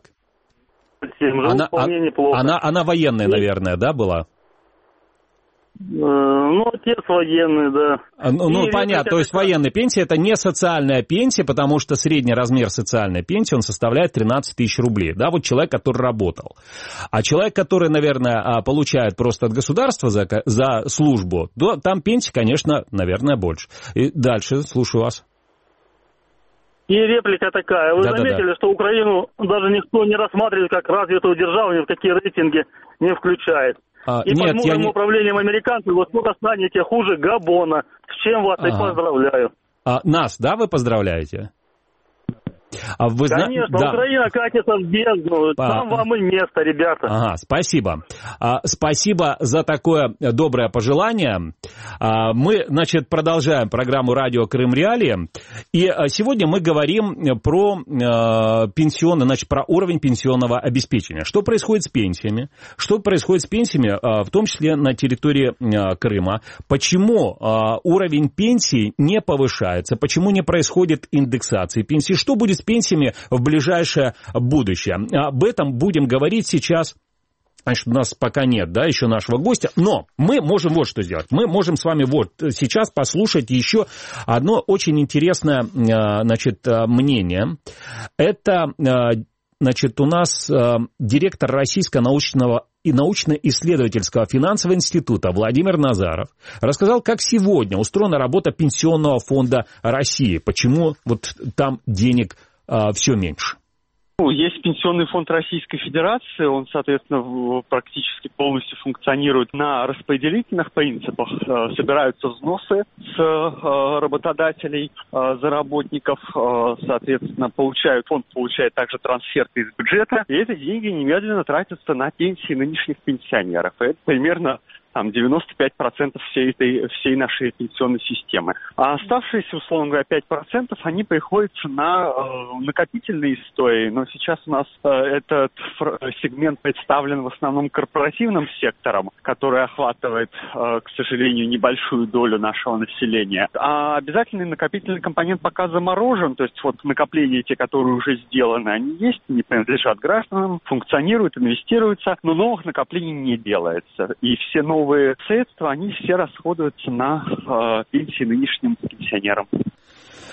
Она, она, она военная, наверное, да, была? Ну, отец военный, да. Ну, ну понятно, то есть это... военная пенсия – это не социальная пенсия, потому что средний размер социальной пенсии, он составляет тринадцать тысяч рублей, да, вот человек, который работал. А человек, который, наверное, получает просто от государства за, за службу, то там пенсия, конечно, наверное, больше. И дальше, слушаю вас. И реплика такая. Вы да, заметили, да, да. что Украину даже никто не рассматривает как развитую державу, ни в какие рейтинги не включает. А, и нет, под мудрым не... управлением американцев вы скоро станете хуже Габона. С чем вас ага. и поздравляю. А, нас, да, вы поздравляете? А вы Конечно, зна... Украина да. катится в бездну, а... там вам и место, ребята. Ага, спасибо. А, спасибо за такое доброе пожелание. А, мы, значит, продолжаем программу «Радио Крым Реалии». И сегодня мы говорим про а, пенсионный, значит, про уровень пенсионного обеспечения. Что происходит с пенсиями? Что происходит с пенсиями, а, в том числе на территории а, Крыма? Почему а, уровень пенсий не повышается? Почему не происходит индексации пенсий? Что будет с пенсиями в ближайшее будущее? Об этом будем говорить сейчас. Значит, у нас пока нет, да, еще нашего гостя, но мы можем вот что сделать. Мы можем с вами вот сейчас послушать еще одно очень интересное, значит, мнение. Это, значит, у нас директор Российского научного и научно-исследовательского финансового института Владимир Назаров рассказал, как сегодня устроена работа Пенсионного фонда России, почему вот там денег а, все меньше. Есть Пенсионный фонд Российской Федерации, он, соответственно, практически полностью функционирует на распределительных принципах. Собираются взносы с работодателей за работников, соответственно, получают, фонд получает также трансферты из бюджета, и эти деньги немедленно тратятся на пенсии нынешних пенсионеров. Это примерно там девяносто пять процентов всей этой, всей нашей пенсионной системы. А оставшиеся, условно говоря, пять процентов, они приходятся на э, накопительные истории. Но сейчас у нас э, этот сегмент представлен в основном корпоративным сектором, который охватывает, э, к сожалению, небольшую долю нашего населения. А обязательный накопительный компонент пока заморожен. То есть вот накопления, те, которые уже сделаны, они есть, не принадлежат гражданам, функционируют, инвестируются, но новых накоплений не делается. И все новые Новые средства, они все расходуются на э, пенсии нынешним пенсионерам.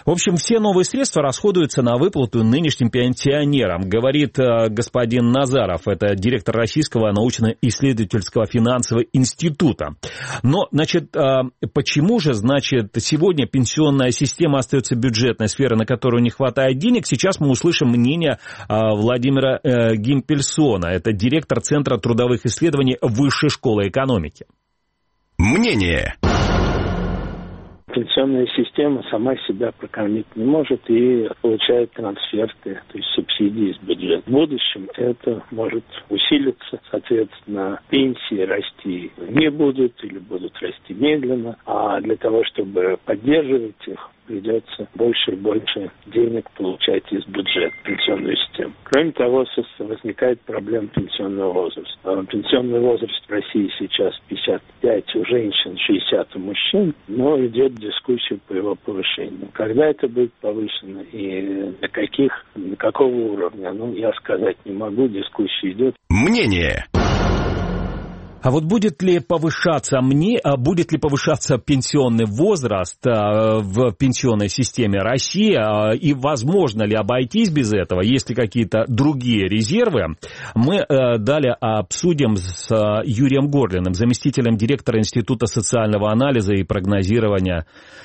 В общем, все новые средства расходуются на выплату нынешним пенсионерам, говорит э, господин Назаров, это директор Российского научно-исследовательского финансового института. Но, значит, э, почему же, значит, сегодня пенсионная система остается бюджетной сферой, на которую не хватает денег? Сейчас мы услышим мнение э, Владимира э, Гимпельсона, это директор Центра трудовых исследований Высшей школы экономики. Мнение. Пенсионная система сама себя прокормить не может и получает трансферты, то есть субсидии из бюджета. В будущем это может усилиться, соответственно, пенсии расти не будут или будут расти медленно, а для того, чтобы поддерживать их, придется больше и больше денег получать из бюджета пенсионную систему. Кроме того, возникает проблема пенсионного возраста. Пенсионный возраст в России сейчас пятьдесят пять у женщин, шестьдесят у мужчин, но идет дискуссия по его повышению. Когда это будет повышено и на каких, на какого уровня, ну, я сказать не могу, дискуссия идет. Мнение. А вот будет ли повышаться мне, а будет ли повышаться пенсионный возраст а, в пенсионной системе России, а, и возможно ли обойтись без этого, есть ли какие-то другие резервы, мы а, далее обсудим с а, Юрием Горлиным, заместителем директора Института социального анализа и прогнозирования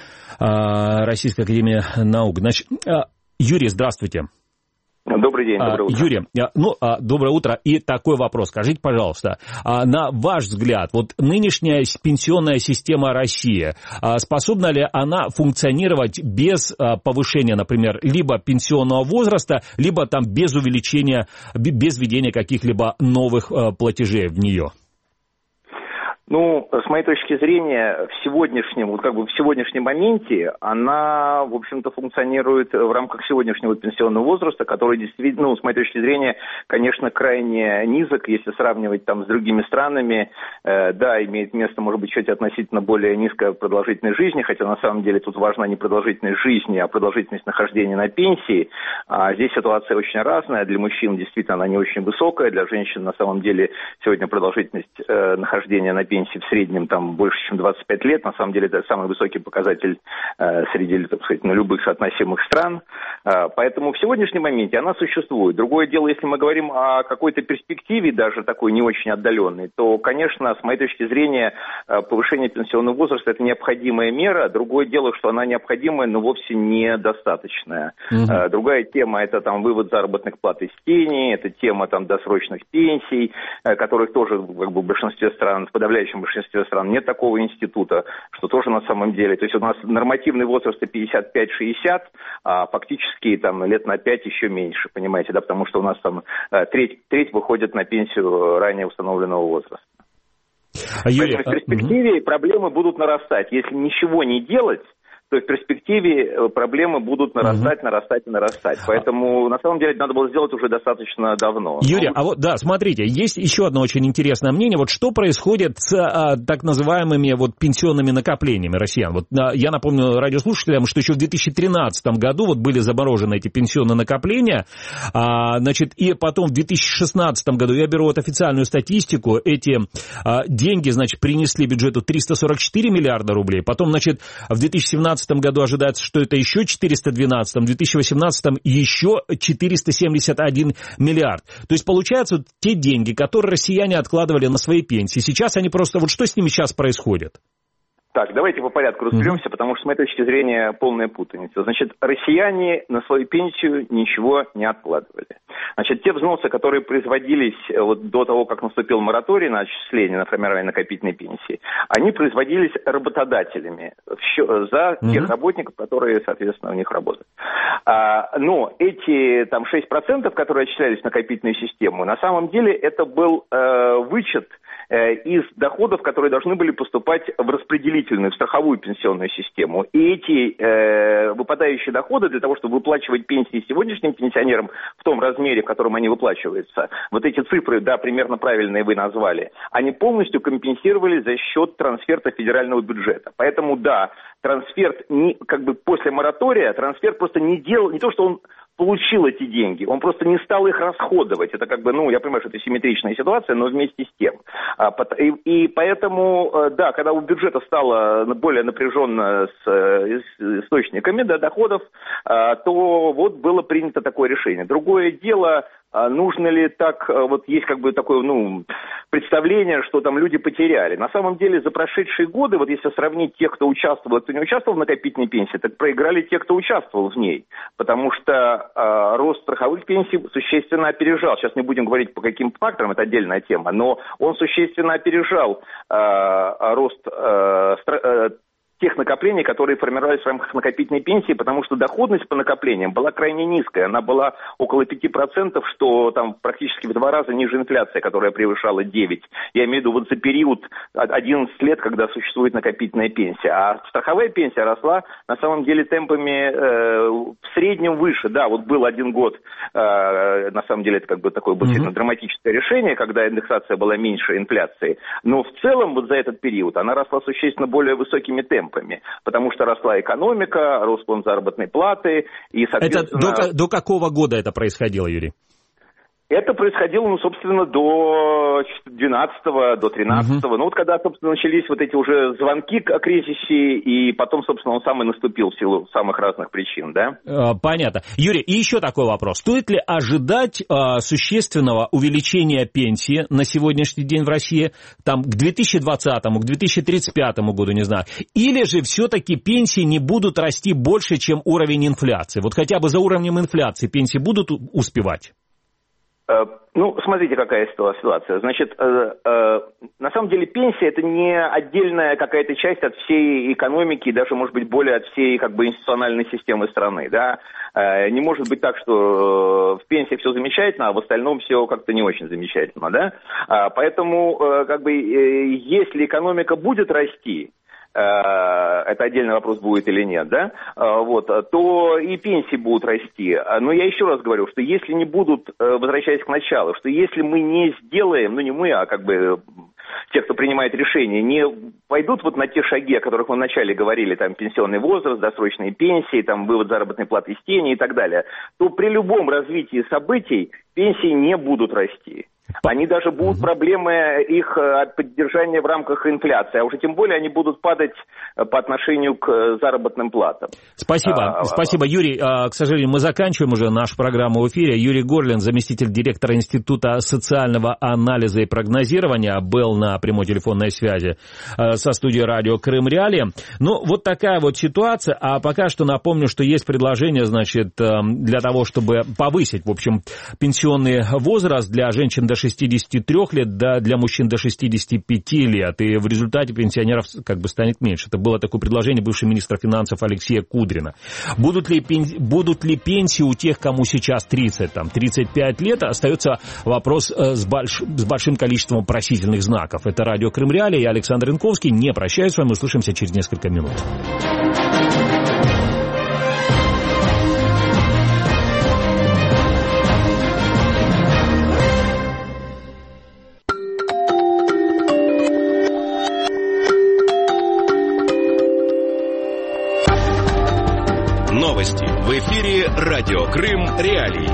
а, Российской академии наук. Значит, а, Юрий, здравствуйте. Добрый день, доброе утро. Юрий, ну, доброе утро. И такой вопрос. Скажите, пожалуйста, на ваш взгляд, вот нынешняя пенсионная система России, способна ли она функционировать без повышения, например, либо пенсионного возраста, либо там без увеличения, без введения каких-либо новых платежей в нее? Ну, с моей точки зрения, в сегодняшнем, вот как бы в сегодняшнем моменте она, в общем-то, функционирует в рамках сегодняшнего пенсионного возраста, который действительно, ну, с моей точки зрения, конечно, крайне низок, если сравнивать там с другими странами. Э, да, имеет место, может быть, чуть относительно более низкая продолжительность жизни, хотя на самом деле тут важна не продолжительность жизни, а продолжительность нахождения на пенсии. А здесь ситуация очень разная. Для мужчин действительно она не очень высокая, для женщин на самом деле сегодня продолжительность э, нахождения на пенсии в среднем там больше, чем двадцать пять лет. На самом деле это самый высокий показатель э, среди, так сказать, на любых соотносимых стран. Э, поэтому в сегодняшнем моменте она существует. Другое дело, если мы говорим о какой-то перспективе, даже такой не очень отдаленной, то, конечно, с моей точки зрения, э, повышение пенсионного возраста – это необходимая мера. Другое дело, что она необходимая, но вовсе недостаточная. Mm-hmm. Э, другая тема – это там вывод заработных плат из тени, это тема там досрочных пенсий, э, которых тоже как бы, в большинстве стран, в подавляющем в большинстве стран нет такого института, что тоже на самом деле. То есть у нас нормативный возраст пятьдесят пять шестьдесят, а фактически там лет на пять еще меньше, понимаете, да, потому что у нас там треть, треть выходит на пенсию ранее установленного возраста. А Юрий, Поэтому в перспективе а... проблемы будут нарастать. Если ничего не делать, то в перспективе проблемы будут нарастать, угу. нарастать и нарастать. Поэтому, на самом деле, надо было сделать уже достаточно давно. Юрий, а вот, да, смотрите, есть еще одно очень интересное мнение. Вот что происходит с а, так называемыми вот пенсионными накоплениями россиян? Вот а, я напомню радиослушателям, что еще в две тысячи тринадцатом году вот были заморожены эти пенсионные накопления, а, значит, и потом в две тысячи шестнадцатом году, я беру вот официальную статистику, эти а, деньги, значит, принесли бюджету триста сорок четыре миллиарда рублей, потом, значит, в две тысячи семнадцатом году ожидается, что это еще четыреста двенадцать, в две тысячи восемнадцатом еще четыреста семьдесят один миллиард. То есть, получается, те деньги, которые россияне откладывали на свои пенсии, сейчас они просто... Вот что с ними сейчас происходит? Так, давайте по порядку разберемся, mm-hmm. потому что, с моей точки зрения, полная путаница. Значит, россияне на свою пенсию ничего не откладывали. Значит, те взносы, которые производились вот до того, как наступил мораторий на отчисление, на формирование накопительной пенсии, они производились работодателями за mm-hmm. тех работников, которые, соответственно, у них работают. А, но эти там шесть процентов, которые отчислялись в накопительную систему, на самом деле это был э, вычет из доходов, которые должны были поступать в распределительную, в страховую пенсионную систему. И эти э, выпадающие доходы для того, чтобы выплачивать пенсии сегодняшним пенсионерам в том размере, в котором они выплачиваются, вот эти цифры, да, примерно правильные вы назвали, они полностью компенсировали за счет трансферта федерального бюджета. Поэтому, да, трансферт, не, как бы после моратория, трансферт просто не делал, не то, что он получил эти деньги, он просто не стал их расходовать. Это как бы, ну, я понимаю, что это симметричная ситуация, но вместе с тем. И, и поэтому, да, когда у бюджета стало более напряженно с источниками, да, доходов, то вот было принято такое решение. Другое дело, нужно ли так, вот есть как бы такое, ну, представление, что там люди потеряли. На самом деле за прошедшие годы, вот если сравнить тех, кто участвовал и кто не участвовал в накопительной пенсии, так проиграли те, кто участвовал в ней. Потому что э, рост страховых пенсий существенно опережал. Сейчас не будем говорить по каким факторам, это отдельная тема, но он существенно опережал э, рост э, стра- э, тех накоплений, которые формировались в рамках накопительной пенсии, потому что доходность по накоплениям была крайне низкая. Она была около пяти процентов, что там практически в два раза ниже инфляции, которая превышала девять процентов. Я имею в виду вот за период одиннадцать лет, когда существует накопительная пенсия. А страховая пенсия росла на самом деле темпами э, в среднем выше. Да, вот был один год, э, на самом деле это как бы такое было mm-hmm. драматическое решение, когда индексация была меньше инфляции. Но в целом вот за этот период она росла существенно более высокими темпами. Потому что росла экономика, рос фонд заработной платы и, соответственно... Это до, до какого года это происходило, Юрий? Это происходило, ну, собственно, до двенадцатого, до тринадцатого. Угу. Ну, вот когда, собственно, начались вот эти уже звонки о кризисе, и потом, собственно, он сам и наступил в силу самых разных причин, да? Понятно. Юрий, и еще такой вопрос. Стоит ли ожидать э, существенного увеличения пенсии на сегодняшний день в России, там, к две тысячи двадцатому, к две тысячи тридцать пятому году, не знаю, или же все-таки пенсии не будут расти больше, чем уровень инфляции? Вот хотя бы за уровнем инфляции пенсии будут успевать? Ну, смотрите, какая ситуация. Значит, э, э, на самом деле пенсия – это не отдельная какая-то часть от всей экономики, даже, может быть, более от всей как бы институциональной системы страны, да. Э, не может быть так, что в пенсии все замечательно, а в остальном все как-то не очень замечательно, да. А, поэтому, э, как бы, э, если экономика будет расти, это отдельный вопрос, будет или нет, да, вот, то и пенсии будут расти. Но я еще раз говорю, что если не будут, возвращаясь к началу, что если мы не сделаем, ну не мы, а как бы те, кто принимает решения, не пойдут вот на те шаги, о которых мы вначале говорили, там, пенсионный возраст, досрочные пенсии, там, вывод заработной платы из тени и так далее, то при любом развитии событий пенсии не будут расти. Они даже будут проблемы их поддержания в рамках инфляции, а уже тем более они будут падать по отношению к заработным платам. Спасибо, а, спасибо, Юрий. К сожалению, мы заканчиваем уже нашу программу в эфире. Юрий Горлин, заместитель директора Института социального анализа и прогнозирования, был на прямой телефонной связи со студией радио Крым Реалии. Ну, вот такая вот ситуация. А пока что напомню, что есть предложение, значит, для того, чтобы повысить, в общем, пенсионный возраст для женщин до шестидесяти трёх лет, да, для мужчин до шестидесяти пяти лет, и в результате пенсионеров как бы станет меньше. Это было такое предложение бывшего министра финансов Алексея Кудрина. Будут ли, будут ли пенсии у тех, кому сейчас тридцать, там, тридцать пять лет, остается вопрос с, больш, с большим количеством вопросительных знаков. Это радио Крым Реалии, я Александр Янковский, не прощаюсь с вами, услышимся через несколько минут. Новости в эфире радио Крым Реалии.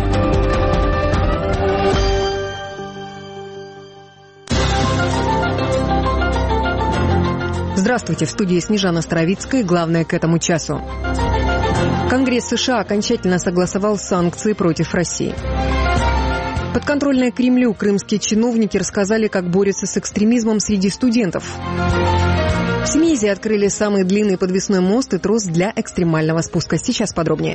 Здравствуйте, в студии Снежана Старовицкая. Главное к этому часу. Конгресс США окончательно согласовал санкции против России. Подконтрольные Кремлю крымские чиновники рассказали, как борются с экстремизмом среди студентов. В Семиизе открыли самый длинный подвесной мост и трос для экстремального спуска. Сейчас подробнее.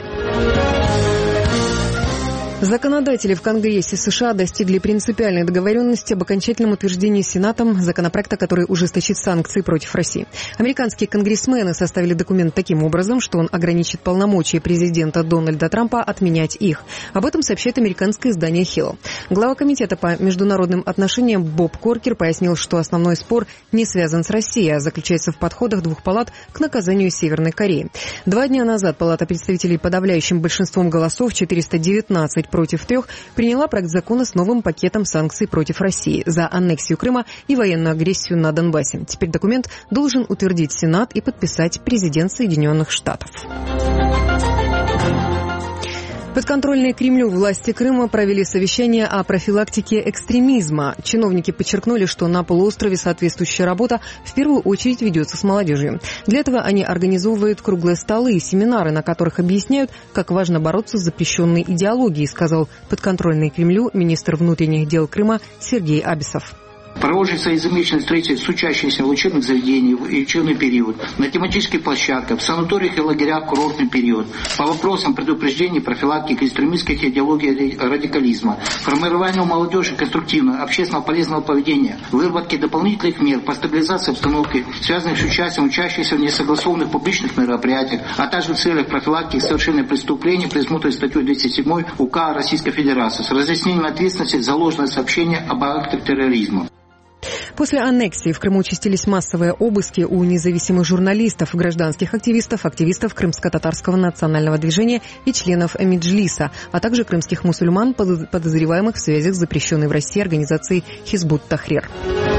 Законодатели в Конгрессе США достигли принципиальной договоренности об окончательном утверждении Сенатом законопроекта, который ужесточит санкции против России. Американские конгрессмены составили документ таким образом, что он ограничит полномочия президента Дональда Трампа отменять их. Об этом сообщает американское издание Hill. Глава комитета по международным отношениям Боб Коркер пояснил, что основной спор не связан с Россией, а заключается в подходах двух палат к наказанию Северной Кореи. Два дня назад Палата представителей подавляющим большинством голосов, четыреста девятнадцать против трех, приняла проект закона с новым пакетом санкций против России за аннексию Крыма и военную агрессию на Донбассе. Теперь документ должен утвердить Сенат и подписать президент Соединенных Штатов. Подконтрольные Кремлю власти Крыма провели совещание о профилактике экстремизма. Чиновники подчеркнули, что на полуострове соответствующая работа в первую очередь ведется с молодежью. Для этого они организовывают круглые столы и семинары, на которых объясняют, как важно бороться с запрещенной идеологией, сказал подконтрольный Кремлю министр внутренних дел Крыма Сергей Абисов. Проводится ежемесячное строительство с учащимися в учебных заведениях в учебный период, на тематических площадках, в санаториях и лагерях в курортный период, по вопросам предупреждения, профилактики экстремистских идеологий и радикализма, формирования у молодежи конструктивного, общественно полезного поведения, выработки дополнительных мер по стабилизации обстановки, связанных с участием учащихся в несогласованных публичных мероприятиях, а также в целях профилактики совершения преступлений, предусмотренной статьей двести семь УК Российской Федерации, с разъяснением ответственности за ложное сообщение об актах терроризма. После аннексии в Крыму участились массовые обыски у независимых журналистов, гражданских активистов, активистов крымско-татарского национального движения и членов Меджлиса, а также крымских мусульман, подозреваемых в связях с запрещенной в России организацией Хизбут Тахрир.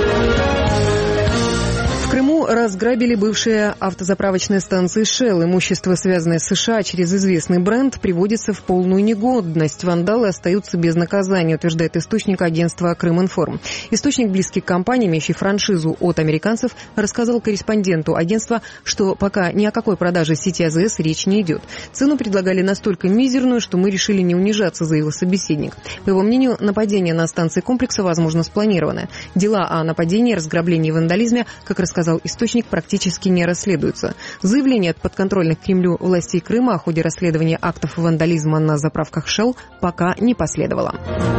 В Крыму разграбили бывшие автозаправочные станции Shell. Имущество, связанное с США через известный бренд, приводится в полную негодность. Вандалы остаются без наказания, утверждает источник агентства «Крыминформ». Источник, близкий к компании, имеющий франшизу от американцев, рассказал корреспонденту агентства, что пока ни о какой продаже сети АЗС речь не идет. Цену предлагали настолько мизерную, что мы решили не унижаться, заявил собеседник. По его мнению, нападение на станции комплекса, возможно, спланированное. Дела о нападении, разграблении и вандализме, как рассказал сказал источник, практически не расследуются. Заявление от подконтрольных Кремлю властей Крыма о ходе расследования актов вандализма на заправках Shell пока не последовало.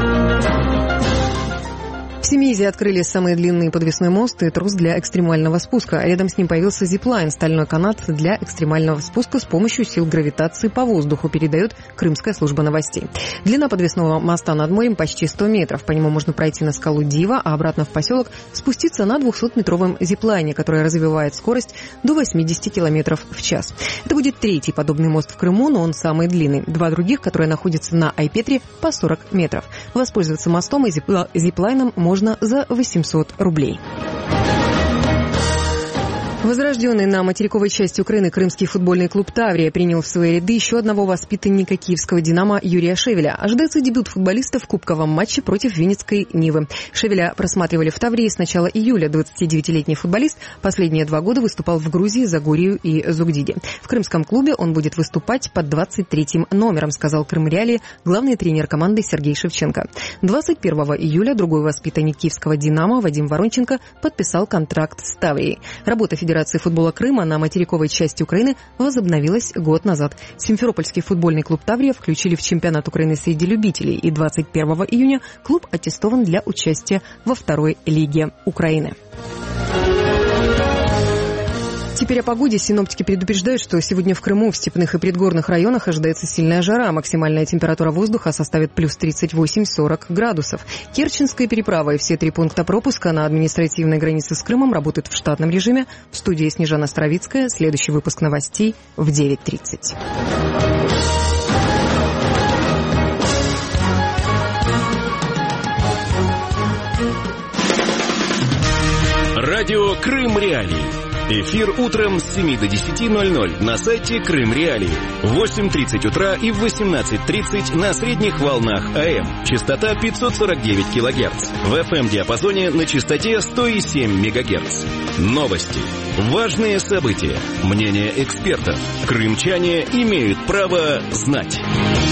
В Семиизе открыли самый длинный подвесной мост и трос для экстремального спуска. Рядом с ним появился зиплайн, стальной канат для экстремального спуска с помощью сил гравитации по воздуху, передает Крымская служба новостей. Длина подвесного моста над морем почти сто метров. По нему можно пройти на скалу Дива, а обратно в поселок спуститься на двухсотметровом зиплайне, который развивает скорость до восемьдесят километров в час. Это будет третий подобный мост в Крыму, но он самый длинный. Два других, которые находятся на Айпетре, по сорок метров. Воспользоваться мостом и зиплайном можно можно за восемьсот рублей. Возрожденный на материковой части Украины крымский футбольный клуб «Таврия» принял в свои ряды еще одного воспитанника киевского «Динамо» Юрия Шевеля. Ожидается дебют футболиста в кубковом матче против Винницкой Нивы. Шевеля просматривали в «Таврии» с начала июля. двадцатидевятилетний футболист последние два года выступал в Грузии, Загурию и Зугдиде. В крымском клубе он будет выступать под двадцать третьим номером, сказал Крым Реалии главный тренер команды Сергей Шевченко. двадцать первого июля другой воспитанник киевского «Динамо» Вадим Воронченко подписал контракт с «Таврией». Работа Федерации футбола Крыма на материковой части Украины возобновилась год назад. Симферопольский футбольный клуб «Таврия» включили в чемпионат Украины среди любителей, и двадцать первого июня клуб аттестован для участия во второй лиге Украины. Теперь о погоде. Синоптики предупреждают, что сегодня в Крыму в степных и предгорных районах ожидается сильная жара. Максимальная температура воздуха составит плюс тридцать восемь - сорок градусов. Керченская переправа и все три пункта пропуска на административной границе с Крымом работают в штатном режиме. В студии Снежана Старовицкая. Следующий выпуск новостей в девять тридцать. Радио Крым Реалии. Эфир утром с семи до десяти ноль-ноль на сайте Крым Реалии. В восемь тридцать утра и в восемнадцать тридцать на средних волнах АМ. Частота пятьсот сорок девять килогерц. В эф эм-диапазоне на частоте сто семь мегагерц. Новости. Важные события. Мнения экспертов. Крымчане имеют право знать.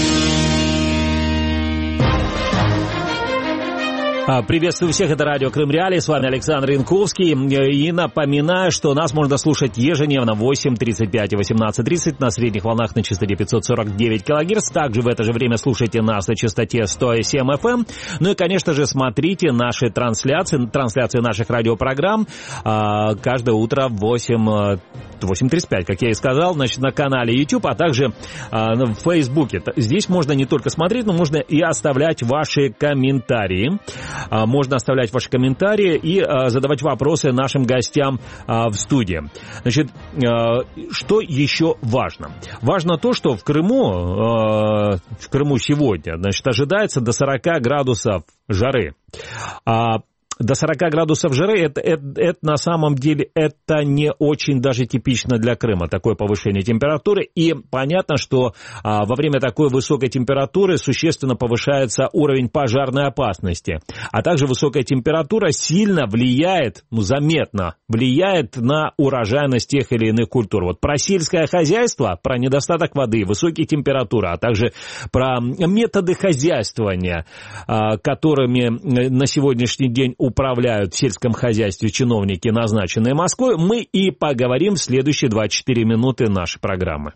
Приветствую всех, это радио Крым Реалии, с вами Александр Янковский. И напоминаю, что нас можно слушать ежедневно в восемь тридцать пять и восемнадцать тридцать на средних волнах на частоте пятьсот сорок девять килогерц. Также в это же время слушайте нас на частоте сто семь эф эм. Ну и, конечно же, смотрите наши трансляции, трансляции наших радиопрограмм каждое утро в восемь тридцать пять, как я и сказал, значит, на канале YouTube, а также в Фейсбуке. Здесь можно не только смотреть, но можно и оставлять ваши комментарии. Можно оставлять ваши комментарии и задавать вопросы нашим гостям в студии. Значит, что еще важно? Важно то, что в Крыму, в Крыму сегодня, значит, ожидается до сорок градусов жары. до сорок градусов жары, это, это, это на самом деле это не очень даже типично для Крыма, такое повышение температуры. И понятно, что а, во время такой высокой температуры существенно повышается уровень пожарной опасности. А также высокая температура сильно влияет, ну, заметно влияет на урожайность тех или иных культур. Вот про сельское хозяйство, про недостаток воды, высокие температуры, а также про методы хозяйствования, которыми на сегодняшний день управляют в сельском хозяйстве чиновники, назначенные Москвой, мы и поговорим в следующие двадцать четыре минуты нашей программы.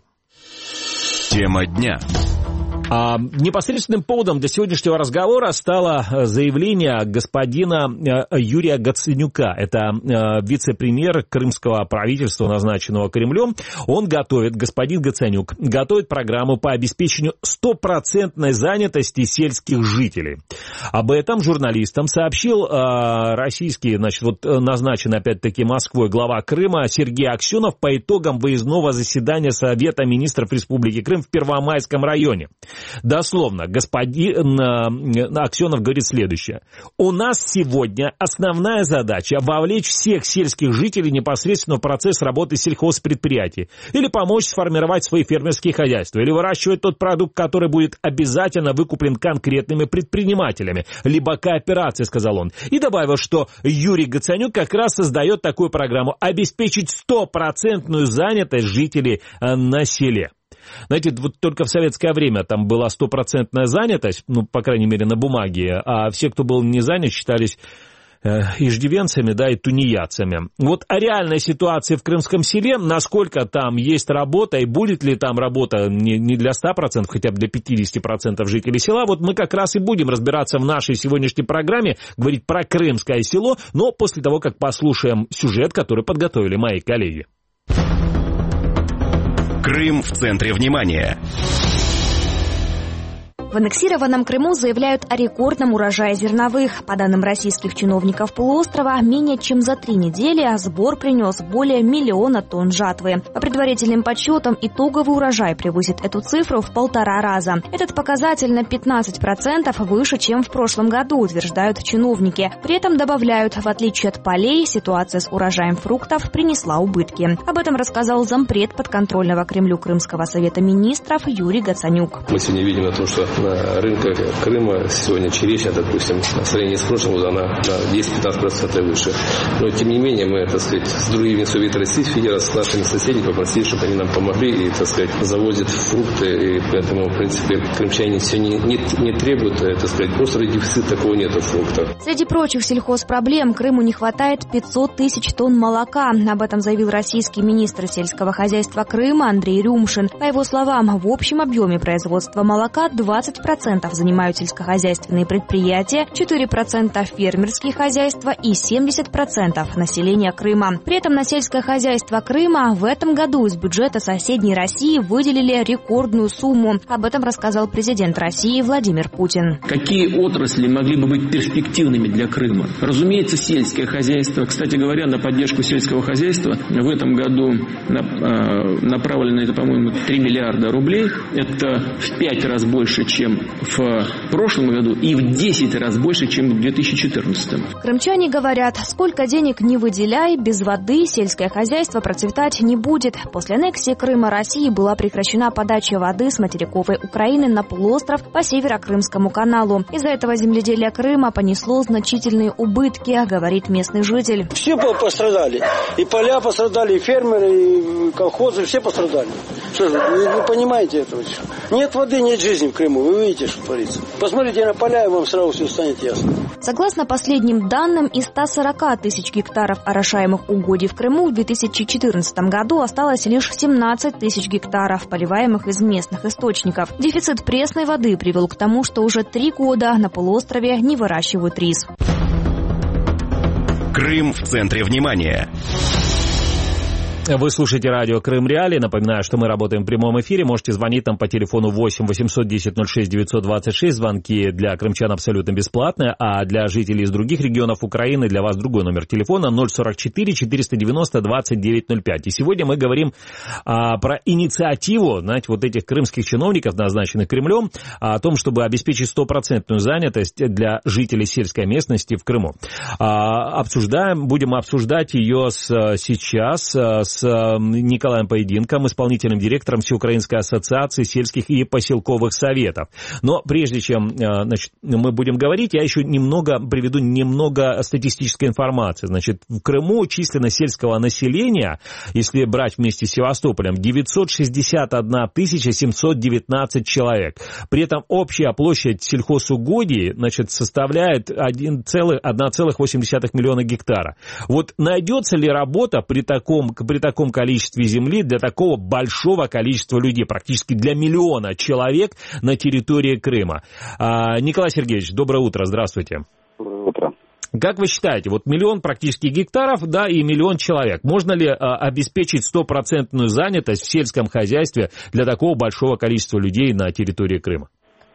Тема дня. А непосредственным поводом для сегодняшнего разговора стало заявление господина Юрия Гаценюка. Это вице-премьер крымского правительства, назначенного Кремлем. Он готовит, господин Гаценюк, готовит программу по обеспечению стопроцентной занятости сельских жителей. Об этом журналистам сообщил российский, значит, вот назначенный опять-таки Москвой глава Крыма Сергей Аксенов по итогам выездного заседания Совета министров Республики Крым в Первомайском районе. Дословно, господин Аксенов говорит следующее. У нас сегодня основная задача вовлечь всех сельских жителей непосредственно в процесс работы сельхозпредприятий. Или помочь сформировать свои фермерские хозяйства. Или выращивать тот продукт, который будет обязательно выкуплен конкретными предпринимателями. Либо кооперацией, сказал он. И добавил, что Юрий Гаценюк как раз создает такую программу. Обеспечить стопроцентную занятость жителей на селе. Знаете, вот только в советское время там была стопроцентная занятость, ну, по крайней мере, на бумаге, а все, кто был не занят, считались э, иждивенцами, да, и тунеядцами. Вот о реальной ситуации в крымском селе, насколько там есть работа, и будет ли там работа не, не для ста процентов, хотя бы для пятидесяти процентов жителей села, вот мы как раз и будем разбираться в нашей сегодняшней программе, говорить про крымское село, но после того, как послушаем сюжет, который подготовили мои коллеги. Крым в центре внимания. В аннексированном Крыму заявляют о рекордном урожае зерновых. По данным российских чиновников полуострова, менее чем за три недели сбор принес более миллиона тонн жатвы. По предварительным подсчетам, итоговый урожай превысит эту цифру в полтора раза. Этот показатель на пятнадцать процентов выше, чем в прошлом году, утверждают чиновники. При этом добавляют, в отличие от полей, ситуация с урожаем фруктов принесла убытки. Об этом рассказал зампред подконтрольного Кремлю Крымского совета министров Юрий Гаценюк. Мы сегодня видим о том, что на рынках Крыма сегодня черешня, допустим, в сравнении с прошлым годом она на десять-пятнадцать процентов выше. Но, тем не менее, мы, так сказать, с другими Совет Российской Федерации, с нашими соседями попросили, чтобы они нам помогли и, так сказать, завозят фрукты. И поэтому, в принципе, крымчане все не, не, не требуют, так сказать, острый дефицит такого нету фруктов. Среди прочих сельхозпроблем Крыму не хватает пятьсот тысяч тонн молока. Об этом заявил российский министр сельского хозяйства Крыма Андрей Рюмшин. По его словам, в общем объеме производства молока двадцать процентов занимают сельскохозяйственные предприятия, четыре процента фермерские хозяйства и семьдесят процентов населения Крыма. При этом на сельское хозяйство Крыма в этом году из бюджета соседней России выделили рекордную сумму. Об этом рассказал президент России Владимир Путин. Какие отрасли могли бы быть перспективными для Крыма? Разумеется, сельское хозяйство. Кстати говоря, на поддержку сельского хозяйства в этом году направлено, это, по-моему, три миллиарда рублей. Это в пять раз больше, чем в прошлом году, и в десять раз больше, чем в две тысячи четырнадцатом. Крымчане говорят, сколько денег не выделяй, без воды сельское хозяйство процветать не будет. После аннексии Крыма России была прекращена подача воды с материковой Украины на полуостров по Северо-Крымскому каналу. Из-за этого земледелие Крыма понесло значительные убытки, говорит местный житель. Все пострадали. И поля пострадали, и фермеры, и колхозы, все пострадали. Что же, вы не понимаете этого? Нет воды, нет жизни в Крыму. Вы видите, что творится. Посмотрите на поля, и вам сразу все станет ясно. Согласно последним данным, из ста сорока тысяч гектаров орошаемых угодий в Крыму в две тысячи четырнадцатом году осталось лишь семнадцать тысяч гектаров, поливаемых из местных источников. Дефицит пресной воды привел к тому, что уже три года на полуострове не выращивают рис. Крым в центре внимания. Вы слушаете радио Крым Реалии. Напоминаю, что мы работаем в прямом эфире. Можете звонить нам по телефону восемь восемьсот десять ноль шесть девятьсот двадцать шесть. Звонки для крымчан абсолютно бесплатные, а для жителей из других регионов Украины для вас другой номер телефона ноль сорок четыре четыреста девяносто двадцать девять ноль пять. И сегодня мы говорим а, про инициативу, знаете, вот этих крымских чиновников, назначенных Кремлем, о том, чтобы обеспечить стопроцентную занятость для жителей сельской местности в Крыму. А, обсуждаем, будем обсуждать ее с, сейчас с с Николаем Поединком, исполнительным директором Всеукраинской ассоциации сельских и поселковых советов. Но прежде чем, значит, мы будем говорить, я еще немного приведу немного статистической информации. Значит, в Крыму численность сельского населения, если брать вместе с Севастополем, девятьсот шестьдесят одна тысяча семьсот девятнадцать человек. При этом общая площадь сельхозугодий, значит, составляет один целых восемь десятых миллиона гектара. Вот найдется ли работа при таком, при таком количестве земли для такого большого количества людей, практически для миллиона человек на территории Крыма? А, Николай Сергеевич, доброе утро, здравствуйте. Доброе утро. Как вы считаете, вот миллион практически гектаров, да, и миллион человек, можно ли а, обеспечить стопроцентную занятость в сельском хозяйстве для такого большого количества людей на территории Крыма?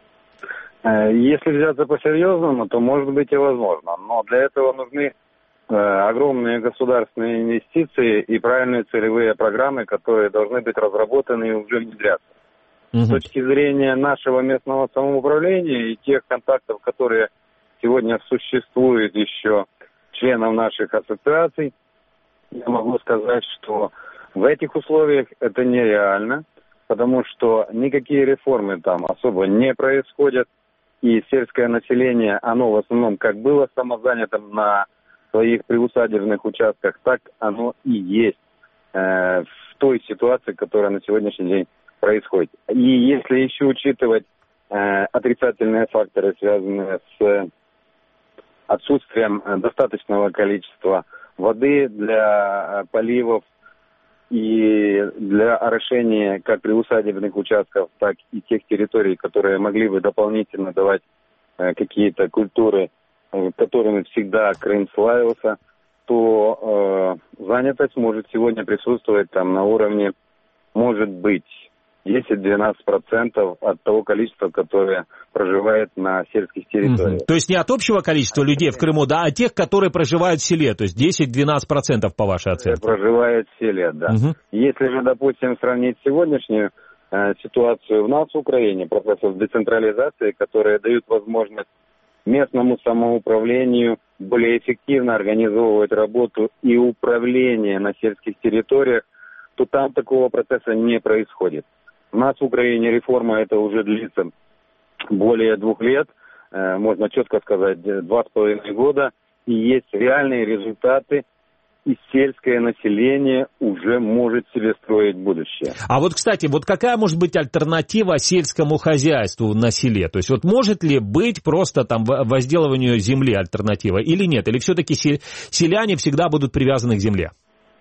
Если взяться по-серьезному, то может быть и возможно, но для этого нужны огромные государственные инвестиции и правильные целевые программы, которые должны быть разработаны и уже внедряться. Угу. С точки зрения нашего местного самоуправления и тех контактов, которые сегодня существуют еще членов наших ассоциаций, я могу сказать, что в этих условиях это нереально, потому что никакие реформы там особо не происходят, и сельское население, оно в основном как было самозанятым на своих приусадебных участках, так оно и есть э, в той ситуации, которая на сегодняшний день происходит. И если еще учитывать э, отрицательные факторы, связанные с отсутствием достаточного количества воды для поливов и для орошения как приусадебных участков, так и тех территорий, которые могли бы дополнительно давать э, какие-то культуры, которыми всегда Крым славился, то э, занятость может сегодня присутствовать там на уровне, может быть, десять-двенадцать процентов от того количества, которое проживает на сельских территориях. Mm-hmm. То есть не от общего количества людей в Крыму, да, а тех, которые проживают в селе, то есть десять-двенадцать процентов по вашей оценке. Проживают в селе, да. Mm-hmm. Если же, допустим, сравнить сегодняшнюю э, ситуацию в нас в Украине, процессов децентрализации, которые дают возможность местному самоуправлению более эффективно организовывать работу и управление на сельских территориях, то там такого процесса не происходит. У нас в Украине реформа это уже длится более двух лет, э, можно четко сказать, два с половиной года, и есть реальные результаты, и сельское население уже может себе строить будущее. А вот, кстати, вот какая может быть альтернатива сельскому хозяйству на селе? То есть вот может ли быть просто там возделыванию земли альтернатива или нет? Или все-таки селяне всегда будут привязаны к земле?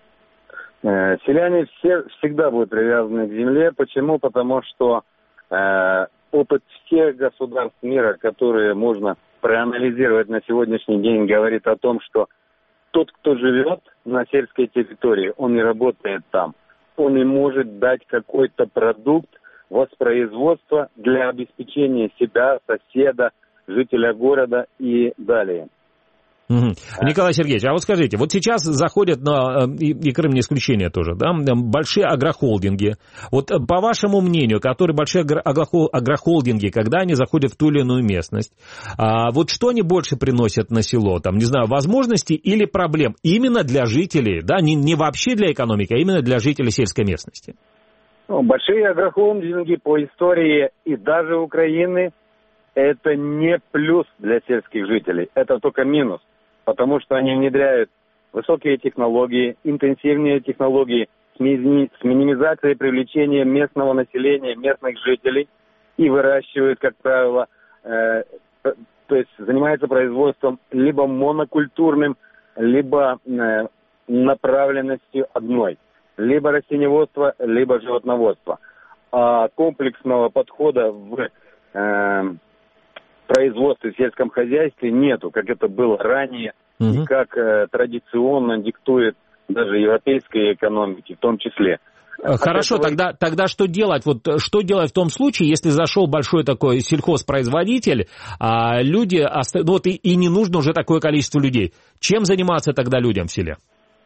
Селяне все всегда будут привязаны к земле. Почему? Потому что э, опыт всех государств мира, которые можно проанализировать на сегодняшний день, говорит о том, что тот, кто живет на сельской территории, он не работает там. Он не может дать какой-то продукт воспроизводства для обеспечения себя, соседа, жителя города и далее. Угу. Николай Сергеевич, а вот скажите, вот сейчас заходят, на, и, и Крым не исключение тоже, да, большие агрохолдинги. Вот по вашему мнению, которые большие агрохолдинги, когда они заходят в ту или иную местность, а вот что они больше приносят на село? Там, не знаю, возможностей или проблем именно для жителей, да, не, не вообще для экономики, а именно для жителей сельской местности? Ну, большие агрохолдинги по истории и даже Украины это не плюс для сельских жителей, это только минус. Потому что они внедряют высокие технологии, интенсивные технологии с минимизацией привлечения местного населения, местных жителей и выращивают, как правило, э, то есть занимаются производством либо монокультурным, либо э, направленностью одной, либо растениеводство, либо животноводство. А комплексного подхода в э, производстве в сельском хозяйстве нету, как это было ранее, угу. и как э, традиционно диктует даже европейской экономики в том числе. Хорошо, этого... тогда, тогда что делать? Вот что делать в том случае, если зашел большой такой сельхозпроизводитель, а люди, ну, вот и, и не нужно уже такое количество людей. Чем заниматься тогда людям в селе?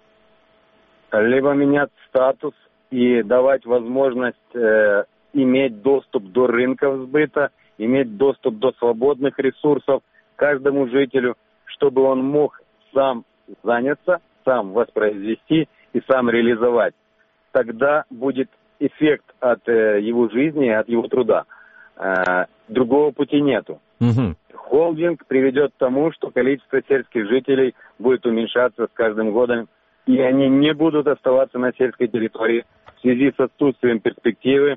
Либо менять статус и давать возможность э, иметь доступ до рынков сбыта, иметь доступ до свободных ресурсов каждому жителю, чтобы он мог сам заняться, сам воспроизвести и сам реализовать. Тогда будет эффект от э, его жизни, от его труда. Э, другого пути нету. Угу. Холдинг приведет к тому, что количество сельских жителей будет уменьшаться с каждым годом, и они не будут оставаться на сельской территории в связи с отсутствием перспективы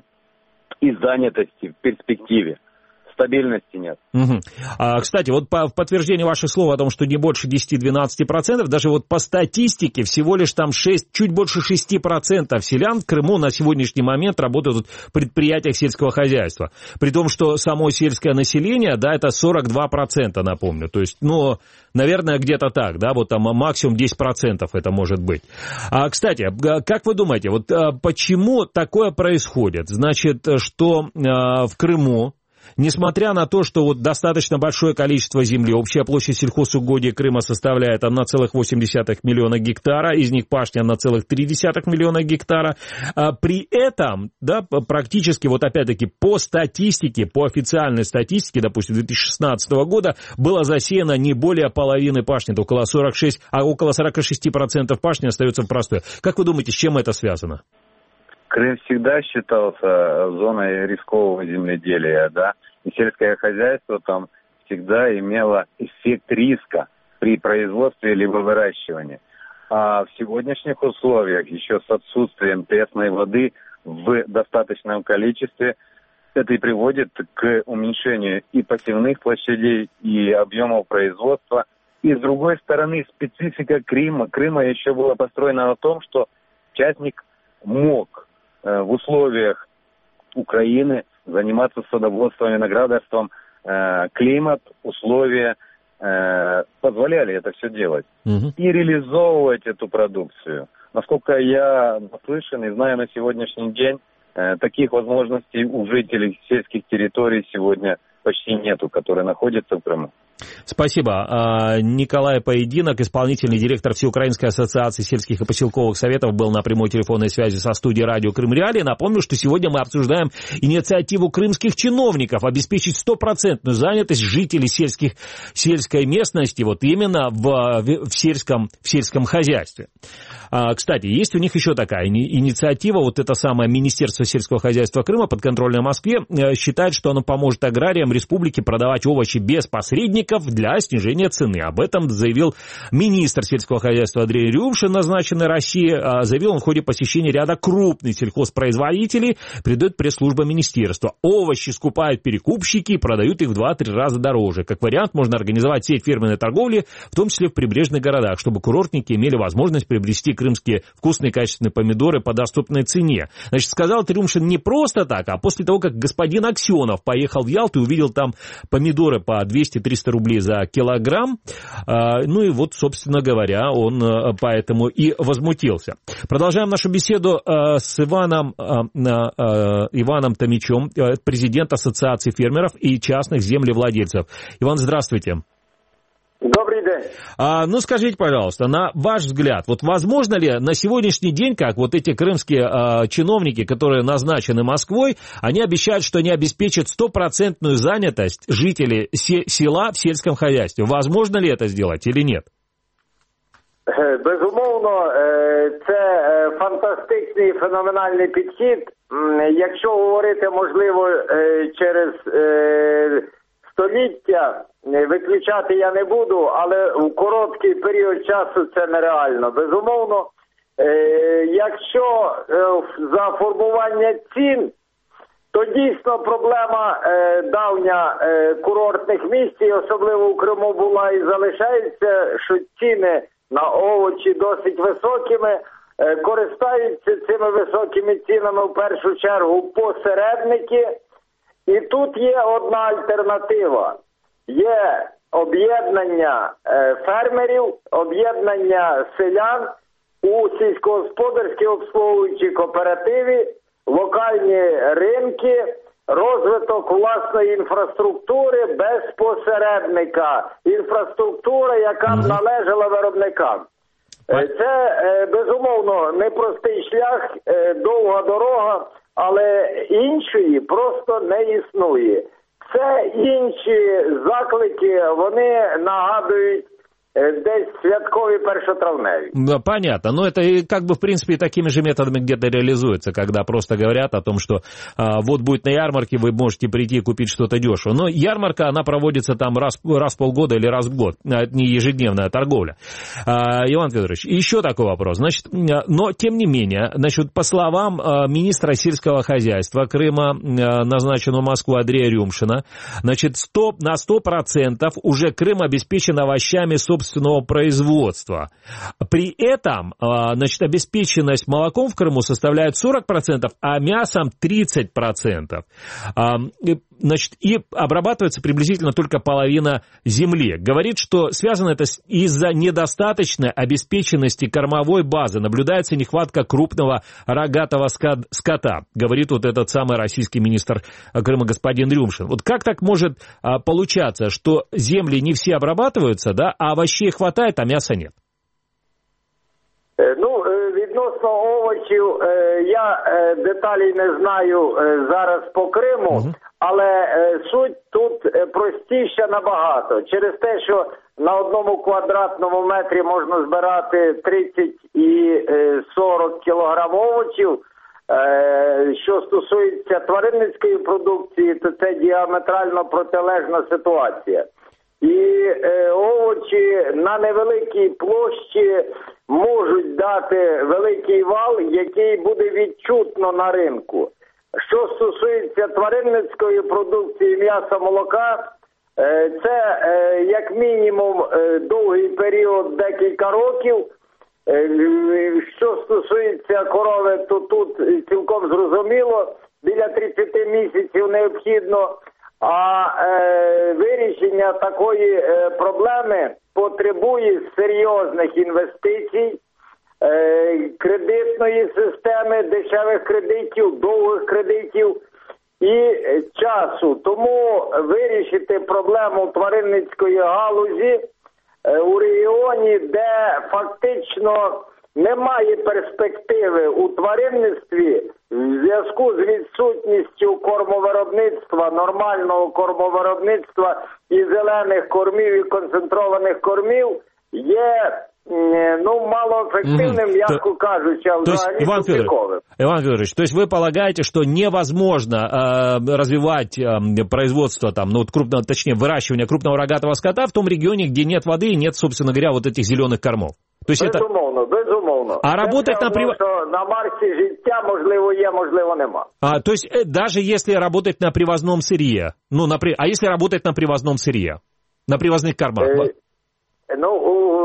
и занятости в перспективе. Стабильности нет. Угу. А, кстати, вот по, в подтверждение ваших слов о том, что не больше десять-двенадцать процентов, даже вот по статистике всего лишь там шесть, чуть больше шесть процентов селян в Крыму на сегодняшний момент работают в предприятиях сельского хозяйства. При том, что само сельское население, да, это сорок два процента, напомню. То есть, ну, наверное, где-то так, да, вот там максимум десять процентов это может быть. А, кстати, как вы думаете, вот почему такое происходит? Значит, что а, в Крыму, несмотря на то, что вот достаточно большое количество земли, общая площадь сельхозугодий Крыма составляет одна целая восемь десятых миллиона гектара, из них пашня одна целая три десятых миллиона гектара, а при этом, да, практически, вот опять-таки, по статистике, по официальной статистике, допустим, две тысячи шестнадцатого года было засеяно не более половины пашни, это около сорок шесть, а около сорок шесть процентов пашни остается в простое. Как вы думаете, с чем это связано? Крым всегда считался зоной рискового земледелия, да, и сельское хозяйство там всегда имело эффект риска при производстве либо выращивании. А в сегодняшних условиях, еще с отсутствием пресной воды в достаточном количестве, это и приводит к уменьшению и посевных площадей, и объемов производства. И с другой стороны, специфика Крыма, Крыма еще была построена на том, что частник мог в условиях Украины заниматься садоводством, виноградарством. Климат, условия позволяли это все делать. Угу. И реализовывать эту продукцию. Насколько я наслышан и знаю на сегодняшний день, таких возможностей у жителей сельских территорий сегодня почти нету, которые находятся в Крыму. Спасибо. Николай Поединок, исполнительный директор Всеукраинской ассоциации сельских и поселковых советов, был на прямой телефонной связи со студией радио Крым Реалии. Напомню, что сегодня мы обсуждаем инициативу крымских чиновников обеспечить стопроцентную занятость жителей сельских, сельской местности вот именно в, в, сельском, в сельском хозяйстве. Кстати, есть у них еще такая инициатива, вот это самое Министерство сельского хозяйства Крыма, подконтрольное Москве, считает, что оно поможет аграриям республики продавать овощи без посредников для снижения цены. Об этом заявил министр сельского хозяйства Андрей Рюмшин, назначенный Россией. Заявил он в ходе посещения ряда крупных сельхозпроизводителей, передает пресс-служба министерства. Овощи скупают перекупщики и продают их в два-три раза дороже. Как вариант, можно организовать сеть фирменной торговли, в том числе в прибрежных городах, чтобы курортники имели возможность приобрести крымские вкусные качественные помидоры по доступной цене. Значит, сказал Рюмшин не просто так, а после того, как господин Аксенов поехал в Ялту и увидел там помидоры по двести-триста рублей за килограмм. Ну и вот, собственно говоря, он поэтому и возмутился. Продолжаем нашу беседу с Иваном, Иваном Томичем, президент Ассоциации фермеров и частных землевладельцев. Иван, здравствуйте. Добрый день. А, ну, скажите, пожалуйста, на ваш взгляд, вот возможно ли на сегодняшний день, как вот эти крымские а, чиновники, которые назначены Москвой, они обещают, что они обеспечат стопроцентную занятость жителей се- села в сельском хозяйстве. Возможно ли это сделать или нет? Безумовно, це фантастичний, феноменальний підхід. Якщо говорити, можливо, через століття, виключати я не буду, але в короткий період часу це нереально. Безумовно, якщо за формування цін, то дійсно проблема давня курортних місць, і особливо в Криму була і залишається, що ціни на овочі досить високими, користаються цими високими цінами в першу чергу посередники. І тут є одна альтернатива. Є об'єднання фермерів, об'єднання селян, у сільськогосподарські обслуговуючі кооперативи, локальні ринки, розвиток власної інфраструктури без посередника. Інфраструктура, яка б належала виробникам. Це, безумовно, непростий шлях, довга дорога, але іншої просто не існує. Це інші заклики, вони нагадують десь святкові першотравневі. Да, понятно. Но это как бы, в принципе, такими же методами где-то реализуется, когда просто говорят о том, что а, вот будет на ярмарке, вы можете прийти и купить что-то дешево. Но ярмарка, она проводится там раз, раз в полгода или раз в год. Это не ежедневная торговля. А, Иван Федорович, еще такой вопрос. Значит, но, тем не менее, значит, по словам а, министра сельского хозяйства Крыма, а, назначенного в Москву Андрея Рюмшина, значит, сто, на сто процентов уже Крым обеспечен овощами собственного производства. При этом, значит, обеспеченность молоком в Крыму составляет сорок процентов, а мясом тридцать процентов. Значит, и обрабатывается приблизительно только половина земли. Говорит, что связано это из-за недостаточной обеспеченности кормовой базы. Наблюдается нехватка крупного рогатого скота, говорит вот этот самый российский министр Крыма господин Рюмшин. Вот как так может получаться, что земли не все обрабатываются, да, а овощей хватает, а мяса нет? Ну, відносно овочів, я деталей не знаю зараз по Криму, угу. але суть тут простіша набагато. Через те, що на одному квадратному метрі можна збирати тридцять і сорок кілограм овочів. Що стосується тваринницької продукції, то це діаметрально протилежна ситуація. І е, овочі на невеликій площі можуть дати великий вал, який буде відчутно на ринку. Що стосується тваринницької продукції, м'яса, молока, е, це е, як мінімум е, довгий період, декілька років. Е, що стосується корови, то тут цілком зрозуміло, біля тридцять місяців необхідно. А е, вирішення такої е, проблеми потребує серйозних інвестицій, е, кредитної системи, дешевих кредитів, довгих кредитів і часу. Тому вирішити проблему тваринницької галузі е, у регіоні, де фактично немає перспективи у тваринництві в зв'язку з відсутністю кормовиробництва, нормального кормовиробництва і зелених кормів, і концентрованих кормів, є, ну, малоефективним, mm-hmm. м'яко кажучи, а взагалі тупиковым. Иван Федорович, то есть вы полагаете, что невозможно э, развивать э, производство, там, ну, крупного, точнее, выращивание крупного рогатого скота в том регионе, где нет воды и нет, собственно говоря, вот этих зеленых кормов? То есть безумовно, это... безумовно. А работать на прив... на Марсі життя, можливо, є, можливо, нема. А, то есть даже если работать на привозном сырье, ну, на при... а если работать на привозном сырье, на привозных кормах? Е, ну,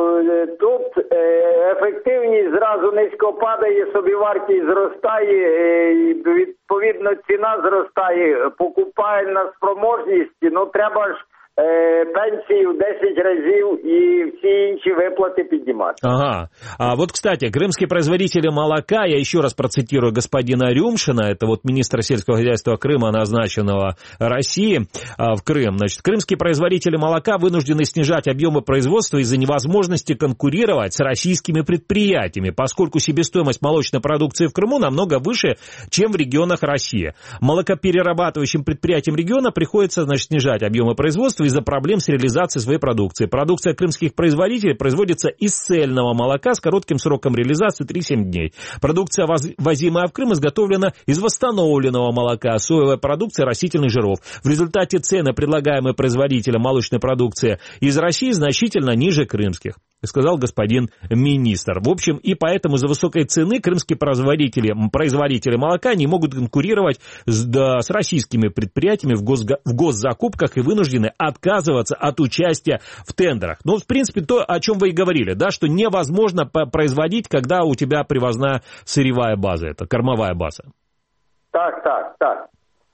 тут ефективність зразу низько падає, собівартість зростає, і відповідно ціна зростає, покупальна спроможність, ну, треба ж пенсии в десять разів и все інші выплаты поднимать. Ага. А вот, кстати, крымские производители молока, я еще раз процитирую господина Рюмшина, это вот министр сельского хозяйства Крыма, назначенного России а, в Крым. Значит, крымские производители молока вынуждены снижать объемы производства из-за невозможности конкурировать с российскими предприятиями, поскольку себестоимость молочной продукции в Крыму намного выше, чем в регионах России. Молокоперерабатывающим предприятиям региона приходится, значит, снижать объемы производства из-за проблем с реализацией своей продукции. Продукция крымских производителей производится из цельного молока с коротким сроком реализации три-семь дней. Продукция, возимая в Крым, изготовлена из восстановленного молока, соевой продукции, растительных жиров. В результате цены, предлагаемые производителям молочной продукции из России, значительно ниже крымских, сказал господин министр. В общем, и поэтому из-за высокой цены крымские производители, производители молока не могут конкурировать с, да, с российскими предприятиями в, госга, в госзакупках и вынуждены отказываться от участия в тендерах. Ну, в принципе, то, о чем вы и говорили, да, что невозможно производить, когда у тебя привозная сырьевая база, это кормовая база. Так, так, так.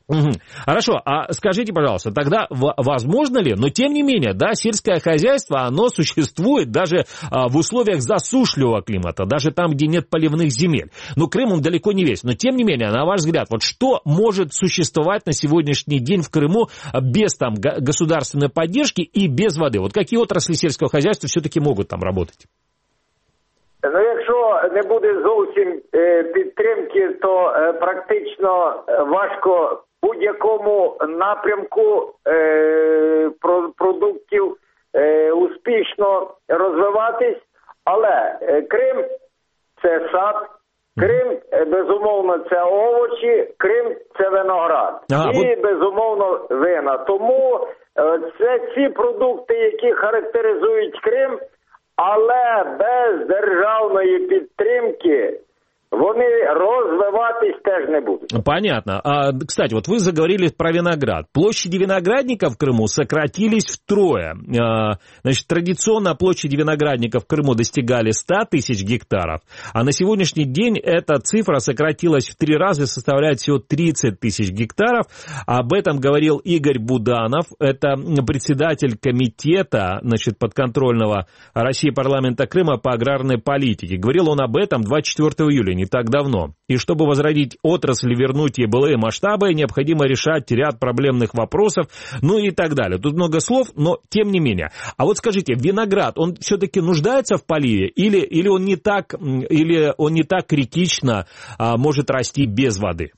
Угу. Хорошо, а скажите, пожалуйста, тогда возможно ли, но тем не менее, да, сельское хозяйство, оно существует даже а, в условиях засушливого климата, даже там, где нет поливных земель. Но Крым, он далеко не весь. Но тем не менее, на ваш взгляд, вот что может существовать на сегодняшний день в Крыму без там государственной поддержки и без воды? Вот какие отрасли сельского хозяйства все-таки могут там работать? Ну, якщо не буде зовсім е, підтримки, то е, практично важко будь-якому напрямку е, про, продуктів е, успішно розвиватись. Але е, Крим – це сад, Крим, е, безумовно, це овочі, Крим – це виноград. А, і, от... безумовно, вина. Тому е, це ці продукти, які характеризують Крим, але без державної підтримки вони розвиватись теж не будут. Понятно. А, кстати, вот вы заговорили про виноград. Площади виноградников в Крыму сократились втрое. А, значит, традиционно площади виноградников в Крыму достигали ста тысяч гектаров, а на сегодняшний день эта цифра сократилась в три раза и составляет всего тридцать тысяч гектаров. Об этом говорил Игорь Буданов. Это председатель комитета, значит, подконтрольного России парламента Крыма по аграрной политике. Говорил он об этом двадцать четвёртого июля, не так давно. И чтобы возродить отрасль, вернуть ей былые масштабы, необходимо решать ряд проблемных вопросов, ну и так далее. Тут много слов, но тем не менее. А вот скажите, виноград, он все-таки нуждается в поливе или, или, он, не так, или он не так критично а, может расти без воды?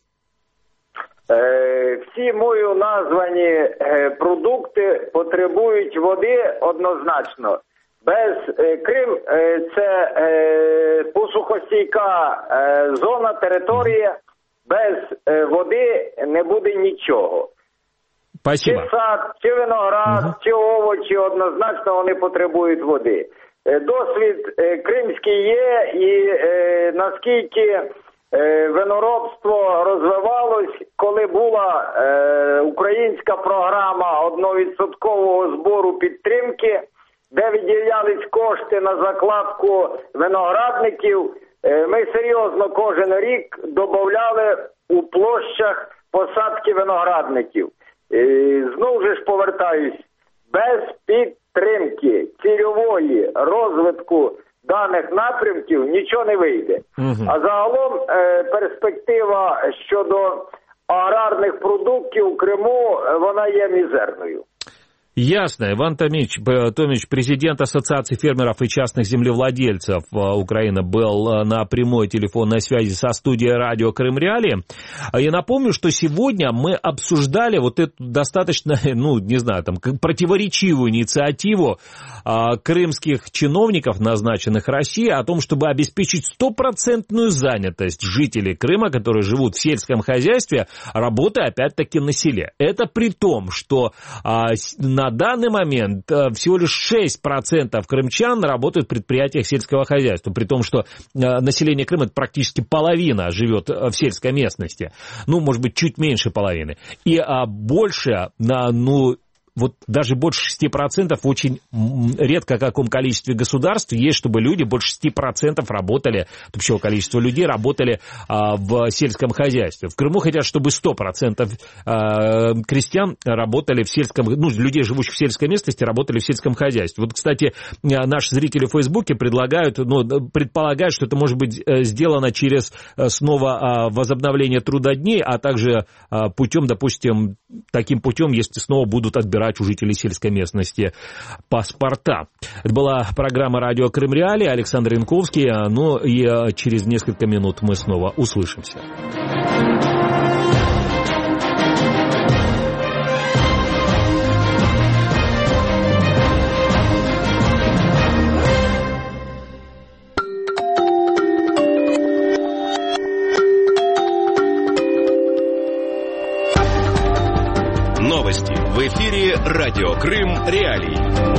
Всі мою названі продукти потребують води однозначно. Без Крим це посухостійка зона, територія, без води не буде нічого. Спасибо. Чи сад, чи виноград, угу. чи овочі, однозначно вони потребують води. Досвід кримський є, і наскільки виноробство розвивалось, коли була українська програма одновідсоткового збору підтримки, де виділялись кошти на закладку виноградників, ми серйозно кожен рік додавали у площах посадки виноградників. Знову ж повертаюсь, без підтримки цільової розвитку даних напрямків нічого не вийде. Угу. А загалом перспектива щодо аграрних продуктів у Криму, вона є мізерною. Ясно. Иван Томич, Томич, президент Ассоциации фермеров и частных землевладельцев Украины, был на прямой телефонной связи со студией радио Крым Реалии. Я напомню, что сегодня мы обсуждали вот эту достаточно, ну, не знаю, там, противоречивую инициативу а, крымских чиновников, назначенных Россией, о том, чтобы обеспечить стопроцентную занятость жителей Крыма, которые живут в сельском хозяйстве, работая опять-таки на селе. Это при том, что а, на данный момент всего лишь шесть процентов крымчан работают в предприятиях сельского хозяйства, при том, что население Крыма, это практически половина живет в сельской местности, ну, может быть, чуть меньше половины, и а, больше, на, ну, вот даже больше шести процентов в очень редко о каком количестве государств есть, чтобы люди больше шести процентов работали, от общего количества людей работали а, в сельском хозяйстве. В Крыму хотят, чтобы сто процентов а, крестьян работали в сельском, ну, людей, живущих в сельской местности, работали в сельском хозяйстве. Вот, кстати, наши зрители в Фейсбуке предлагают, ну, предполагают, что это может быть сделано через снова возобновление трудодней, а также путем, допустим, таким путем, если снова будут отбирать у жителей сельской местности паспорта. Это была программа «Радио Крым Реалии». Александр Янковский. Ну и через несколько минут мы снова услышимся. Новости в эфире «Радио Крым Реалии».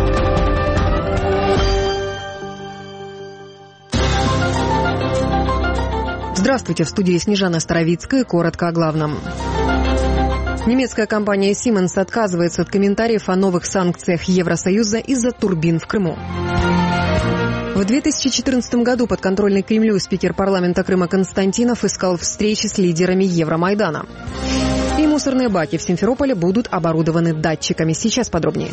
Здравствуйте, в студии Снежана Старовицкая. Коротко о главном. Немецкая компания Siemens отказывается от комментариев о новых санкциях Евросоюза из-за турбин в Крыму. В две тысячи четырнадцатом году подконтрольный Кремлю спикер парламента Крыма Константинов искал встречи с лидерами Евромайдана. И мусорные баки в Симферополе будут оборудованы датчиками. Сейчас подробнее.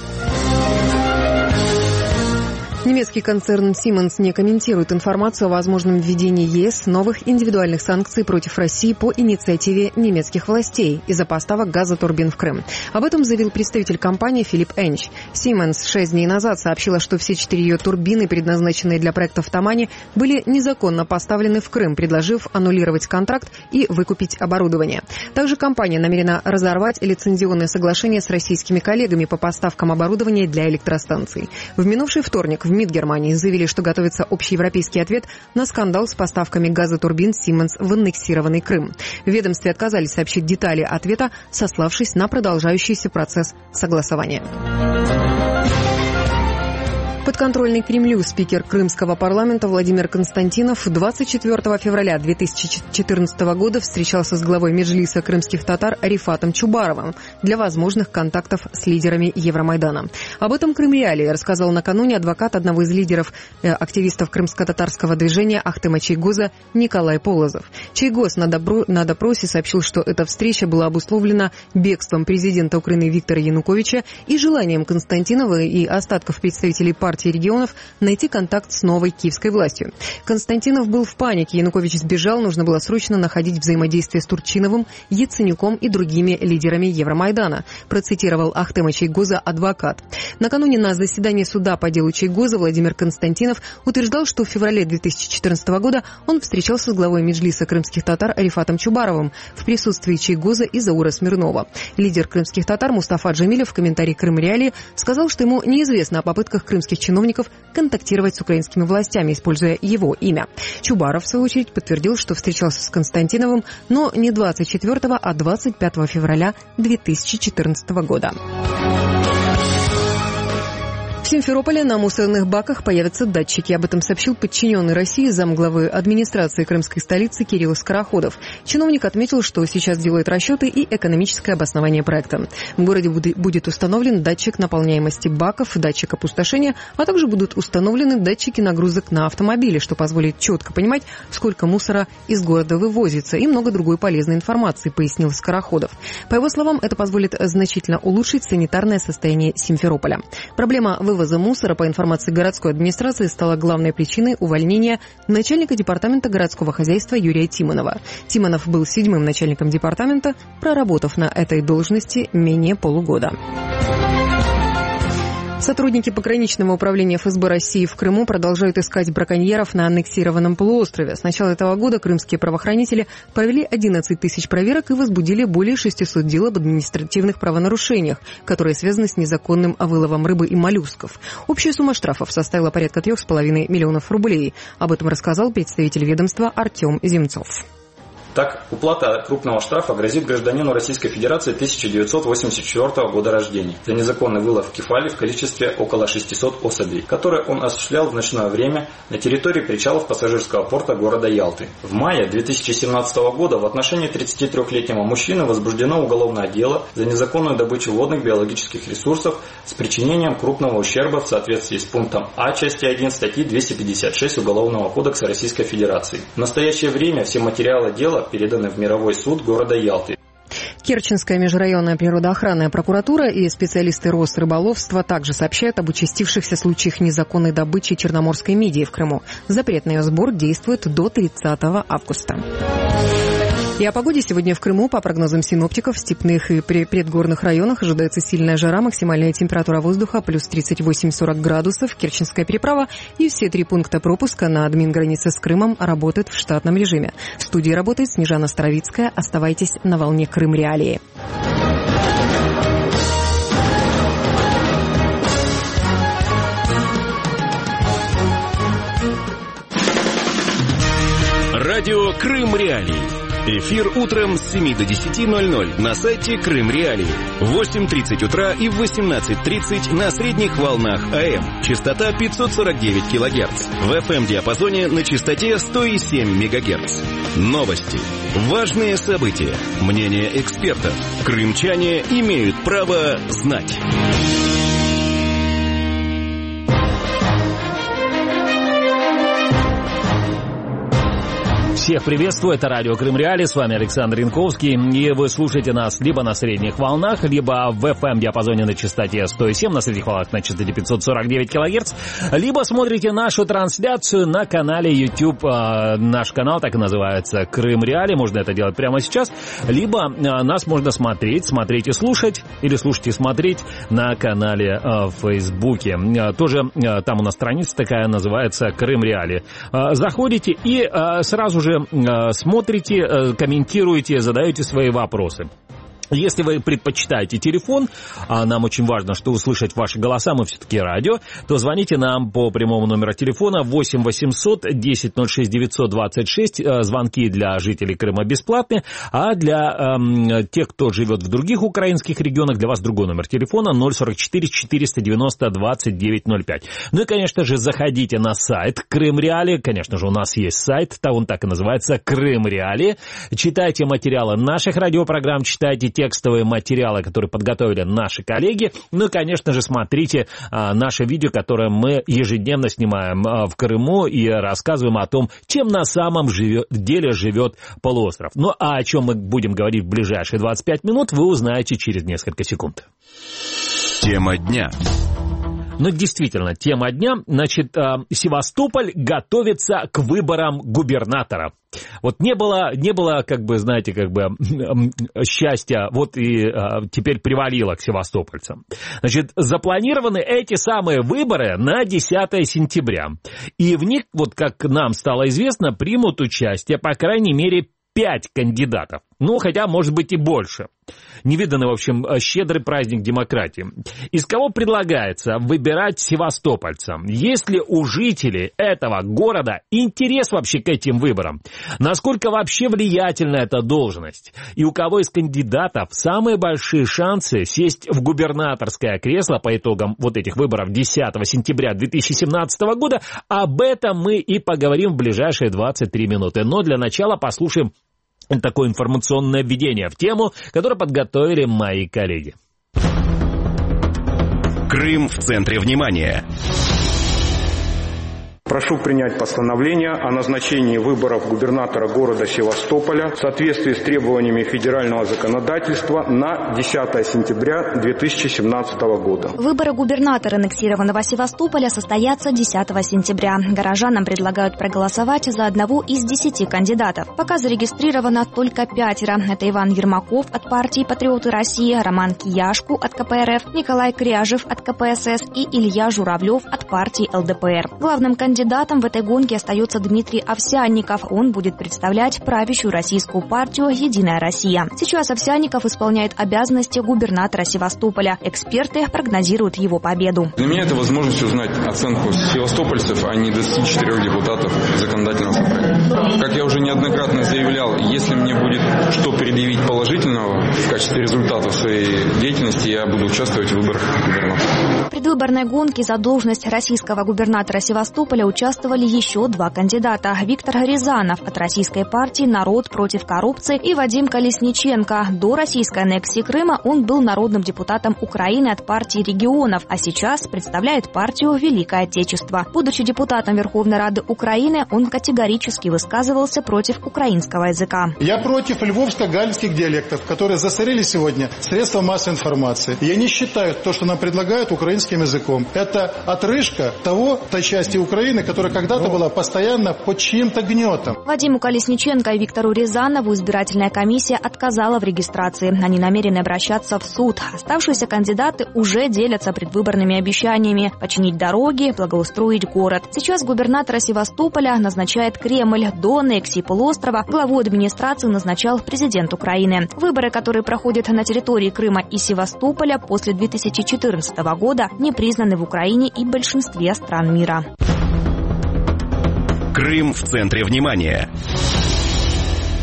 Немецкий концерн Siemens не комментирует информацию о возможном введении ЕС новых индивидуальных санкций против России по инициативе немецких властей из-за поставок газотурбин в Крым. Об этом заявил представитель компании Филипп Энч. Siemens шесть дней назад сообщила, что все четыре ее турбины, предназначенные для проекта в Тамане, были незаконно поставлены в Крым, предложив аннулировать контракт и выкупить оборудование. Также компания намерена разорвать лицензионное соглашение с российскими коллегами по поставкам оборудования для электростанций. В минувший вторник в МИД Германии заявили, что готовится общеевропейский ответ на скандал с поставками газотурбин Siemens в аннексированный Крым. В ведомстве отказались сообщить детали ответа, сославшись на продолжающийся процесс согласования. Подконтрольный Кремлю спикер Крымского парламента Владимир Константинов двадцать четвёртого февраля две тысячи четырнадцатого года встречался с главой Меджлиса крымских татар Рифатом Чубаровым для возможных контактов с лидерами Евромайдана. Об этом Крым-Реалии рассказал накануне адвокат одного из лидеров э, активистов крымско-татарского движения Ахтема Чайгоза Николай Полозов. Чайгоз на, добро, на допросе сообщил, что эта встреча была обусловлена бегством президента Украины Виктора Януковича и желанием Константинова и остатков представителей партии регионов найти контакт с новой киевской властью. Константинов был в панике, Янукович сбежал, нужно было срочно находить взаимодействие с Турчиновым, Яценюком и другими лидерами Евромайдана, процитировал Ахтема Чайгоза адвокат. Накануне на заседании суда по делу Чайгоза Владимир Константинов утверждал, что в феврале две тысячи четырнадцатого года он встречался с главой Меджлиса крымских татар Рифатом Чубаровым в присутствии Чайгоза и Заура Смирнова. Лидер крымских татар Мустафа Джемилев в комментарии Крым-Реалии сказал, что ему неизвестно о попытках крымских чиновников контактировать с украинскими властями, используя его имя. Чубаров, в свою очередь, подтвердил, что встречался с Константиновым, но не двадцать четвёртого, а двадцать пятого февраля две тысячи четырнадцатого года. В Симферополе на мусорных баках появятся датчики. Об этом сообщил подчиненный России замглавы администрации крымской столицы Кирилл Скороходов. Чиновник отметил, что сейчас делает расчеты и экономическое обоснование проекта. В городе будет установлен датчик наполняемости баков, датчик опустошения, а также будут установлены датчики нагрузок на автомобили, что позволит четко понимать, сколько мусора из города вывозится, и много другой полезной информации, пояснил Скороходов. По его словам, это позволит значительно улучшить санитарное состояние Симферополя. Проблема вывоза Вывоза мусора, по информации городской администрации, стала главной причиной увольнения начальника департамента городского хозяйства Юрия Тимонова. Тимонов был седьмым начальником департамента, проработав на этой должности менее полугода. Сотрудники пограничного управления эф эс бэ России в Крыму продолжают искать браконьеров на аннексированном полуострове. С начала этого года крымские правоохранители провели одиннадцать тысяч проверок и возбудили более шестисот дел об административных правонарушениях, которые связаны с незаконным выловом рыбы и моллюсков. Общая сумма штрафов составила порядка трех с половиной миллионов рублей. Об этом рассказал представитель ведомства Артем Земцов. Так, уплата крупного штрафа грозит гражданину Российской Федерации тысяча девятьсот восемьдесят четвёртого года рождения за незаконный вылов кефали в количестве около шестисот особей, которые он осуществлял в ночное время на территории причалов пассажирского порта города Ялты. В мае две тысячи семнадцатого года в отношении тридцатитрёхлетнего мужчины возбуждено уголовное дело за незаконную добычу водных биологических ресурсов с причинением крупного ущерба в соответствии с пунктом А части один статьи двести пятьдесят шесть Уголовного кодекса Российской Федерации. В настоящее время все материалы дела переданы в мировой суд города Ялты. Керченская межрайонная природоохранная прокуратура и специалисты Росрыболовства также сообщают об участившихся случаях незаконной добычи черноморской мидии в Крыму. Запрет на ее сбор действует до тридцатого августа. И о погоде сегодня в Крыму, по прогнозам синоптиков, в степных и предгорных районах ожидается сильная жара, максимальная температура воздуха плюс тридцать восемь - сорок градусов, Керченская переправа и все три пункта пропуска на админгранице с Крымом работают в штатном режиме. В студии работает Снежана Старовицкая. Оставайтесь на волне Крым-Реалии. Радио Крым-Реалии. Эфир утром с семи до десяти ноль-ноль на сайте Крым Реалии. В восемь тридцать утра и в восемнадцать тридцать на средних волнах АМ. Частота пятьсот сорок девять килогерц. В эф эм-диапазоне на частоте сто семь мегагерц. Новости. Важные события. Мнения экспертов. Крымчане имеют право знать. Всех приветствую, это радио Крым Реали, с вами Александр Янковский, и вы слушаете нас либо на средних волнах, либо в эф эм-диапазоне на частоте сто семь, на средних волнах на частоте пятьсот сорок девять килогерц, либо смотрите нашу трансляцию на канале YouTube, наш канал так и называется Крым Реали, можно это делать прямо сейчас, либо нас можно смотреть, смотреть и слушать, или слушать и смотреть на канале в Фейсбуке, тоже там у нас страница такая называется Крым Реали, заходите и сразу же смотрите, комментируете, задаете свои вопросы. Если вы предпочитаете телефон, а нам очень важно, что услышать ваши голоса, мы все-таки радио, то звоните нам по прямому номеру телефона восемь восемьсот десять ноль шесть девятьсот двадцать шесть. Звонки для жителей Крыма бесплатные, а для эм, тех, кто живет в других украинских регионах, для вас другой номер телефона ноль сорок четыре четыреста девяносто двадцать девять ноль пять. Ну и, конечно же, заходите на сайт Крым Реали. Конечно же, у нас есть сайт, он так и называется Крым Реали. Читайте материалы наших радиопрограмм, читайте текстовые материалы, которые подготовили наши коллеги. Ну и, конечно же, смотрите а, наше видео, которое мы ежедневно снимаем а, в Крыму и рассказываем о том, чем на самом живет, деле живет полуостров. Ну а о чем мы будем говорить в ближайшие двадцать пять минут, вы узнаете через несколько секунд. Тема дня. Ну, действительно, тема дня. Значит, Севастополь готовится к выборам губернатора. Вот не было, не было, как бы, знаете, как бы счастья, вот и теперь привалило к севастопольцам. Значит, запланированы эти самые выборы на десятое сентября. И в них, вот как нам стало известно, примут участие, по крайней мере, пять кандидатов. Ну, хотя, может быть, и больше. Невиданный, в общем, щедрый праздник демократии. Из кого предлагается выбирать севастопольцам? Есть ли у жителей этого города интерес вообще к этим выборам? Насколько вообще влиятельна эта должность? И у кого из кандидатов самые большие шансы сесть в губернаторское кресло по итогам вот этих выборов десятого сентября две тысячи семнадцатого года? Об этом мы и поговорим в ближайшие двадцать три минуты. Но для начала послушаем такое информационное введение в тему, которое подготовили мои коллеги. Крым в центре внимания. Прошу принять постановление о назначении выборов губернатора города Севастополя в соответствии с требованиями федерального законодательства на десятое сентября две тысячи семнадцатого года. Выборы губернатора аннексированного Севастополя состоятся десятого сентября. Горожанам предлагают проголосовать за одного из десяти кандидатов. Пока зарегистрировано только пятеро. Это Иван Ермаков от партии «Патриоты России», Роман Кияшку от ка пэ эр эф, Николай Кряжев от ка пэ эс эс и Илья Журавлев от партии эл дэ пэ эр. Главным кандидатом Кандидатом в этой гонке остается Дмитрий Овсянников. Он будет представлять правящую российскую партию «Единая Россия». Сейчас Овсянников исполняет обязанности губернатора Севастополя. Эксперты прогнозируют его победу. Для меня это возможность узнать оценку севастопольцев, а не двадцати четырёх депутатов законодательного собрания. Как я уже неоднократно заявлял, если мне будет что предъявить положительного в качестве результата своей деятельности, я буду участвовать в выборах губернатора. В предвыборной гонке за должность российского губернатора Севастополя участвовали еще два кандидата. Виктор Рязанов от российской партии «Народ против коррупции» и Вадим Колесниченко. До российской аннексии Крыма он был народным депутатом Украины от партии регионов, а сейчас представляет партию «Великое Отечество». Будучи депутатом Верховной Рады Украины, он категорически высказывался против украинского языка. Я против львовско-галицких диалектов, которые засорили сегодня средства массовой информации. Я не считаю то, что нам предлагают украинским языком. Это отрыжка того, той части Украины, которая когда-то была постоянно под чьим-то гнетом. Вадиму Колесниченко и Виктору Рязанову избирательная комиссия отказала в регистрации. Они намерены обращаться в суд. Оставшиеся кандидаты уже делятся предвыборными обещаниями починить дороги, благоустроить город. Сейчас губернатора Севастополя назначает Кремль. До аннексии полуострова главу администрации назначал президент Украины. Выборы, которые проходят на территории Крыма и Севастополя после две тысячи четырнадцатого года, не признаны в Украине и большинстве стран мира. Крым в центре внимания.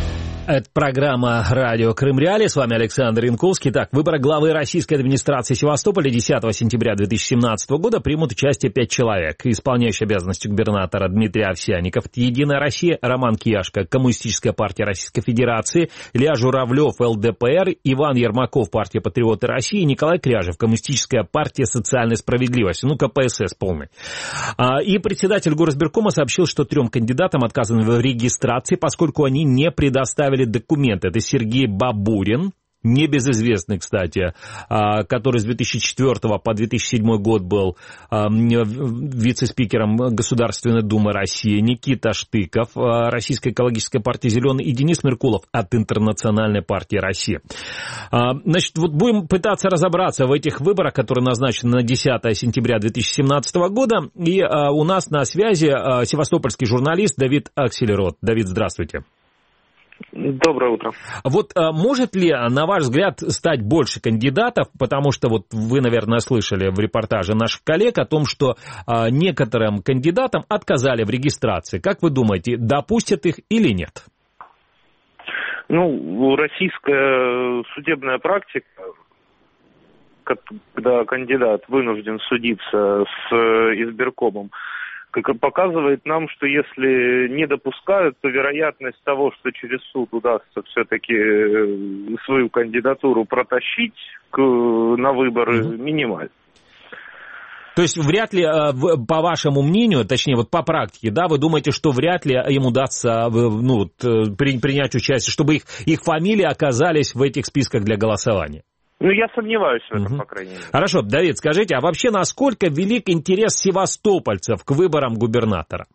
Это программа «Радио Крым Реалии». С вами Александр Янковский. Так, в выборах главы российской администрации Севастополя десятого сентября две тысячи семнадцатого года примут участие пять человек. Исполняющий обязанности губернатора Дмитрий Овсянников, «Единая Россия», Роман Кияшко, Коммунистическая партия Российской Федерации, Илья Журавлев, эл дэ пэ эр, Иван Ермаков, партия «Патриоты России», Николай Кряжев, Коммунистическая партия социальной справедливости, ну, ка пэ эс эс полный. И председатель Горосберкома сообщил, что трем кандидатам отказано в регистрации, поскольку они не предоставили документы. Это Сергей Бабурин, небезызвестный, кстати, который с две тысячи четвёртого по две тысячи седьмой год был вице-спикером Государственной Думы России, Никита Штыков, Российская экологическая партия «Зеленый», и Денис Меркулов от Интернациональной партии России. Значит, вот будем пытаться разобраться в этих выборах, которые назначены на десятого сентября две тысячи семнадцатого года. И у нас на связи севастопольский журналист Давид Аксельрод. Давид, здравствуйте. Доброе утро. Вот а, может ли, на ваш взгляд, стать больше кандидатов, потому что вот вы, наверное, слышали в репортаже наших коллег о том, что а, некоторым кандидатам отказали в регистрации. Как вы думаете, допустят их или нет? Ну, российская судебная практика, когда кандидат вынужден судиться с избиркомом, показывает нам, что если не допускают, то вероятность того, что через суд удастся все-таки свою кандидатуру протащить к, на выборы, mm-hmm. минимальна. То есть вряд ли, по вашему мнению, точнее вот по практике, да, вы думаете, что вряд ли им удастся ну, принять участие, чтобы их, их фамилии оказались в этих списках для голосования? Ну, я сомневаюсь в этом, угу. по крайней мере. Хорошо, Давид, скажите, а вообще насколько велик интерес севастопольцев к выборам губернатора?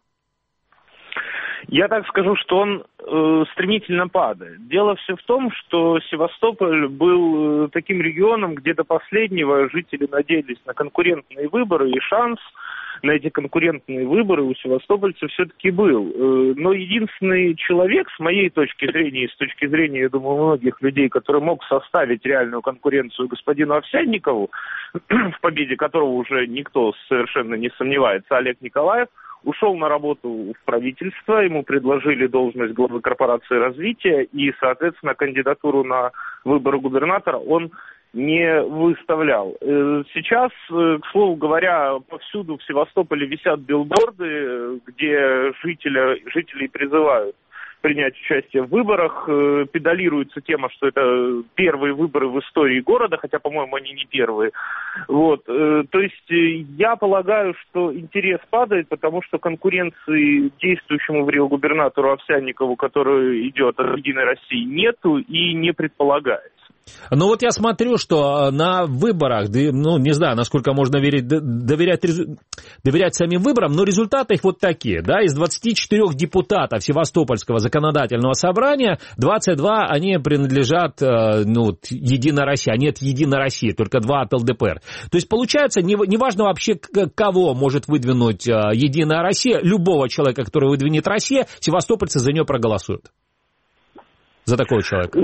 Я так скажу, что он э, стремительно падает. Дело все в том, что Севастополь был э, таким регионом, где до последнего жители надеялись на конкурентные выборы, и шанс на эти конкурентные выборы у севастопольцев все-таки был. Э, но единственный человек, с моей точки зрения, и с точки зрения, я думаю, многих людей, который мог составить реальную конкуренцию господину Овсянникову, в победе которого уже никто совершенно не сомневается, Олег Николаев, ушел на работу в правительство, ему предложили должность главы корпорации развития, и, соответственно, кандидатуру на выборы губернатора он не выставлял. Сейчас, к слову говоря, повсюду в Севастополе висят билборды, где жители, жителей призывают принять участие в выборах. Педалируется тема, что это первые выборы в истории города, хотя, по-моему, они не первые. Вот. То есть я полагаю, что интерес падает, потому что конкуренции действующему в Рио губернатору Овсянникову, который идет от «Единой России», нету и не предполагается. Ну вот я смотрю, что на выборах, ну не знаю, насколько можно верить, доверять, доверять самим выборам, но результаты их вот такие, да, из двадцати четырёх депутатов Севастопольского законодательного собрания, двадцать два они принадлежат, ну, Единой России, а нет Единой России, только два от эл дэ пэ эр. То есть получается, неважно вообще, кого может выдвинуть Единая Россия, любого человека, который выдвинет Россия, севастопольцы за нее проголосуют. За такого человека.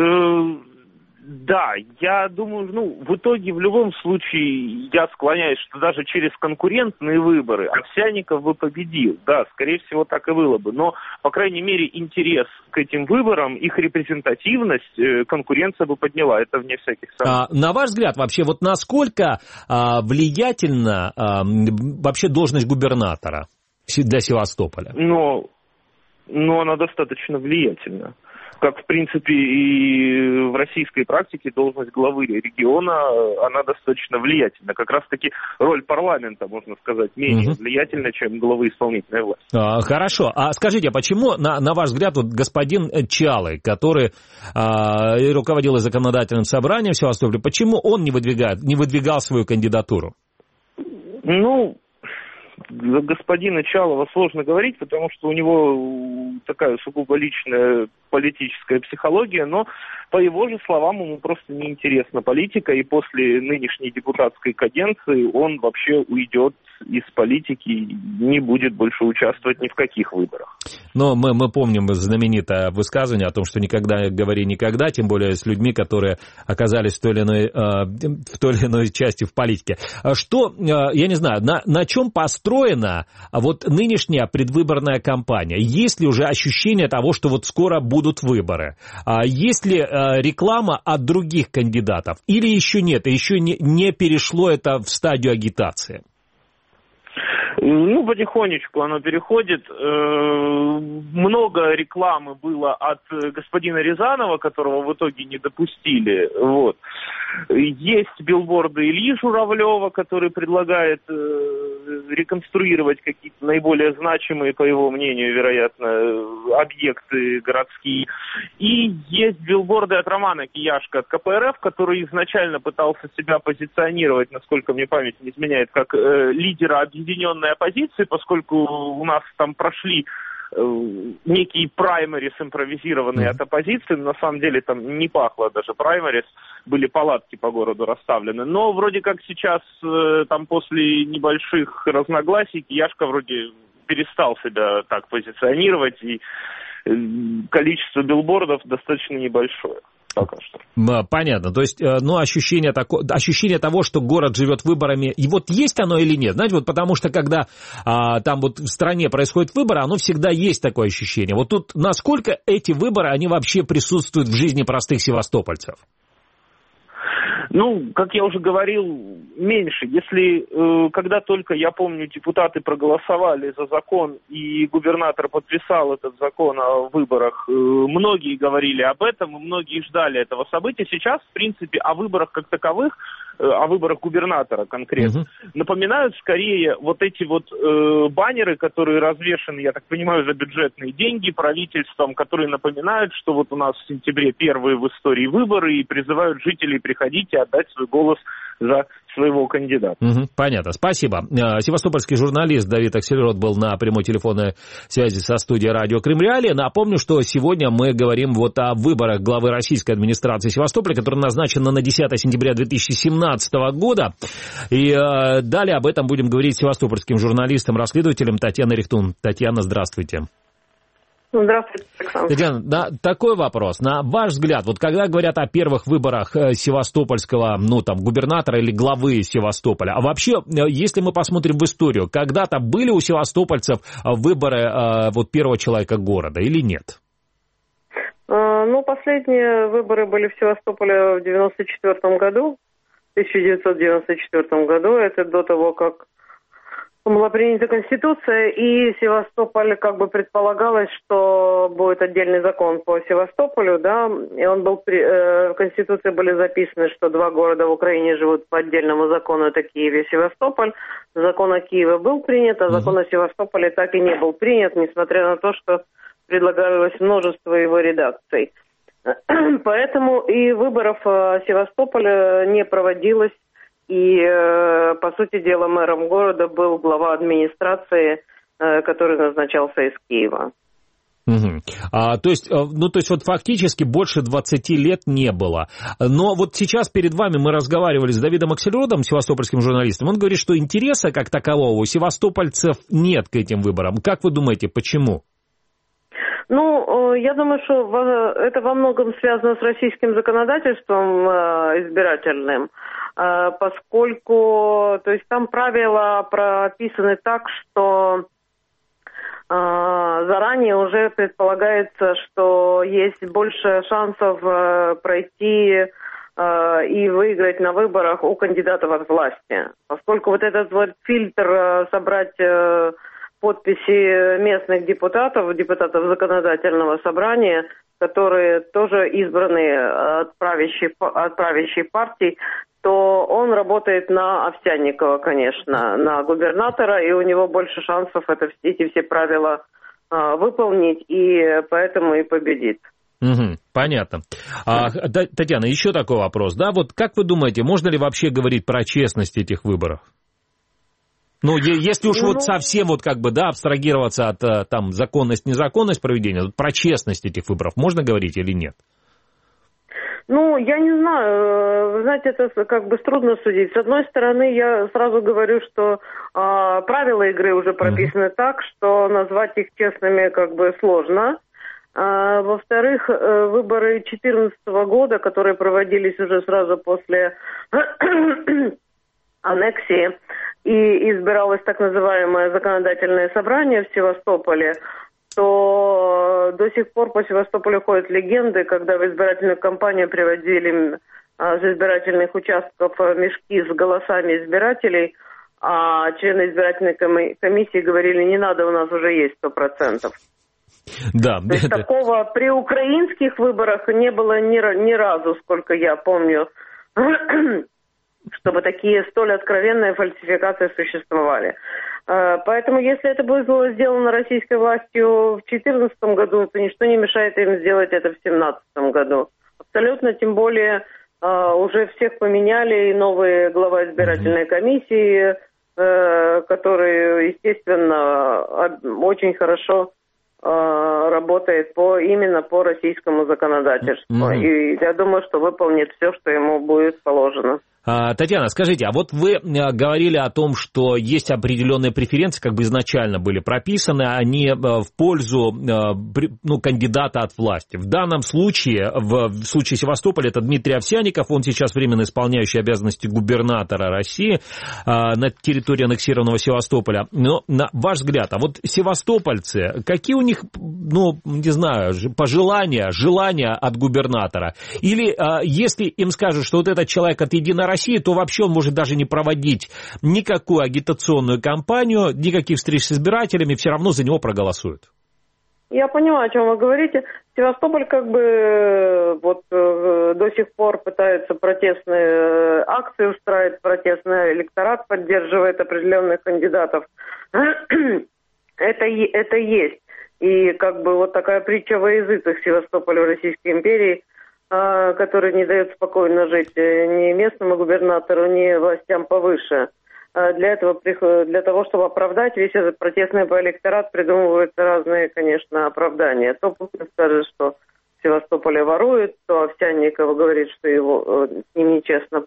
Да, я думаю, ну, в итоге в любом случае я склоняюсь, что даже через конкурентные выборы Овсянников бы победил. Да, скорее всего, так и было бы. Но, по крайней мере, интерес к этим выборам, их репрезентативность конкуренция бы подняла. Это вне всяких сомнений. А, на ваш взгляд, вообще, вот насколько а, влиятельна а, вообще должность губернатора для Севастополя? Ну, ну, она достаточно влиятельна. Как, в принципе, и в российской практике должность главы региона, она достаточно влиятельна. Как раз-таки роль парламента, можно сказать, менее угу. влиятельна, чем главы исполнительной власти. А, хорошо. А скажите, а почему, на, на ваш взгляд, вот господин Чалый, который а, руководил законодательным собранием в Севастополе, почему он не выдвигает, не выдвигал свою кандидатуру? Ну... За господина Чалова сложно говорить, потому что у него такая сугубо личная политическая психология, но по его же словам, ему просто неинтересна политика, и после нынешней депутатской каденции он вообще уйдет из политики, не будет больше участвовать ни в каких выборах. Но мы, мы помним знаменитое высказывание о том, что никогда говори никогда, тем более с людьми, которые оказались в той или иной, в той или иной части в политике. Что, я не знаю, на, на чем построена вот нынешняя предвыборная кампания? Есть ли уже ощущение того, что вот скоро будут выборы? Есть ли реклама от других кандидатов? Или еще нет, еще не, не перешло это в стадию агитации? Ну, потихонечку оно переходит. Много рекламы было от господина Рязанова, которого в итоге не допустили. Вот. Есть билборды Ильи Журавлева, который предлагает реконструировать какие-то наиболее значимые, по его мнению, вероятно, объекты городские. И есть билборды от Романа Кияшко от ка пэ эр эф, который изначально пытался себя позиционировать, насколько мне память не изменяет, как э, лидера объединенной оппозиции, поскольку у нас там прошли некие праймерис импровизированные от оппозиции, на самом деле там не пахло даже праймерис, были палатки по городу расставлены, но вроде как сейчас там после небольших разногласий Кияшко вроде перестал себя так позиционировать, и количество билбордов достаточно небольшое. Пока что. Понятно. То есть, ну, ощущение, тако, ощущение того, что город живет выборами, и вот есть оно или нет? Знаете, вот потому что, когда а, там вот в стране происходят выборы, оно всегда есть такое ощущение. Вот тут насколько эти выборы, они вообще присутствуют в жизни простых севастопольцев? Ну, как я уже говорил, меньше. Если, э, когда только, я помню, депутаты проголосовали за закон, и губернатор подписал этот закон о выборах, э, многие говорили об этом, и многие ждали этого события. Сейчас, в принципе, о выборах как таковых, э, о выборах губернатора конкретно, uh-huh. напоминают скорее вот эти вот э, баннеры, которые развешаны, я так понимаю, за бюджетные деньги правительством, которые напоминают, что вот у нас в сентябре первые в истории выборы, и призывают жителей приходить и отдать свой голос за своего кандидата. Угу, понятно, спасибо. Севастопольский журналист Давид Аксельрод был на прямой телефонной связи со студией радио Крым Реалии. Напомню, что сегодня мы говорим вот о выборах главы российской администрации Севастополя, который назначен на десятое сентября две тысячи семнадцатого года. И э, далее об этом будем говорить с севастопольским журналистом-расследователем Татьяной Рихтун. Татьяна, здравствуйте. Здравствуйте, Александр. Татьяна, да, такой вопрос. На ваш взгляд, вот когда говорят о первых выборах севастопольского, ну, там, губернатора или главы Севастополя, а вообще, если мы посмотрим в историю, когда-то были у севастопольцев выборы вот первого человека города или нет? Ну, последние выборы были в Севастополе в девяносто четвёртом году, в тысяча девятьсот девяносто четвёртом году, это до того, как была принята Конституция, и Севастополь, как бы предполагалось, что будет отдельный закон по Севастополю, да, и он был, э, в Конституции были записаны, что два города в Украине живут по отдельному закону, это Киев и Севастополь. Закон о Киеве был принят, а закон о Севастополе так и не был принят, несмотря на то, что предлагалось множество его редакций. Поэтому и выборов Севастополя не проводилось. И, э, по сути дела, мэром города был глава администрации, э, который назначался из Киева. Угу. А, то есть, ну, то есть, вот фактически больше двадцати лет не было. Но вот сейчас перед вами мы разговаривали с Давидом Аксельродом, севастопольским журналистом. Он говорит, что интереса как такового у севастопольцев нет к этим выборам. Как вы думаете, почему? Ну, я думаю, что это во многом связано с российским законодательством избирательным, поскольку, то есть там правила прописаны так, что заранее уже предполагается, что есть больше шансов пройти и выиграть на выборах у кандидатов от власти, поскольку вот этот вот фильтр собрать подписи местных депутатов, депутатов законодательного собрания, которые тоже избраны от правящей, от правящей партии, то он работает на Овсянникова, конечно, на губернатора, и у него больше шансов это, эти все правила а, выполнить, и поэтому и победит. Угу, понятно. А, Татьяна, еще такой вопрос, да, вот как вы думаете, можно ли вообще говорить про честность этих выборов? Ну, если уж ну, вот совсем вот как бы, да, абстрагироваться от там законность, незаконность проведения, про честность этих выборов можно говорить или нет? Ну, я не знаю, вы знаете, это как бы трудно судить. С одной стороны, я сразу говорю, что э, правила игры уже прописаны mm-hmm. так, что назвать их честными как бы сложно. А, во-вторых, э, выборы две тысячи четырнадцатого года, которые проводились уже сразу после аннексии, и избиралось так называемое законодательное собрание в Севастополе, то до сих пор по Севастополю ходят легенды, когда в избирательную кампанию приводили а, с избирательных участков мешки с голосами избирателей, а члены избирательной комиссии говорили, не надо, у нас уже есть сто процентов. Да, То есть такого при украинских выборах не было ни, ни разу, сколько я помню, чтобы такие столь откровенные фальсификации существовали. Поэтому, если это было сделано российской властью в две тысячи четырнадцатом году, то ничто не мешает им сделать это в две тысячи семнадцатом году. Абсолютно, тем более, уже всех поменяли, и новые глава избирательной комиссии, который, естественно, очень хорошо работает по, именно по российскому законодательству. Mm-hmm. И я думаю, что выполнит все, что ему будет положено. Татьяна, скажите, а вот вы говорили о том, что есть определенные преференции, как бы изначально были прописаны, они в пользу ну, кандидата от власти. В данном случае, в, в случае Севастополя, это Дмитрий Овсянников, он сейчас временно исполняющий обязанности губернатора России на территории аннексированного Севастополя. Но, на ваш взгляд, а вот севастопольцы, какие у них, ну, не знаю, пожелания, желания от губернатора? Или если им скажут, что вот этот человек от Единой России, России, то вообще он может даже не проводить никакую агитационную кампанию, никаких встреч с избирателями, все равно за него проголосуют. Я понимаю, о чем вы говорите. Севастополь как бы вот до сих пор пытается протестные акции устраивать, протестный электорат поддерживает определенных кандидатов. Это, это есть. И как бы вот такая притча во языцах Севастополя в Российской империи, который не дает спокойно жить ни местному губернатору, ни властям повыше. Для этого, для того, чтобы оправдать весь этот протестный электорат, придумываются разные, конечно, оправдания. То Путин скажет, что в Севастополе ворует, то Овсянников говорит, что его с ним нечестно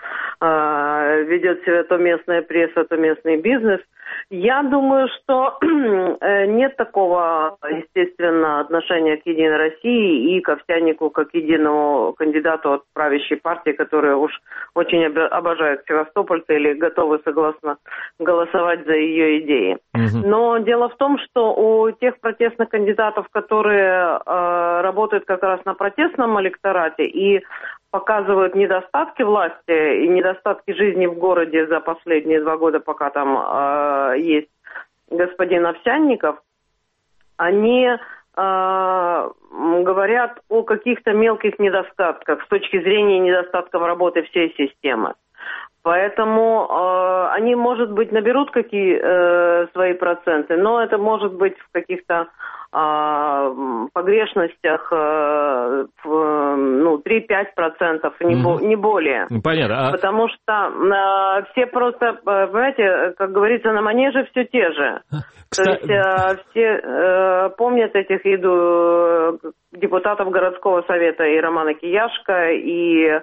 ведет себя то местная пресса, то местный бизнес. Я думаю, что нет такого, естественно, отношения к Единой России и к Овсяннику как единому кандидату от правящей партии, которые уж очень обожают Севастопольца или готовы согласно голосовать за ее идеи. Угу. Но дело в том, что у тех протестных кандидатов, которые э, работают как раз на протестном электорате и показывают недостатки власти и недостатки жизни в городе за последние два года, пока там э, есть господин Овсянников, они э, говорят о каких-то мелких недостатках с точки зрения недостатков работы всей системы. Поэтому э, они, может быть, наберут какие э, свои проценты, но это может быть в каких-то э, погрешностях э, в, ну, три-пять процентов, не, mm-hmm. бо, не более. Понятно. Потому что э, все просто, понимаете, как говорится, на манеже все те же. Кстати... То есть э, все э, помнят этих иду, депутатов городского совета и Романа Кияшко, и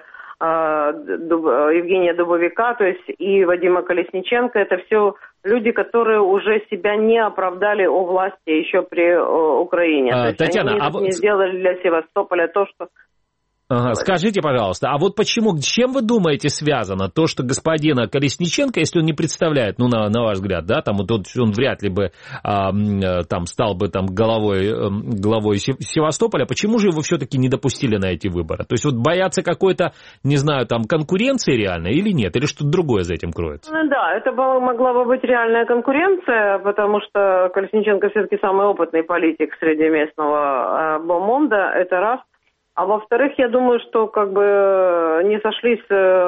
Евгения Дубовика, то есть и Вадима Колесниченко, это все люди, которые уже себя не оправдали о власти еще при Украине. А, то есть Татьяна, они а... не сделали для Севастополя то, что... Ага, скажите, пожалуйста, а вот почему, с чем вы думаете связано то, что господина Колесниченко, если он не представляет, ну, на, на ваш взгляд, да, там, вот он вряд ли бы а, там, стал бы там главой, главой Севастополя, почему же его все-таки не допустили на эти выборы? То есть вот боятся какой-то, не знаю, там, конкуренции реальной или нет, или что-то другое за этим кроется? Ну, да, это могла бы быть реальная конкуренция, потому что Колесниченко все-таки самый опытный политик среди местного бомонда, это раз. А во-вторых, я думаю, что как бы не сошлись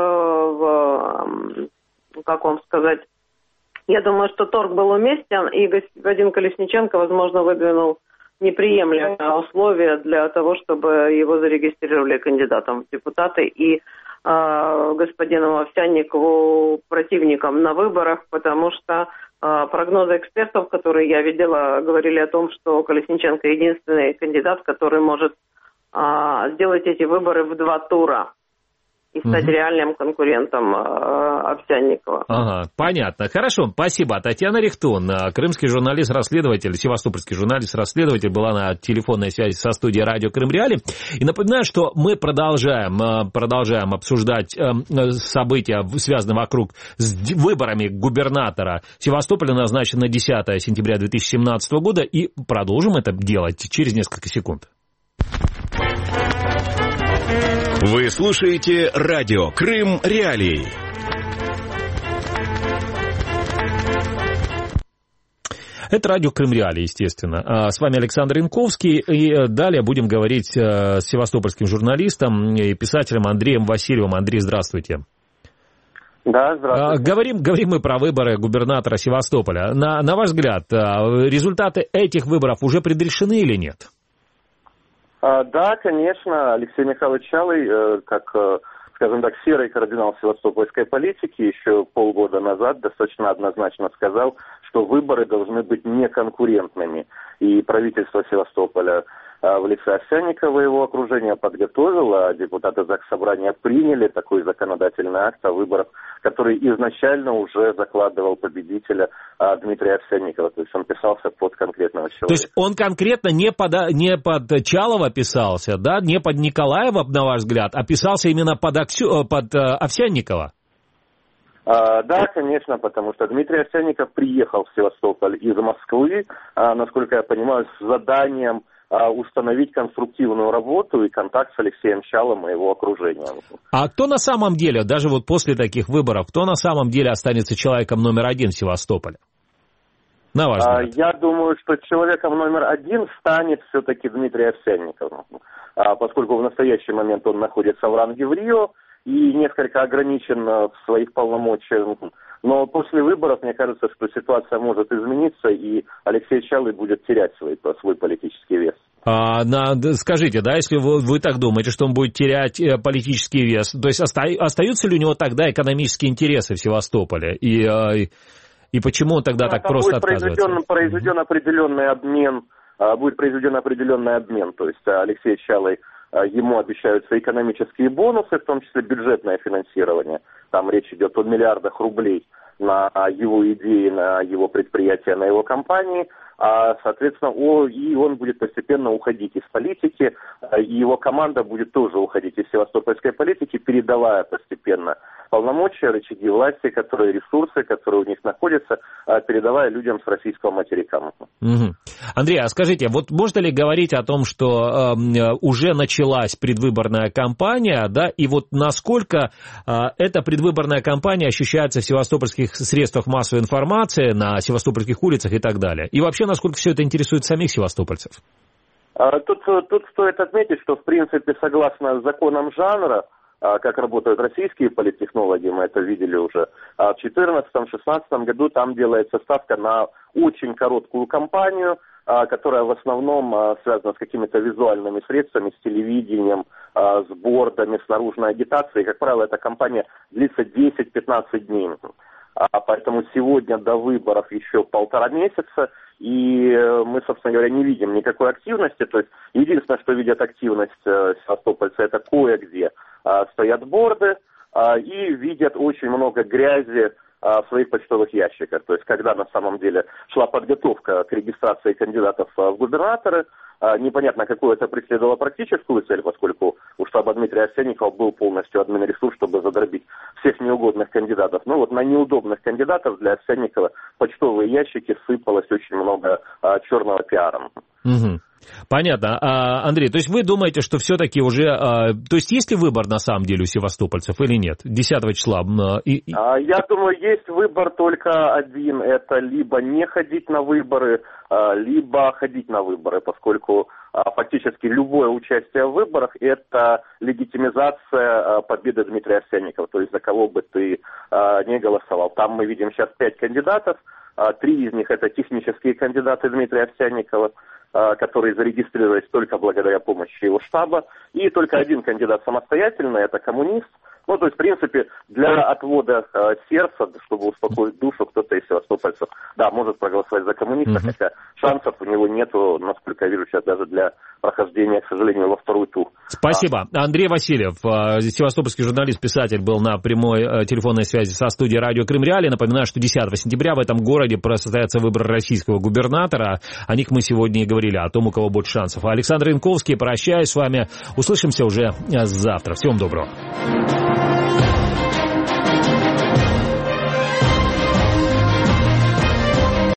в, как вам сказать, я думаю, что торг был уместен, и господин Колесниченко, возможно, выдвинул неприемлемые условия для того, чтобы его зарегистрировали кандидатом в депутаты и э, господину Овсянникову противником на выборах, потому что э, прогнозы экспертов, которые я видела, говорили о том, что Колесниченко единственный кандидат, который может а, сделать эти выборы в два тура и стать угу. реальным конкурентом а, Овсянникова. Ага, понятно. Хорошо, спасибо. Татьяна Рихтун, крымский журналист-расследователь, севастопольский журналист-расследователь, была на телефонной связи со студией радио Крым Реали. И напоминаю, что мы продолжаем, продолжаем обсуждать события, связанные вокруг с выборами губернатора Севастополя, назначен на десятое сентября две тысячи семнадцатого года, и продолжим это делать через несколько секунд. Вы слушаете радио Крым Реалии. Это радио Крым Реалии, естественно. С вами Александр Янковский. И далее будем говорить с севастопольским журналистом и писателем Андреем Васильевым. Андрей, здравствуйте. Да, здравствуйте. Говорим, говорим мы про выборы губернатора Севастополя. На, на ваш взгляд, результаты этих выборов уже предрешены или нет? Да, конечно, Алексей Михайлович Чалый, как, скажем так, серый кардинал севастопольской политики, еще полгода назад достаточно однозначно сказал, что выборы должны быть неконкурентными. И правительство Севастополя в лице Овсянникова и его окружения подготовило, а депутаты Заксобрания приняли такой законодательный акт о выборах, который изначально уже закладывал победителя Дмитрия Овсянникова. То есть он писался под конкретного человека. То есть он конкретно не под, не под Чалова писался, да, не под Николаева, на ваш взгляд, а писался именно под, Оксю, под Овсянникова? А, да, конечно, потому что Дмитрий Овсянников приехал в Севастополь из Москвы, а, насколько я понимаю, с заданием установить конструктивную работу и контакт с Алексеем Чалым и его окружением. А кто на самом деле, даже вот после таких выборов, кто на самом деле останется человеком номер один в Севастополе? На ваш взгляд. Я думаю, что человеком номер один станет все-таки Дмитрий Овсянников, поскольку в настоящий момент он находится в ранге в Рио и несколько ограничен в своих полномочиях. Но после выборов, мне кажется, что ситуация может измениться, и Алексей Чалый будет терять свой, свой политический вес. А, на, скажите, да, если вы, вы так думаете, что он будет терять э, политический вес, то есть оста, остаются ли у него тогда экономические интересы в Севастополе? И, э, и почему он тогда ну, так просто будет отказывается? Произведен, произведен определенный обмен, будет произведен определенный обмен, то есть Алексей Чалый, ему обещаются экономические бонусы, в том числе бюджетное финансирование. Там речь идет о миллиардах рублей на его идеи, на его предприятия, на его компании. А, соответственно, о, и он будет постепенно уходить из политики, и его команда будет тоже уходить из севастопольской политики, передавая постепенно полномочия, рычаги власти, которые ресурсы, которые у них находятся, передавая людям с российского материка. Угу. Андрей, а скажите, вот можно ли говорить о том, что э, уже началась предвыборная кампания, да, и вот насколько э, эта предвыборная кампания ощущается в севастопольских средствах массовой информации, на севастопольских улицах и так далее? И вообще, насколько все это интересует самих севастопольцев? Тут, тут стоит отметить, что, в принципе, согласно законам жанра, как работают российские политтехнологи, мы это видели уже, в две тысячи четырнадцатом-шестнадцатом году там делается ставка на очень короткую кампанию, которая в основном связана с какими-то визуальными средствами, с телевидением, с бордами, с наружной агитацией. Как правило, эта кампания длится десять-пятнадцать дней. Поэтому сегодня до выборов еще полтора месяца, и мы, собственно говоря, не видим никакой активности. То есть единственное, что видят активность севастопольцы, это кое-где стоят борды и видят очень много грязи в своих почтовых ящиках. То есть когда на самом деле шла подготовка к регистрации кандидатов в губернаторы, непонятно, какую это преследовало практическую цель, поскольку у штаба Дмитрия Овсянникова был полностью админресурс, чтобы задробить всех неугодных кандидатов. Но вот на неудобных кандидатов для Овсянникова почтовые ящики сыпалось очень много а, черного пиара. Угу. Понятно. А, Андрей, то есть вы думаете, что все-таки уже... А, то есть есть ли выбор на самом деле у севастопольцев или нет? десятого числа? А, и, и... А, я думаю, есть выбор только один. Это либо не ходить на выборы, а, либо ходить на выборы, поскольку а, фактически любое участие в выборах – это легитимизация а, победы Дмитрия Овсянникова, то есть за кого бы ты а, не голосовал. Там мы видим сейчас пять кандидатов, а, три из них – это технические кандидаты Дмитрия Овсянникова, которые зарегистрировались только благодаря помощи его штаба, и только один кандидат самостоятельный, это коммунист, Ну, то есть, в принципе, для отвода э, сердца, чтобы успокоить душу, кто-то из севастопольцев, да, может проголосовать за коммунистов, угу. хотя шансов у него нету, насколько я вижу, сейчас даже для прохождения, к сожалению, во второй тур. Спасибо. А... Андрей Васильев, севастопольский журналист, писатель, был на прямой телефонной связи со студией «Радио Крым Реалии». Напоминаю, что десятого сентября в этом городе состоятся выборы российского губернатора. О них мы сегодня и говорили, о том, у кого больше шансов. Александр Янковский, прощаюсь с вами. Услышимся уже завтра. Всем доброго.